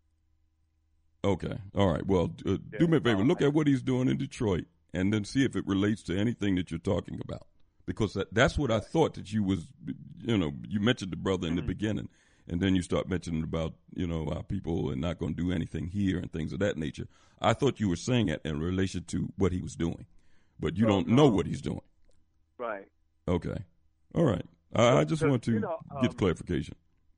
Okay, all right. Well, uh, do me a favor. Look at what he's doing in Detroit, and then see if it relates to anything that you're talking about. Because that, that's what I thought that you was, you know, you mentioned the brother in the beginning, and then you start mentioning about, you know, our people are not going to do anything here and things of that nature. I thought you were saying it in relation to what he was doing, but you No, don't no. know what he's doing. Right. Okay, all right. I, I just Because, want to you know, get um, clarification.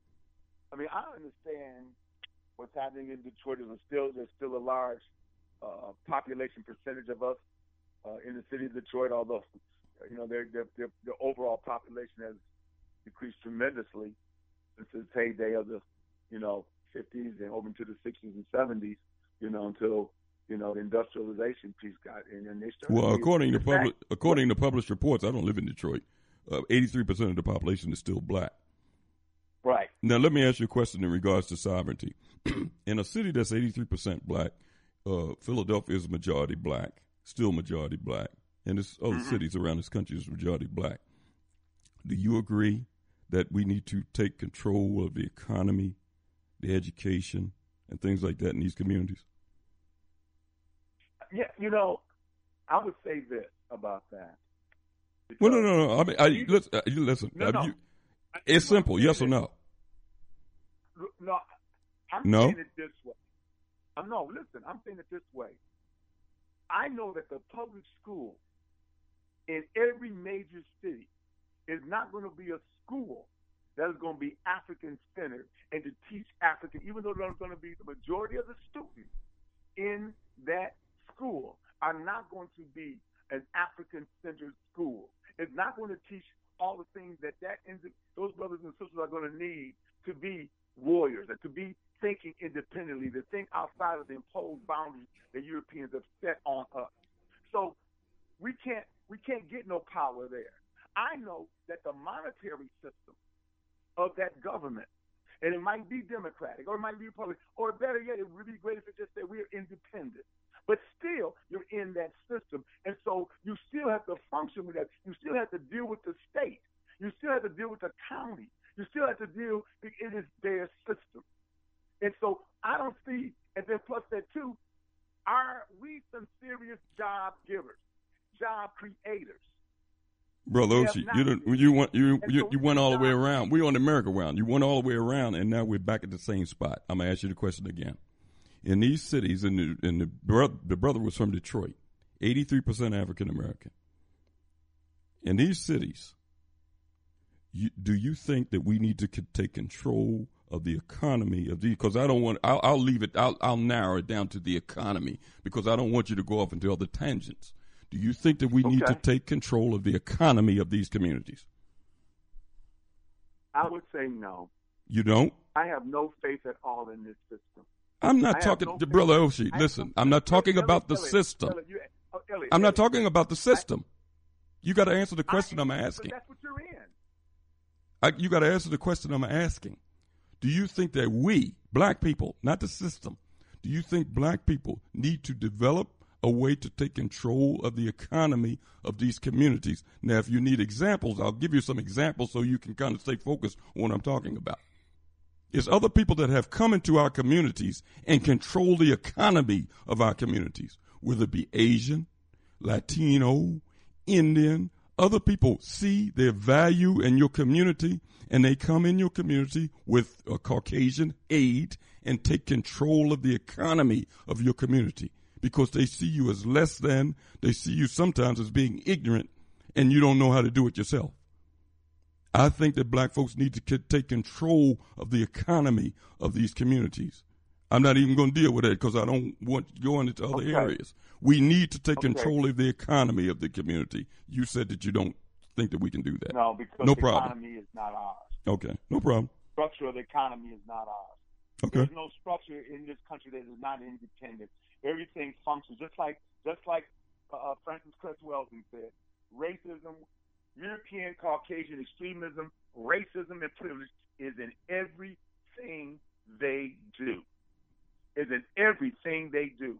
I mean, I understand what's happening in Detroit. There's still, there's still a large uh, population percentage of us uh, in the city of Detroit, although, you know, their, their, their, the overall population has decreased tremendously since its heyday of the, you know, fifties and over into the sixties and seventies, you know, until, you know, the industrialization piece got in. And they started Well, according to in fact, public, according to published reports, I don't live in Detroit. Uh, eighty-three percent of the population is still black. Right. Now, let me ask you a question in regards to sovereignty. In a city that's eighty-three percent black, uh, Philadelphia is majority black, still majority black, and there's other Mm-hmm. cities around this country is majority black. Do you agree that we need to take control of the economy, the education, and things like that in these communities? Yeah, you know, I would say this about that. Well, no, no, no. I mean, I, You- listen. Uh, you listen. No, Have no. you- it's simple. Yes or no? No, I'm No? saying it this way. I'm no, listen, I'm saying it this way. I know that the public school in every major city is not going to be a school that is going to be African-centered and to teach African, even though there's going to be the majority of the students in that school are not going to be an African-centered school. It's not going to teach all the things that, that those brothers and sisters are going to need to be warriors and to be thinking independently, to think outside of the imposed boundaries that Europeans have set on us. power there. I know that the monetary system of that government, and it might be Democratic or it might be Republican, or better yet, it would be great if it just said we're independent. But still, you're in that system. And so you still have to function with that. You still have to deal with the state. You still have to deal with the county. You still have to deal, it is their system. And so I don't see, and then plus that too, are we some serious job givers, job creators? Brother Oshie, you don't, you went you you, you went all the way around. We're on the merry-go-round. You went all the way around, and now we're back at the same spot. I'm gonna ask you the question again. In these cities, and the, and the brother, the brother was from Detroit, eighty-three percent African American. In these cities, you, do you think that we need to c- take control of the economy of these? Because I don't want. I'll, I'll leave it. I'll, I'll narrow it down to the economy because I don't want you to go off into other tangents. Do you think that we okay. need to take control of the economy of these communities? I would say no. You don't? I have no faith at all in this system. I'm not I talking no to Brother Oshie. Listen, I'm not talking Elliot, about the Elliot, system. Elliot, you, oh, Elliot, I'm not talking about the system. I, you got to answer the question I, I'm asking. But that's what you're in. I, you got to answer the question I'm asking. Do you think that we, black people, not the system, do you think black people need to develop a way to take control of the economy of these communities? Now, if you need examples, I'll give you some examples so you can kind of stay focused on what I'm talking about. It's other people that have come into our communities and control the economy of our communities, whether it be Asian, Latino, Indian. Other people see their value in your community, and they come in your community with a Caucasian aid and take control of the economy of your community. Because they see you as less than, they see you sometimes as being ignorant, and you don't know how to do it yourself. I think that black folks need to take control of the economy of these communities. I'm not even going to deal with that because I don't want to go into other okay. areas. We need to take okay. control of the economy of the community. You said that you don't think that we can do that. No, because no the problem. economy is not ours. Okay, no problem. Structure of the economy is not ours. Okay. There's no structure in this country that is not independent. Everything functions just like just like uh, Francis Cress Welsing said. Racism, European Caucasian extremism, racism, and privilege is in everything they do. Is in everything they do.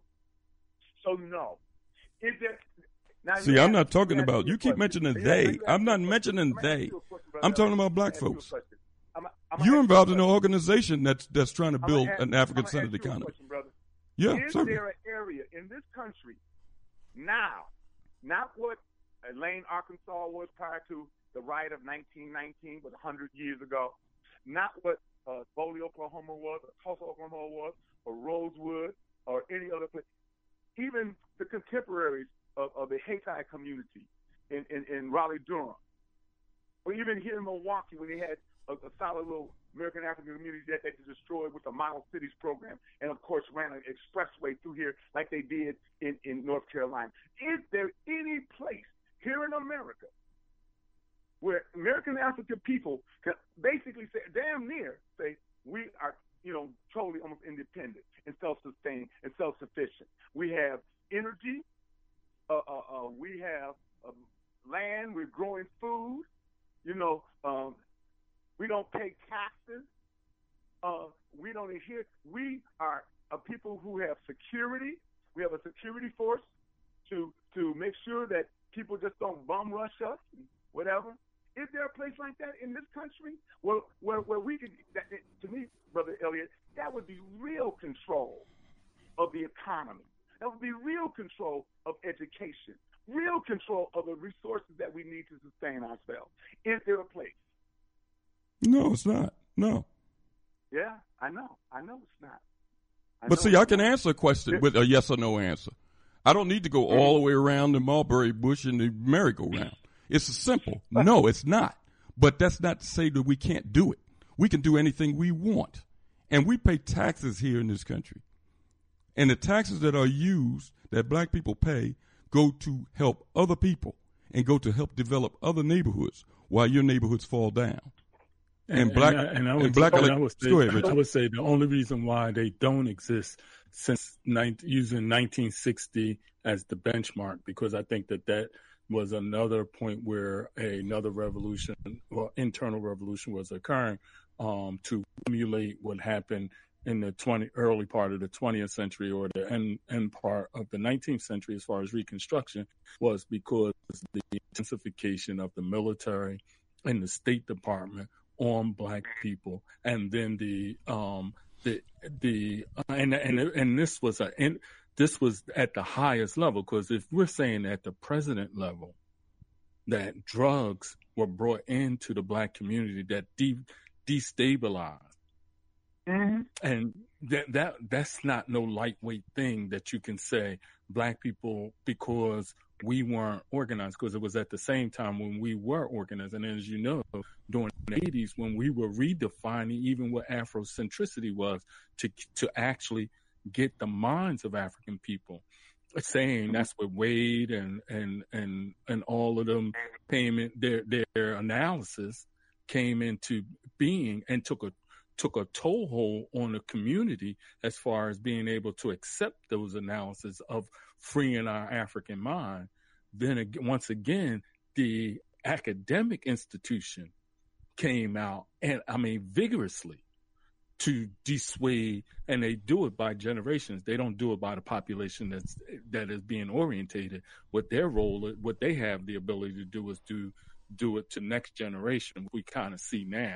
So no, is there? Now, See, I'm not talking about. You keep mentioning they. I'm not mentioning they. I'm talking about black folks. I'm, I'm You're involved in an organization that's that's trying to build ask, an African-centered economy. Question, yeah, is certainly. there an area in this country now, not what Elaine, Arkansas was prior to the riot of nineteen nineteen, but one hundred years ago, not what uh, Foley, Oklahoma was, or Tulsa, Oklahoma was, or Rosewood, or any other place, even the contemporaries of, of the Hayti community in, in, in Raleigh-Durham, or even here in Milwaukee when they had a, a solid little American African community that they destroyed with the Model Cities program, and of course ran an expressway through here like they did in, in North Carolina. Is there any place here in America where American African people can basically say, damn near say, we are, you know, totally almost independent and self-sustained and self-sufficient? We have energy, uh, uh, uh, we have uh, land, we're growing food, you know, um, we don't pay taxes. Uh, we don't adhere. We are a people who have security. We have a security force to to make sure that people just don't bum rush us and whatever. Is there a place like that in this country where where, where we could? That, to me, Brother Elliot, that would be real control of the economy. That would be real control of education. Real control of the resources that we need to sustain ourselves. Is there a place? No, it's not. No. Yeah, I know. I know it's not. I but see, I can answer a question with a yes or no answer. I don't need to go all the way around the mulberry bush and the merry-go-round. It's simple. No, it's not. But that's not to say that we can't do it. We can do anything we want. And we pay taxes here in this country. And the taxes that are used, that black people pay, go to help other people and go to help develop other neighborhoods while your neighborhoods fall down. And, and black, and I, and I would, and black, and I would say, go ahead, I would say the only reason why they don't exist since nineteen, using nineteen sixty as the benchmark, because I think that that was another point where another revolution or internal revolution was occurring um, to emulate what happened in the twenty early part of the twentieth century or the end, end part of the nineteenth century as far as Reconstruction, was because the intensification of the military and the State Department on black people, and then the um, the the and and and this was a and this was at the highest level, because if we're saying at the president level that drugs were brought into the black community that de- destabilized. Mm-hmm. And that that that's not no lightweight thing that you can say black people, because we weren't organized, because it was at the same time when we were organized. And as you know, during the eighties, when we were redefining even what Afrocentricity was, to to actually get the minds of African people, saying that's what Wade and and and and all of them payment their their analysis came into being and took a took a toehold on the community as far as being able to accept those analyses of freeing our African mind. Then once again, the academic institution came out, and I mean vigorously, to dissuade, and they do it by generations. They don't do it by the population that's that is being orientated. What their role, what they have the ability to do is do do it to next generation. We kind of see now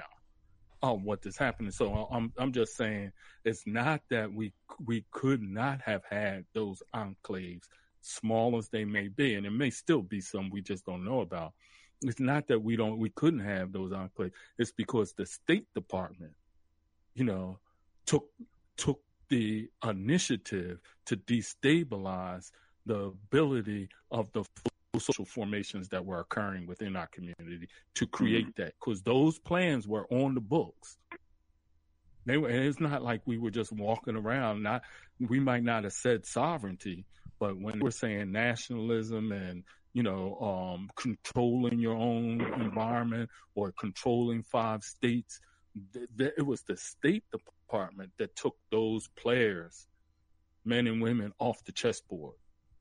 of what is happening. So I'm I'm just saying it's not that we we could not have had those enclaves, small as they may be, and it may still be some we just don't know about. It's not that we don't we couldn't have those enclaves. It's because the State Department, you know, took took the initiative to destabilize the ability of the social formations that were occurring within our community to create mm-hmm. that, because those plans were on the books. They were, and it's not like we were just walking around. Not we might not have said sovereignty, but when we're saying nationalism and, you know, um, controlling your own environment or controlling five states, th- th- it was the State Department that took those players, men and women, off the chessboard.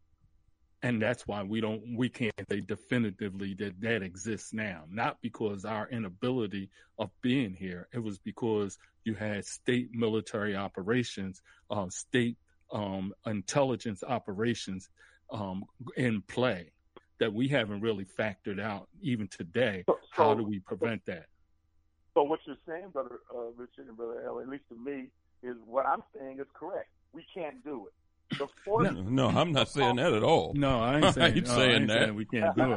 And that's why we don't, we can't say definitively that that exists now. Not because our inability of being here. It was because you had state military operations, uh, state um, intelligence operations um, in play that we haven't really factored out even today. So, How so, do we prevent so, that? So what you're saying, Brother uh, Richard and Brother L, at least to me, is what I'm saying is correct. We can't do it. No, no, I'm not saying that at all. No, I ain't saying, I ain't no, saying I ain't that. Saying we can't do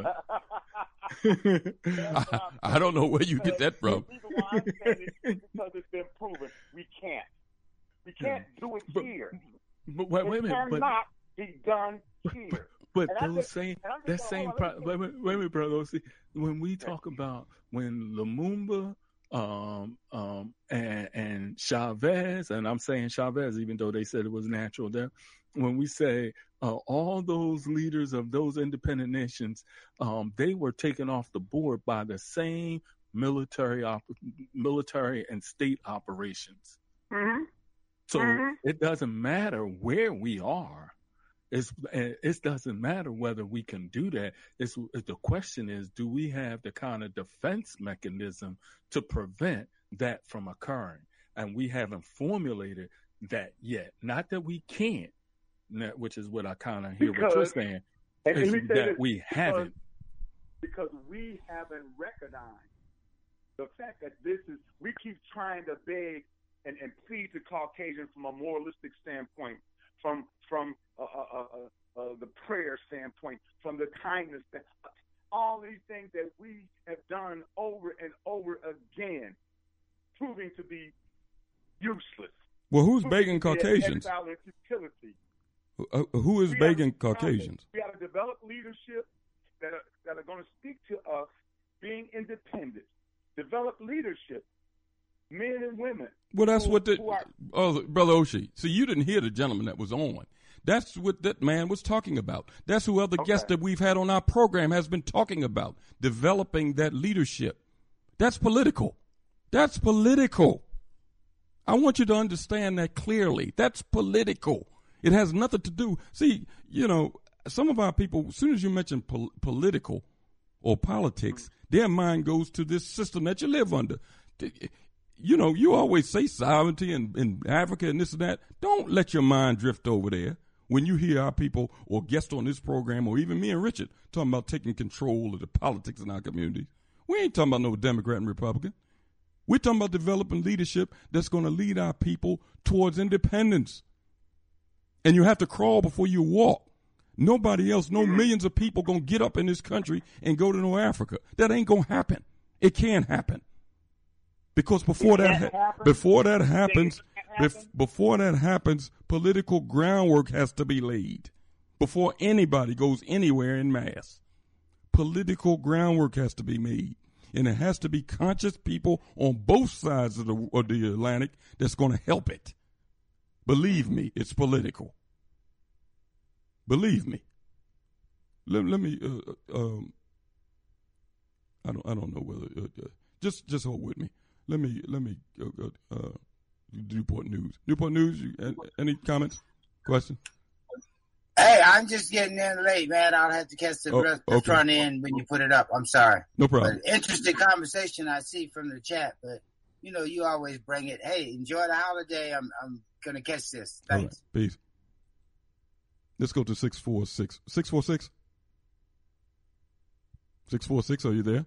it. I, I don't know where you get that from. The reason why I'm saying it is because it's been proven we can't. We can't do it but, here. But wait, wait a minute. It But, cannot be done here. But And I those just- same, and I'm that just- same, hold on, pro- let me wait, wait, wait a minute, brother. See, when we talk about when Lumumba um, um, and, and Chavez, and I'm saying Chavez, even though they said it was natural death, when we say uh, all those leaders of those independent nations, um, they were taken off the board by the same military, op- military and state operations. Mm-hmm. So Mhm. it doesn't matter where we are. It's, it doesn't matter whether we can do that. It's, the question is, do we have the kind of defense mechanism to prevent that from occurring? And we haven't formulated that yet. Not that we can't, which is what I kind of hear what you're Because- saying, And is let me say that this, we because- haven't. Because we haven't recognized the fact that this is, we keep trying to beg and, and plead to Caucasians from a moralistic standpoint, from from uh, uh, uh, uh, the prayer standpoint, from the kindness, stand- all these things that we have done over and over again, proving to be useless. Well, who's Proving begging to be an Caucasians? exile and futility. Uh, who is We begging gotta- Caucasians? We got to develop leadership that are, that are going to speak to us being independent. Develop leadership, men and women. Well, that's who- what the who are- oh, Brother Oshie. See, you didn't hear the gentleman that was on. That's what that man was talking about. That's who other guests that we've had on our program has been talking about, developing that leadership. That's political. That's political. I want you to understand that clearly. That's political. It has nothing to do. See, you know, some of our people, as soon as you mention pol- political or politics, their mind goes to this system that you live under. You know, you always say sovereignty in, in Africa and this and that. Don't let your mind drift over there. When you hear our people or guests on this program, or even me and Richard talking about taking control of the politics in our communities, we ain't talking about no Democrat and Republican. We're talking about developing leadership that's going to lead our people towards independence. And you have to crawl before you walk. Nobody else, no millions of people going to get up in this country and go to no Africa. That ain't going to happen. It can't happen. Because before that, ha- before that happens, bef- before that happens, political groundwork has to be laid before anybody goes anywhere in mass. Political groundwork has to be made, and it has to be conscious people on both sides of the of the Atlantic that's going to help it. Believe me, it's political. Believe me. Let, let me. Uh, um, I don't. I don't know whether. Uh, uh, just just hold with me. Let me let me uh, uh, Newport News. Newport News. You, any comments? Question? Hey, I'm just getting in late, man. I'll have to catch the, Oh, rest, the okay. front end when you put it up. I'm sorry. No problem. But interesting conversation I see from the chat, but you know, you always bring it. Hey, enjoy the holiday. I'm I'm gonna catch this. All Thanks. right. Peace. Let's go to six four six. Six four six. Six four six. Are you there?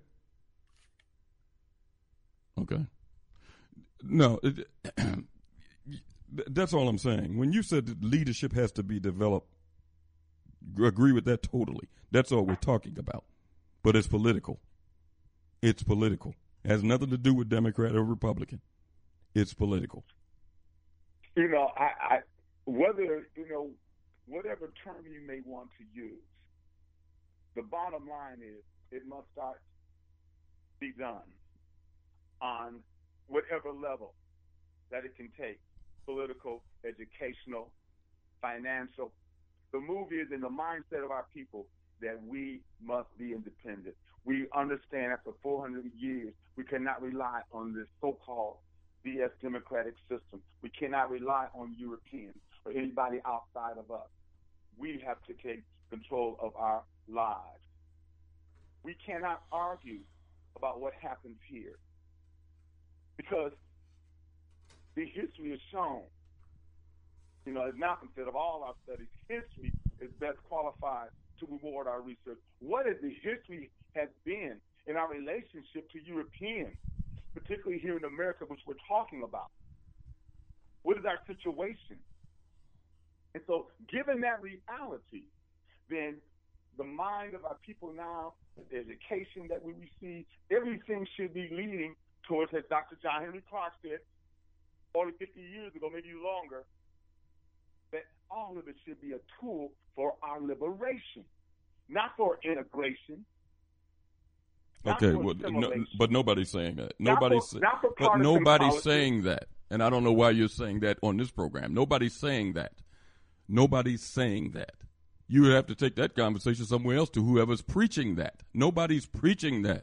Okay. No, it, that's all I'm saying. When you said that leadership has to be developed, agree with that totally. That's all we're talking about. But it's political. It's political. It has nothing to do with Democrat or Republican. It's political. You know, I, I whether, you know, whatever term you may want to use, the bottom line is it must start be done on whatever level that it can take, political, educational, financial. The move is in the mindset of our people that we must be independent. We understand after four hundred years, we cannot rely on this so-called B S democratic system. We cannot rely on Europeans or anybody outside of us. We have to take control of our lives. We cannot argue about what happens here, because the history has shown, you know, as Malcolm said, of all our studies, history is best qualified to reward our research. What is the history has been in our relationship to Europeans, particularly here in America, which we're talking about? What is our situation? And so, given that reality, then the mind of our people now, the education that we receive, everything should be leading towards, as Doctor John Henry Clark said forty, fifty years ago, maybe longer, that all of it should be a tool for our liberation, not for integration. Okay, well, no, but nobody's saying that. Not Nobody's, for- not for but partisan nobody's politics. saying that, and I don't know why you're saying that on this program. Nobody's saying that. Nobody's saying that. You have to take that conversation somewhere else to whoever's preaching that. Nobody's preaching that.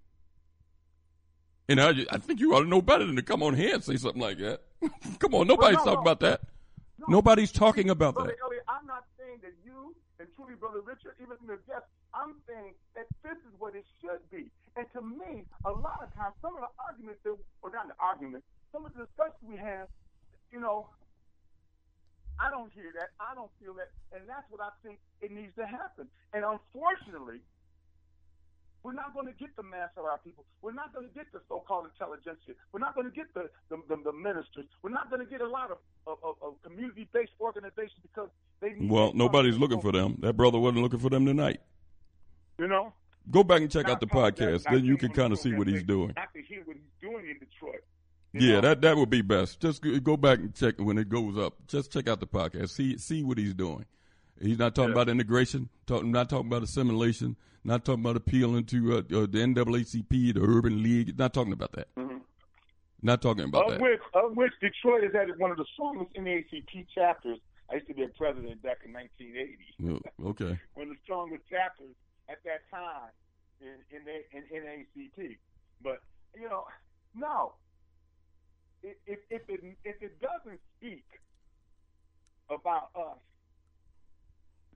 And I, I think you ought to know better than to come on here and say something like that. Come on, nobody's no, talking no. about that. Nobody's talking about Brother that. Elliot, I'm not saying that you and truly Brother Richard, even in the guest, I'm saying that this is what it should be. And to me, a lot of times, some of the arguments, that, or not the arguments, some of the discussions we have, you know, I don't hear that. I don't feel that. And that's what I think it needs to happen. And unfortunately, we're not going to get the mass of our people. We're not going to get the so-called intelligentsia. We're not going to get the, the, the, the ministers. We're not going to get a lot of, of, of, of community-based organizations because they need Well, nobody's looking for them. That brother wasn't looking for them tonight. You know? Go back and check out the Not- podcast. not Then you saying can on kind the of see what he's program, doing. Not to hear what he's doing in Detroit. Yeah, that that would be best. Just go- go back and check when it goes up. Just check out the podcast. See see what he's doing. He's not talking Yeah. about integration. Talking not talking about assimilation. Not talking about appealing to uh, uh, the N double A C P, the Urban League. Not talking about that. Mhm. Not talking about Of that. which, of which Detroit has had one of the strongest N double A C P chapters. I used to be a president back in nineteen eighty. Oh, okay. One of the strongest chapters at that time in in, the, in N double A C P. But you know, no. If if if it if it doesn't speak about us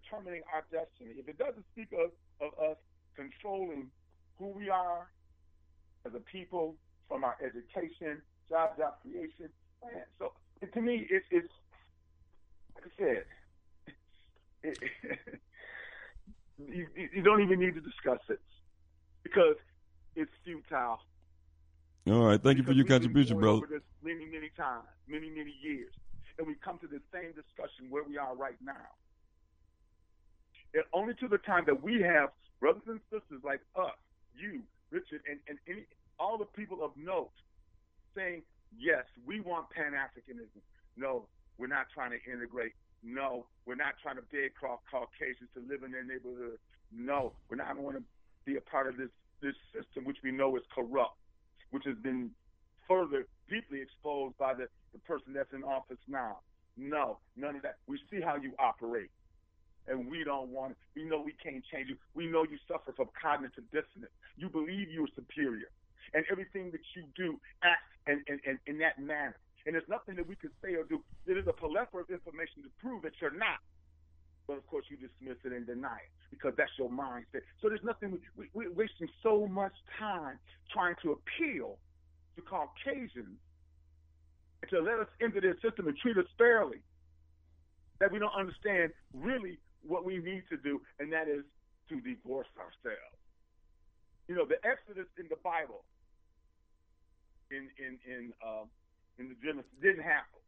determining our destiny, if it doesn't speak of, of us controlling who we are as a people from our education, job, job creation, man, so to me, it's, it's like I said, it, you, you don't even need to discuss it because it's futile. All right, thank you for your Because we've contribution, been brother. going over this many, many times, many, many years, and we come to the same discussion where we are right now. And only to the time that we have brothers and sisters like us, you, Richard, and, and any, all the people of note saying, yes, we want Pan-Africanism. No, we're not trying to integrate. No, we're not trying to beg Caucasians to live in their neighborhood. No, we're not going to be a part of this, this system, which we know is corrupt, which has been further deeply exposed by the, the person that's in office now. No, none of that. We see how you operate, and we don't want it. We know we can't change you. We know you suffer from cognitive dissonance. You believe you're superior, and everything that you do acts in, in, in, in that manner. And there's nothing that we can say or do. There is a plethora of information to prove that you're not. But, of course, you dismiss it and deny it because that's your mindset. So there's nothing. We, we, we're wasting so much time trying to appeal to Caucasians and to let us into their system and treat us fairly that we don't understand really what we need to do, and that is to divorce ourselves. You know, the Exodus in the Bible, in in in uh, in the Genesis, didn't happen.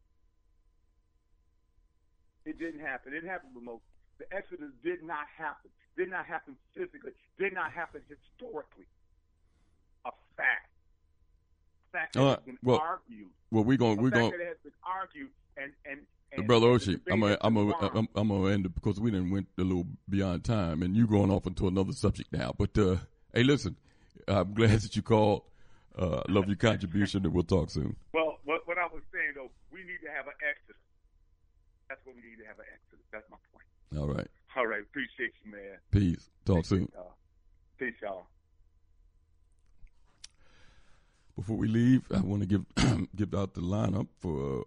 It didn't happen. It didn't happen with Moses. The Exodus did not happen. Did not happen physically. Did not happen historically. A fact. Fact that All has right. been Well, argued. well, we're going. A We're fact going. that has been argued and and. and Brother and Oshie, the I'm debate a, I'm has a, been won. I'm, I'm gonna end it because we didn't went a little beyond time, and you going off into another subject now. But uh, hey, listen, I'm glad that you called. Uh, love your contribution, and we'll talk soon. Well, what, what I was saying though, we need to have an exodus. That's what we need to have an exodus. That's my point. All right. All right. Appreciate you, man. Peace. Talk soon. Y'all. Peace, y'all. Before we leave, I want to give give out the lineup for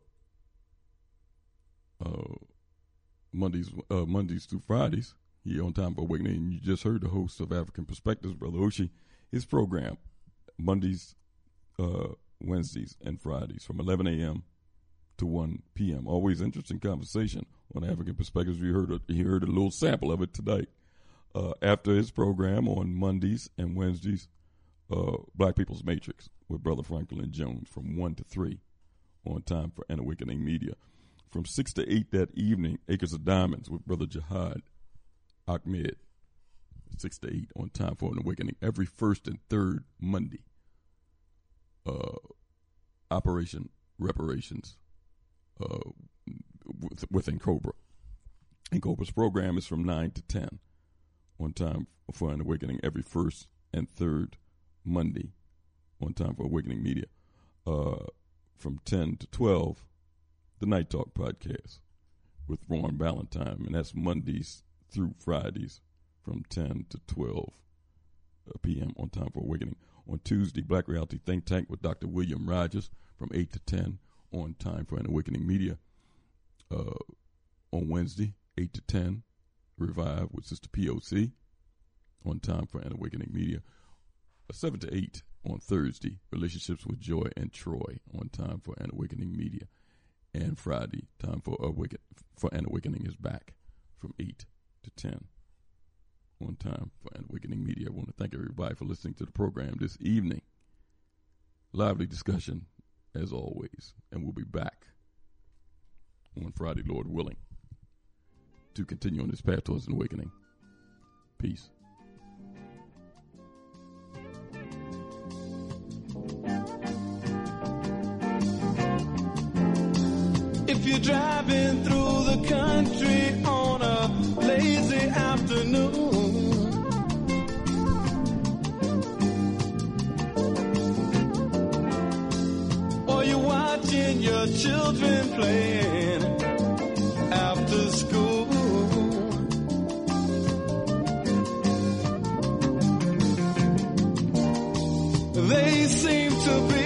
uh, Mondays uh, Mondays through Fridays here on Time for Awakening. You just heard the host of African Perspectives, Brother Oshie. His program Mondays, uh, Wednesdays, and Fridays from eleven a.m. to one p.m. Always interesting conversation on African Perspectives. You heard a, you heard a little sample of it tonight. Uh, after his program on Mondays and Wednesdays, uh, Black People's Matrix with Brother Franklin Jones from one to three on Time for an Awakening Media. From six to eight that evening, Acres of Diamonds with Brother Jihad Ahmed. six to eight on Time for an Awakening every first and third Monday. Uh, Operation Reparations uh, with, within Cobra. And Cobra's program is from nine to ten on Time for an Awakening every first and third Monday on Time for Awakening Media. Uh, from ten to twelve, the Night Talk podcast with Ron Valentine, and that's Mondays through Fridays from ten to twelve p.m. on Time for Awakening. On Tuesday, Black Reality Think Tank with Doctor William Rogers from eight to ten on Time for an Awakening Media. Uh, on Wednesday, eight to ten, Revive with Sister P O C on Time for an Awakening Media. Uh, seven to eight on Thursday, Relationships with Joy and Troy on Time for an Awakening Media. And Friday, Time for Awaken for an Awakening is back from eight to ten on Time for an Awakening Media. I want to thank everybody for listening to the program this evening. Lively discussion, as always. And we'll be back on Friday, Lord willing, to continue on this path towards an awakening. Peace. If you're driving through the country on a lazy afternoon, or you're watching your children playing after school, they seem to be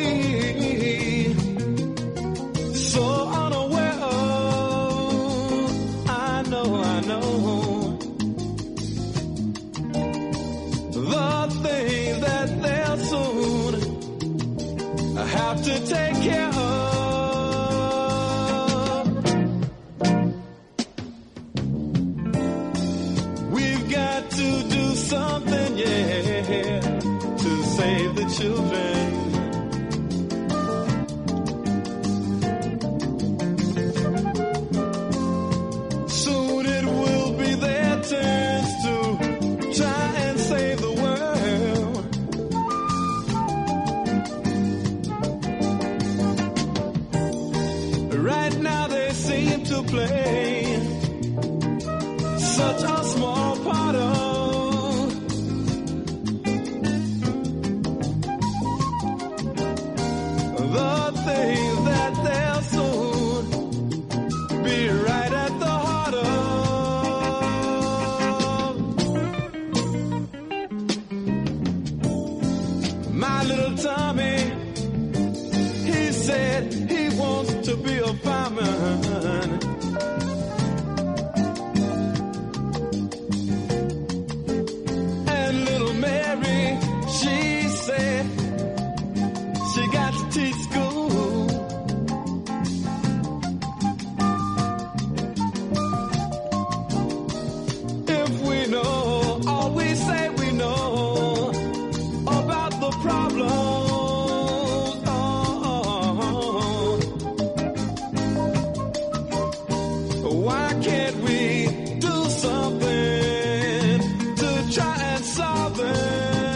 so unaware of, I know, I know are things that they'll soon have to take care of. We've got to do something, yeah, to save the children. Soon it will be their turns to try and save the world. Right now they seem to play such a small part of the things that they'll soon be right at the heart of. My little Tommy, he said he wants to be a fireman. And little Mary, she said she got to teach school. If we know all we say we know about the problem, oh, why can't we do something to try and solve them?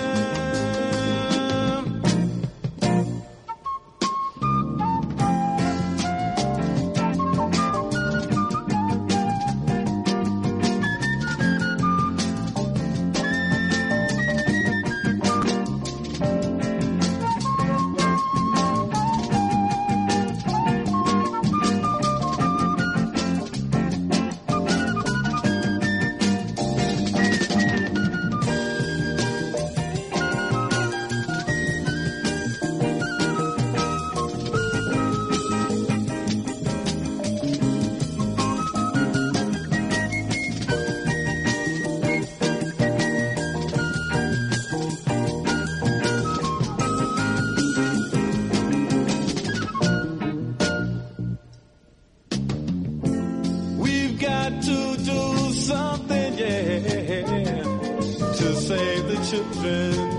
We've got to do something, yeah, to save the children.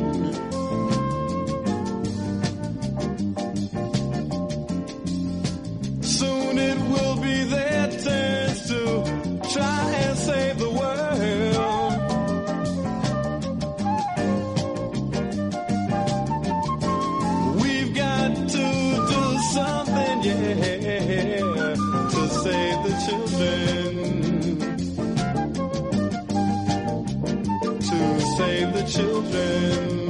Soon it will be their turns to try and save the world. We've got to do something, yeah, to save the children. To save the children.